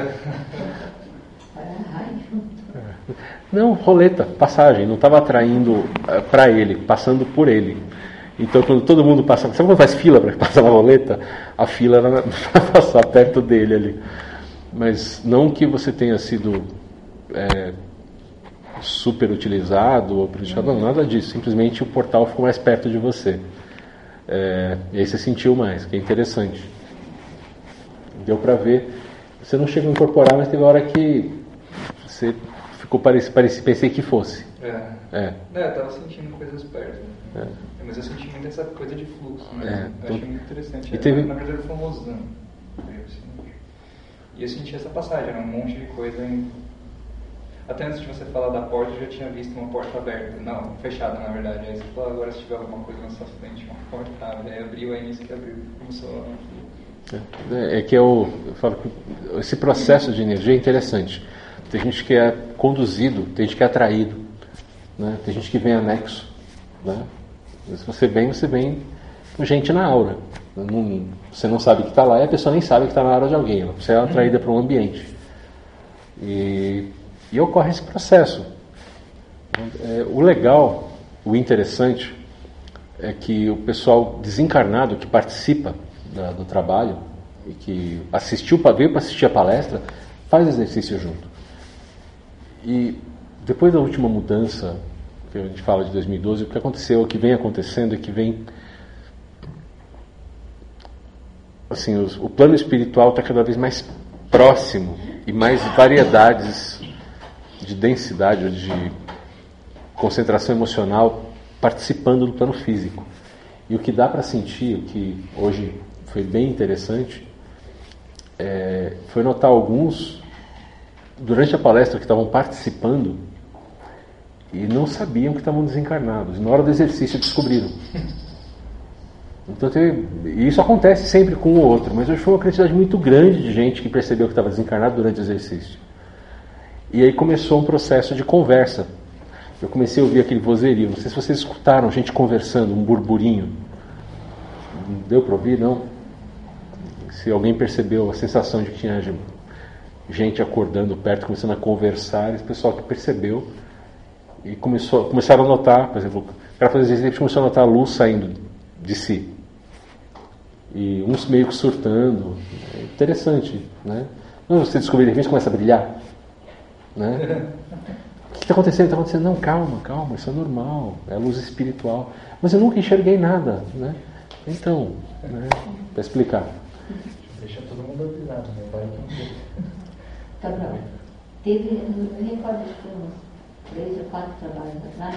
Não, roleta, passagem, não estava atraindo uh, para ele, passando por ele. Então, quando todo mundo passa, sabe quando faz fila para passar uma roleta? A fila era para passar perto dele ali. Mas não que você tenha sido é, super utilizado ou prejudicado, não, nada disso. Simplesmente o portal ficou mais perto de você. É, e aí você sentiu mais, que é interessante. Deu para ver. Você não chegou a incorporar, mas teve uma hora que você ficou parecido, parecido pensei que fosse. É. É. É, eu tava sentindo coisas perto. É. Mas eu senti muito essa coisa de fluxo mesmo. É, Eu então- achei muito interessante. E teve- Na verdade, foi um Mozão. E eu senti essa passagem, era um monte de coisa em... Até antes de você falar da porta, eu já tinha visto uma porta aberta. Não, fechada, na verdade. Aí você falou, agora se tiver alguma coisa na sua frente, uma porta abre. Aí abriu, aí nisso que abriu. Começou a... É, é que eu, eu falo que esse processo de energia é interessante. Tem gente que é conduzido, tem gente que é atraído, né? Tem gente que vem anexo, né? Se você vem, você vem com gente na aura. Não, você não sabe que está lá e a pessoa nem sabe que está na aura de alguém. Você é atraída para um ambiente. E, e ocorre esse processo. É, o legal, o interessante, é que o pessoal desencarnado que participa da, do trabalho e que assistiu, veio para assistir a palestra, faz exercício junto. E depois da última mudança, que a gente fala de dois mil e doze, o que aconteceu, o que vem acontecendo é que vem... Assim, os, o plano espiritual está cada vez mais próximo e mais variedades de densidade, de concentração emocional participando do plano físico. E o que dá para sentir, o que hoje foi bem interessante, é, foi notar alguns, durante a palestra, que estavam participando e não sabiam que estavam desencarnados. E na hora do exercício descobriram. Então, teve, e isso acontece sempre com o outro, mas hoje foi uma quantidade muito grande de gente que percebeu que estava desencarnado durante o exercício. E aí começou um processo de conversa. Eu comecei a ouvir aquele vozerio. Não sei se vocês escutaram gente conversando, um burburinho. Não deu para ouvir, não? Se alguém percebeu a sensação de que tinha gente acordando perto, começando a conversar, esse pessoal que percebeu e começou, começaram a notar, por exemplo, o cara fazia exercício, começou a notar a luz saindo de si. E uns meio que surtando. É interessante, né? Não, você descobre, de repente começa a brilhar, né? O que está acontecendo? Está acontecendo? Não, calma, calma, isso é normal, é a luz espiritual. Mas eu nunca enxerguei nada, né? Então, né? Para explicar. Deixa todo mundo avisado, né? Vai que Cabral, teve, eu me recordo de uns três ou quatro trabalhos atrás,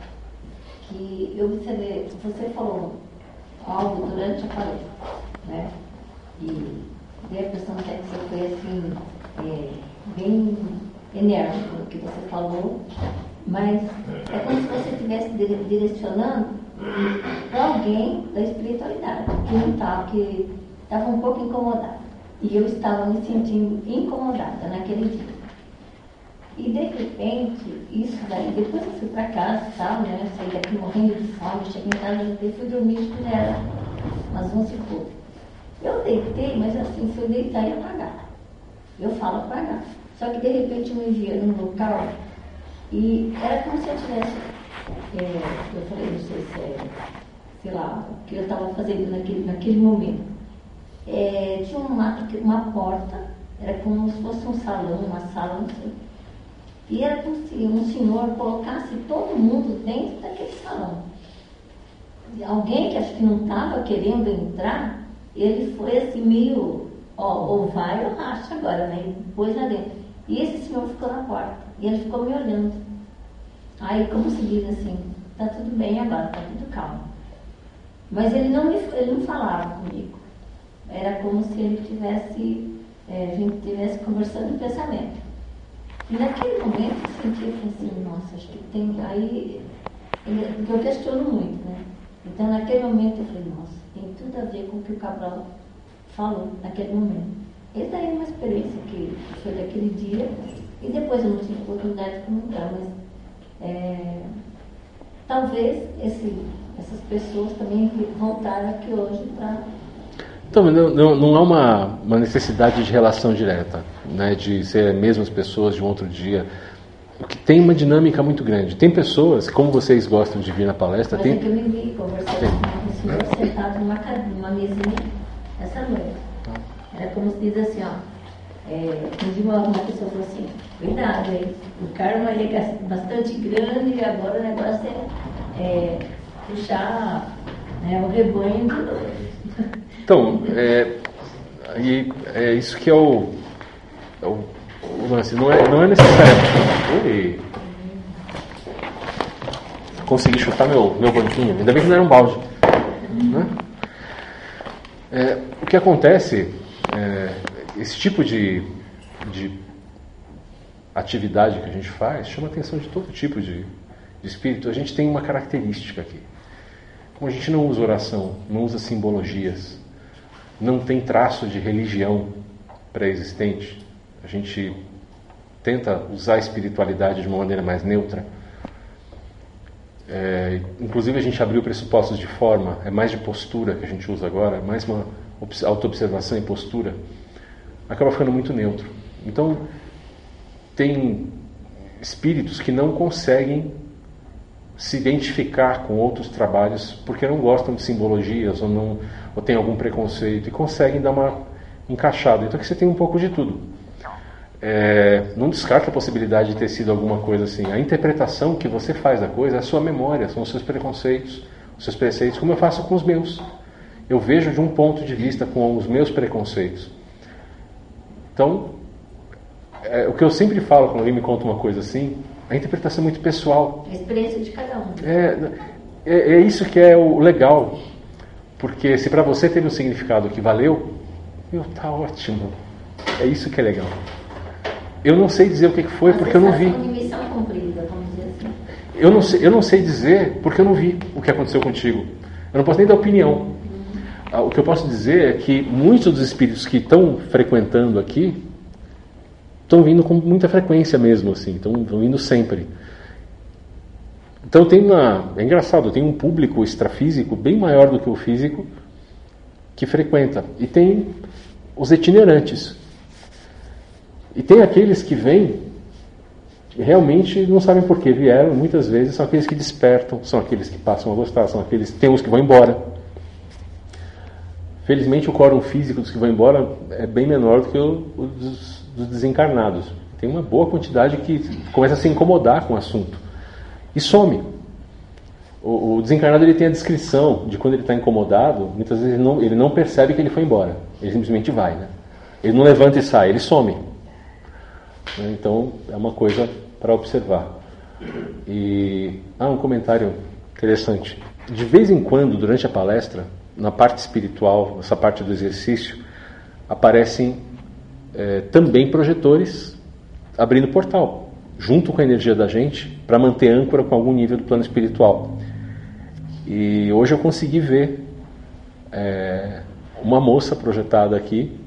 que eu observei, você falou algo durante a palestra, né? E dei a impressão até que você foi assim, é, bem enérgico no que você falou, mas é como se você estivesse direcionando para alguém da espiritualidade, que não estava, que estava um pouco incomodado. E eu estava me sentindo incomodada naquele dia. E de repente, isso daí, depois eu fui para casa e tal, né? Saí daqui morrendo de fome, cheguei em casa, jantei, fui dormir, acho que já era umas onze e pouco. Eu deitei, mas assim, se eu deitar ia apagar. Eu falo apagar. Só que de repente me via num local e era como se eu tivesse, é, eu falei, não sei se é, sei lá, o que eu estava fazendo naquele, naquele momento. É, tinha uma, uma porta, era como se fosse um salão, uma sala, não sei. E era como se um senhor colocasse todo mundo dentro daquele salão. E alguém que acho que não estava querendo entrar, ele foi assim meio, ó, ou vai ou racha agora, né? E pôs lá dentro. E esse senhor ficou na porta, e ele ficou me olhando. Aí, como se diz assim, tá tudo bem agora, tá tudo calmo. Mas ele não, me, ele não falava comigo. Era como se ele tivesse, é, a gente estivesse conversando em pensamento. E naquele momento eu senti, eu falei assim, nossa, acho que tem, aí, porque eu questiono muito, né? Então naquele momento eu falei, nossa, tem tudo a ver com o que o Cabral falou naquele momento. Essa aí é uma experiência que foi daquele dia, e depois eu não tive oportunidade de comentar, mas é, talvez esse, essas pessoas também voltaram aqui hoje para... Então, não, não, não há uma, uma necessidade de relação direta, né, de ser as mesmas pessoas de um outro dia. Porque tem uma dinâmica muito grande. Tem pessoas, como vocês gostam de vir na palestra... Mas tem... é que eu me vi conversando tem. com senhor sentado numa, numa mesinha essa noite. Era como se diz assim, ó. É, um dia uma, uma pessoa falou assim, cuidado, hein? O karma é bastante grande e agora o negócio é, é puxar, né, o rebanho de novo. Então, é, e é isso que é o, é o, o lance. Não é, não é necessário. Ui. Consegui chutar meu, meu banquinho. Ainda bem que não era um balde. Né? É, o que acontece, é, esse tipo de, de atividade que a gente faz chama a atenção de todo tipo de, de espírito. A gente tem uma característica aqui. Como a gente não usa oração, não usa simbologias, não tem traço de religião pré-existente, a gente tenta usar a espiritualidade de uma maneira mais neutra. É, inclusive a gente abriu pressupostos de forma, é mais de postura que a gente usa agora, é mais uma auto-observação e postura, acaba ficando muito neutro. Então tem espíritos que não conseguem se identificar com outros trabalhos porque não gostam de simbologias ou, não, ou tem algum preconceito e conseguem dar uma encaixada. Então aqui você tem um pouco de tudo. É, não descarta a possibilidade de ter sido alguma coisa assim. A interpretação que você faz da coisa é a sua memória, são os seus preconceitos, os seus preceitos, como eu faço com os meus. Eu vejo de um ponto de vista com os meus preconceitos. Então, é, o que eu sempre falo quando alguém me conta uma coisa assim, a interpretação é muito pessoal. A experiência de cada um. É, é, é isso que é o legal. Porque se para você teve um significado que valeu, meu, tá ótimo. É isso que é legal. Eu não sei dizer o que foi porque eu não vi. Missão cumprida, vamos dizer assim. Eu não sei, eu não sei dizer porque eu não vi o que aconteceu contigo. Eu não posso nem dar opinião. O que eu posso dizer é que muitos dos espíritos que estão frequentando aqui estão vindo com muita frequência mesmo, assim, estão vindo sempre. Então tem uma, é engraçado, tem um público extrafísico bem maior do que o físico que frequenta. E tem os itinerantes. E tem aqueles que vêm e realmente não sabem por que vieram, muitas vezes são aqueles que despertam, são aqueles que passam a gostar, são aqueles, tem uns que vão embora. Felizmente o quórum físico dos que vão embora é bem menor do que o, o dos, dos desencarnados. Tem uma boa quantidade que começa a se incomodar com o assunto e some. O, o desencarnado ele tem a descrição de quando ele está incomodado, muitas vezes ele não, ele não percebe que ele foi embora, ele simplesmente vai, né? Ele não levanta e sai, ele some. Então é uma coisa para observar. E ah, um comentário interessante. De vez em quando, durante a palestra, na parte espiritual, essa parte do exercício, aparecem é, também projetores abrindo portal, junto com a energia da gente, para manter âncora com algum nível do plano espiritual. E hoje eu consegui ver é, uma moça projetada aqui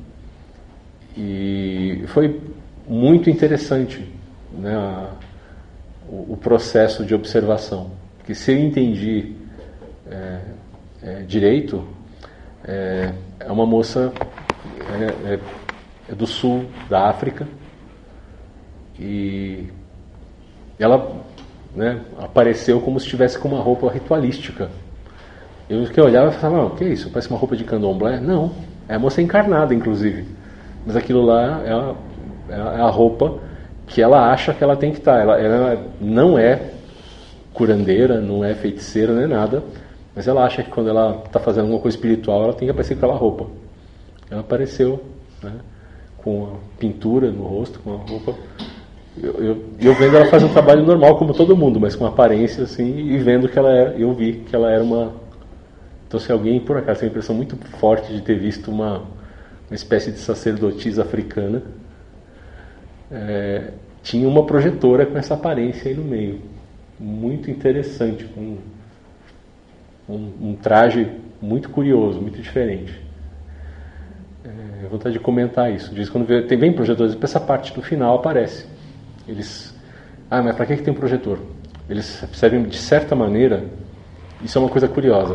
e foi muito interessante, né, a, o, o processo de observação. Porque se eu entendi é, é, direito, é, é uma moça é, é, é do sul da África e ela, né, apareceu como se estivesse com uma roupa ritualística. Eu que olhava e falava, o que é isso? Parece uma roupa de candomblé? Não, é a moça encarnada, inclusive. Mas aquilo lá é a, é a roupa que ela acha que ela tem que estar. Ela, ela não é curandeira, não é feiticeira, não é nada, mas ela acha que quando ela está fazendo alguma coisa espiritual, ela tem que aparecer com aquela roupa. Ela apareceu, né, com a pintura no rosto, com a roupa. Eu, eu, eu vendo ela fazer um trabalho normal como todo mundo, mas com aparência assim, e vendo que ela era, eu vi que ela era uma... Então se alguém por acaso tem uma impressão muito forte de ter visto uma, uma espécie de sacerdotisa africana, é, tinha uma projetora com essa aparência aí no meio, muito interessante, com um, um traje muito curioso, muito diferente. É, vontade de comentar isso. Diz quando vê, tem bem projetores, essa parte do final aparece. Eles, ah, mas para que que tem um projetor? Eles servem de certa maneira. Isso é uma coisa curiosa.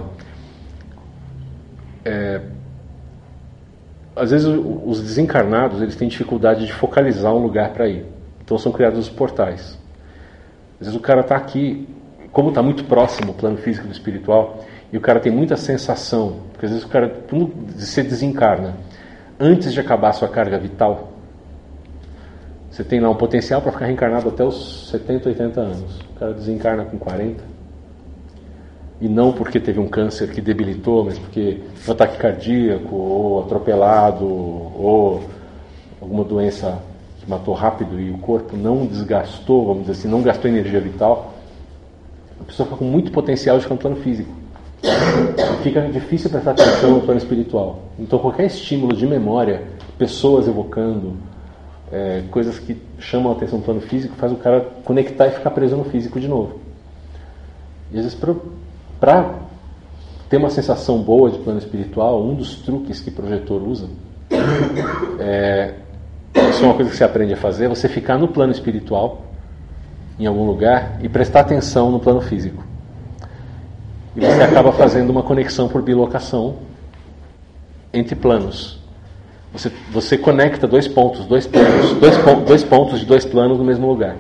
É, às vezes os desencarnados eles têm dificuldade de focalizar um lugar para ir. Então são criados os portais. Às vezes o cara está aqui, como está muito próximo o plano físico do espiritual, e o cara tem muita sensação, porque às vezes o cara, quando você desencarna, antes de acabar a sua carga vital, você tem lá um potencial para ficar reencarnado até os setenta, oitenta anos. O cara desencarna com quarenta, e não porque teve um câncer que debilitou, mas porque um ataque cardíaco, ou atropelado, ou alguma doença que matou rápido e o corpo não desgastou, vamos dizer assim, não gastou energia vital. A pessoa fica com muito potencial de ficar no plano físico. E fica difícil prestar atenção no plano espiritual. Então qualquer estímulo de memória, pessoas evocando, é, coisas que chamam a atenção no plano físico, faz o cara conectar e ficar preso no físico de novo. E às vezes para ter uma sensação boa de plano espiritual, um dos truques que o projetor usa, é, isso é uma coisa que você aprende a fazer, é você ficar no plano espiritual, em algum lugar, e prestar atenção no plano físico. E você acaba fazendo uma conexão por bilocação entre planos. Você, você conecta dois pontos, dois planos, dois, dois pontos de dois planos no mesmo lugar.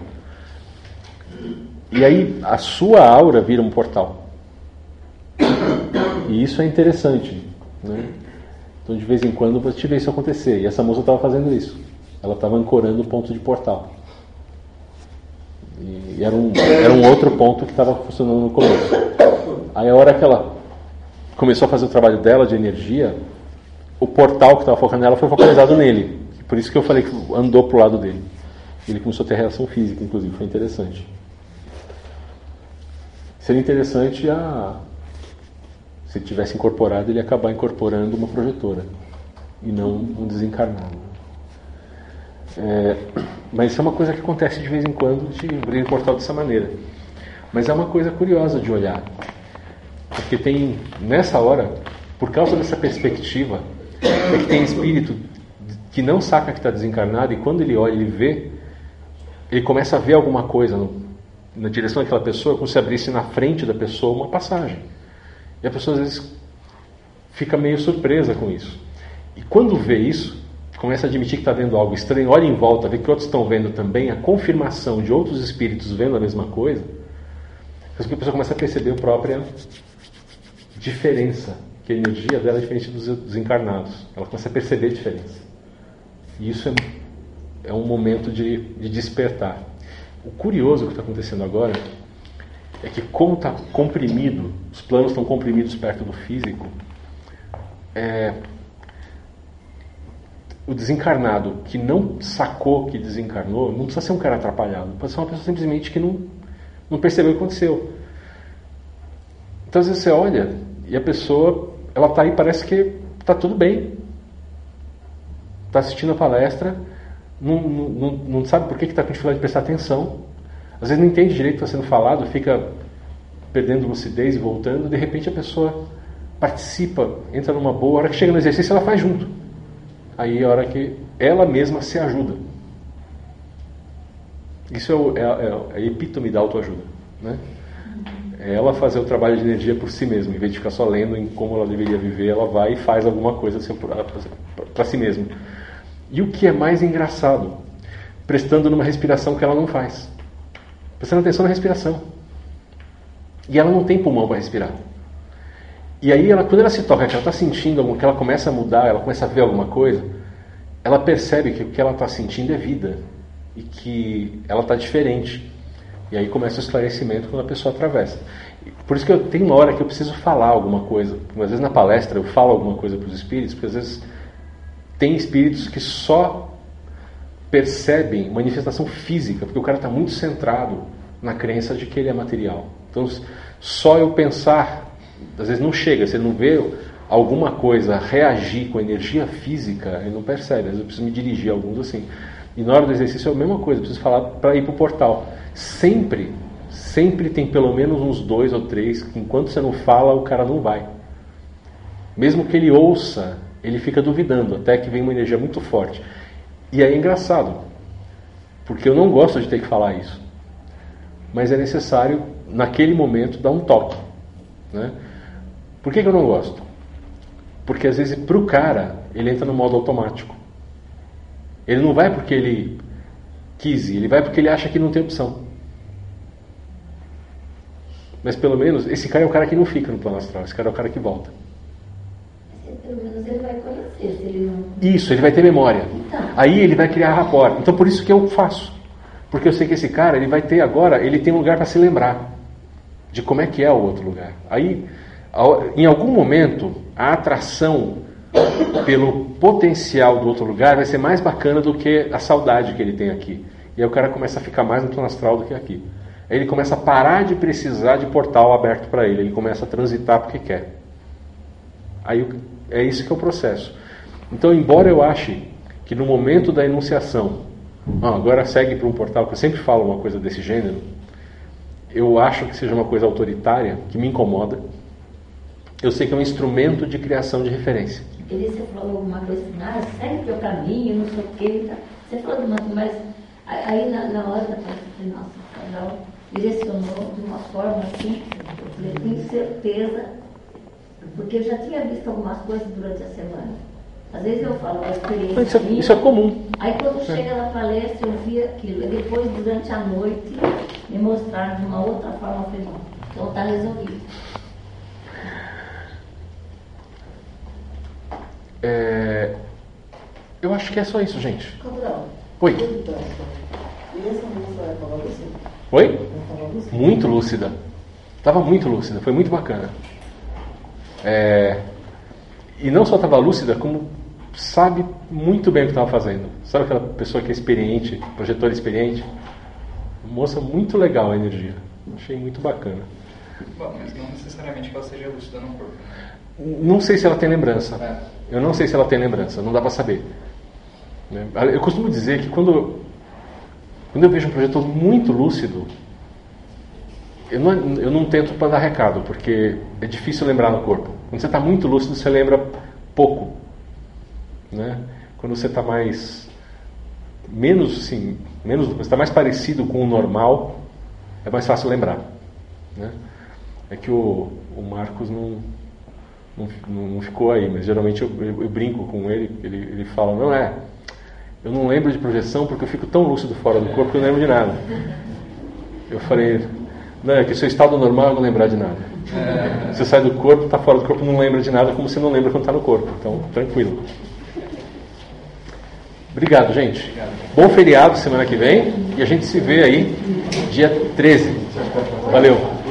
E aí a sua aura vira um portal. E isso é interessante, né? Então de vez em quando você vê isso acontecer. E essa moça estava fazendo isso. Ela estava ancorando o ponto de portal. E era um, era um outro ponto que estava funcionando no começo. Aí a hora que ela começou a fazer o trabalho dela de energia, o portal que estava focando nela foi focalizado nele. Por isso que eu falei que andou para o lado dele. Ele começou a ter reação física, inclusive. Foi interessante. Seria interessante a... se ele tivesse incorporado, ele ia acabar incorporando uma projetora e não um desencarnado. É, mas isso é uma coisa que acontece de vez em quando, de abrir o portal dessa maneira. Mas é uma coisa curiosa de olhar, porque tem, nessa hora, por causa dessa perspectiva, é que tem espírito que não saca que está desencarnado, e quando ele olha, ele vê, ele começa a ver alguma coisa no, na direção daquela pessoa, como se abrisse na frente da pessoa uma passagem. E a pessoa às vezes fica meio surpresa com isso. E quando vê isso, começa a admitir que está vendo algo estranho, olha em volta, vê que outros estão vendo também, a confirmação de outros espíritos vendo a mesma coisa, a pessoa começa a perceber a própria diferença, que a energia dela é diferente dos, dos encarnados. Ela começa a perceber a diferença. E isso é, é um momento de, de despertar. O curioso que está acontecendo agora é que, como está comprimido, os planos estão comprimidos perto do físico, é, o desencarnado que não sacou que desencarnou, não precisa ser um cara atrapalhado, pode ser uma pessoa simplesmente que não, não percebeu o que aconteceu. Então às vezes você olha e a pessoa, ela está aí, parece que está tudo bem, está assistindo a palestra, não, não, não sabe por que está com dificuldade de prestar atenção, às vezes não entende direito o que está sendo falado, fica perdendo lucidez e voltando, de repente a pessoa participa, entra numa boa, a hora que chega no exercício ela faz junto. Aí é a hora que ela mesma se ajuda. Isso é, o, é, é a epítome da autoajuda, né? É ela fazer o trabalho de energia por si mesma, em vez de ficar só lendo em como ela deveria viver, ela vai e faz alguma coisa assim, para si mesma. E o que é mais engraçado, prestando numa respiração que ela não faz, prestando atenção na respiração, e ela não tem pulmão para respirar. E aí, ela, quando ela se toca, que ela está sentindo algo, que ela começa a mudar, ela começa a ver alguma coisa, ela percebe que o que ela está sentindo é vida e que ela está diferente. E aí começa o esclarecimento quando a pessoa atravessa. Por isso que eu tenho uma hora que eu preciso falar alguma coisa. Às vezes na palestra eu falo alguma coisa para os espíritos, porque às vezes tem espíritos que só percebem manifestação física, porque o cara está muito centrado na crença de que ele é material. Então, só eu pensar, às vezes não chega, se ele não vê alguma coisa reagir com energia física, ele não percebe. Às vezes eu preciso me dirigir a alguns assim. E na hora do exercício é a mesma coisa, eu preciso falar para ir para o portal. Sempre, sempre tem pelo menos uns dois ou três, que enquanto você não fala, o cara não vai. Mesmo que ele ouça, ele fica duvidando, até que vem uma energia muito forte. E aí é engraçado, porque eu não gosto de ter que falar isso. Mas é necessário, naquele momento, dar um toque, né? Por que que eu não gosto? Porque às vezes para o cara, ele entra no modo automático. Ele não vai porque ele quis ir, ele vai porque ele acha que não tem opção. Mas pelo menos esse cara é o cara que não fica no plano astral, esse cara é o cara que volta. Pelo menos ele vai conhecer, se ele não... Isso, ele vai ter memória. Então. Aí ele vai criar rapport. Então por isso que eu faço. Porque eu sei que esse cara, ele vai ter agora, ele tem um lugar para se lembrar de como é que é o outro lugar. Aí, em algum momento, a atração pelo potencial do outro lugar vai ser mais bacana do que a saudade que ele tem aqui. E aí o cara começa a ficar mais no plano astral do que aqui. Aí ele começa a parar de precisar de portal aberto para ele. Ele começa a transitar porque quer. Aí é isso que é o processo. Então, embora eu ache que no momento da enunciação, ah, agora segue para um portal, que eu sempre falo uma coisa desse gênero, eu acho que seja uma coisa autoritária, que me incomoda. Eu sei que é um instrumento de criação de referência. Ele você falou alguma coisa assim, ah, segue teu caminho, não sei o quê. Tá? Você falou de uma coisa, mas aí na, na hora da palestra, nossa, o casal direcionou de uma forma assim, eu falei, tenho certeza, porque eu já tinha visto algumas coisas durante a semana. Às vezes eu falo, a experiência Isso é, minha, isso é comum. aí quando É. chega na palestra eu vi aquilo, e depois durante a noite me mostraram de uma outra forma, eu falei, não, então está resolvido. É, eu acho que é só isso, gente. Cabral. Oi. E essa moça estava lúcida? Oi? Estava lúcida? Muito lúcida. Estava muito lúcida, foi muito bacana. É, e não só estava lúcida, como sabe muito bem o que estava fazendo. Sabe aquela pessoa que é experiente, projetor experiente? Moça muito legal a energia. Achei muito bacana. Bom, mas não necessariamente que ela seja lúcida no corpo. Não sei se ela tem lembrança. É. Eu não sei se ela tem lembrança, não dá para saber. Né? Eu costumo dizer que quando, quando eu vejo um projetor muito lúcido, eu não, eu não tento para dar recado, porque é difícil lembrar no corpo. Quando você está muito lúcido, você lembra pouco. Né? Quando você está mais... menos, sim, menos, você está mais parecido com o normal, é mais fácil lembrar. Né? É que o, o Marcos não... Não, não ficou aí, mas geralmente eu, eu, eu brinco com ele, ele, ele fala, não é, eu não lembro de projeção porque eu fico tão lúcido fora do corpo que eu não lembro de nada. Eu falei, não, é que o seu estado normal é não lembrar de nada. É. Você sai do corpo, está fora do corpo, não lembra de nada, como você não lembra quando está no corpo. Então, tranquilo. Obrigado, gente. Bom feriado semana que vem e a gente se vê aí dia treze. Valeu.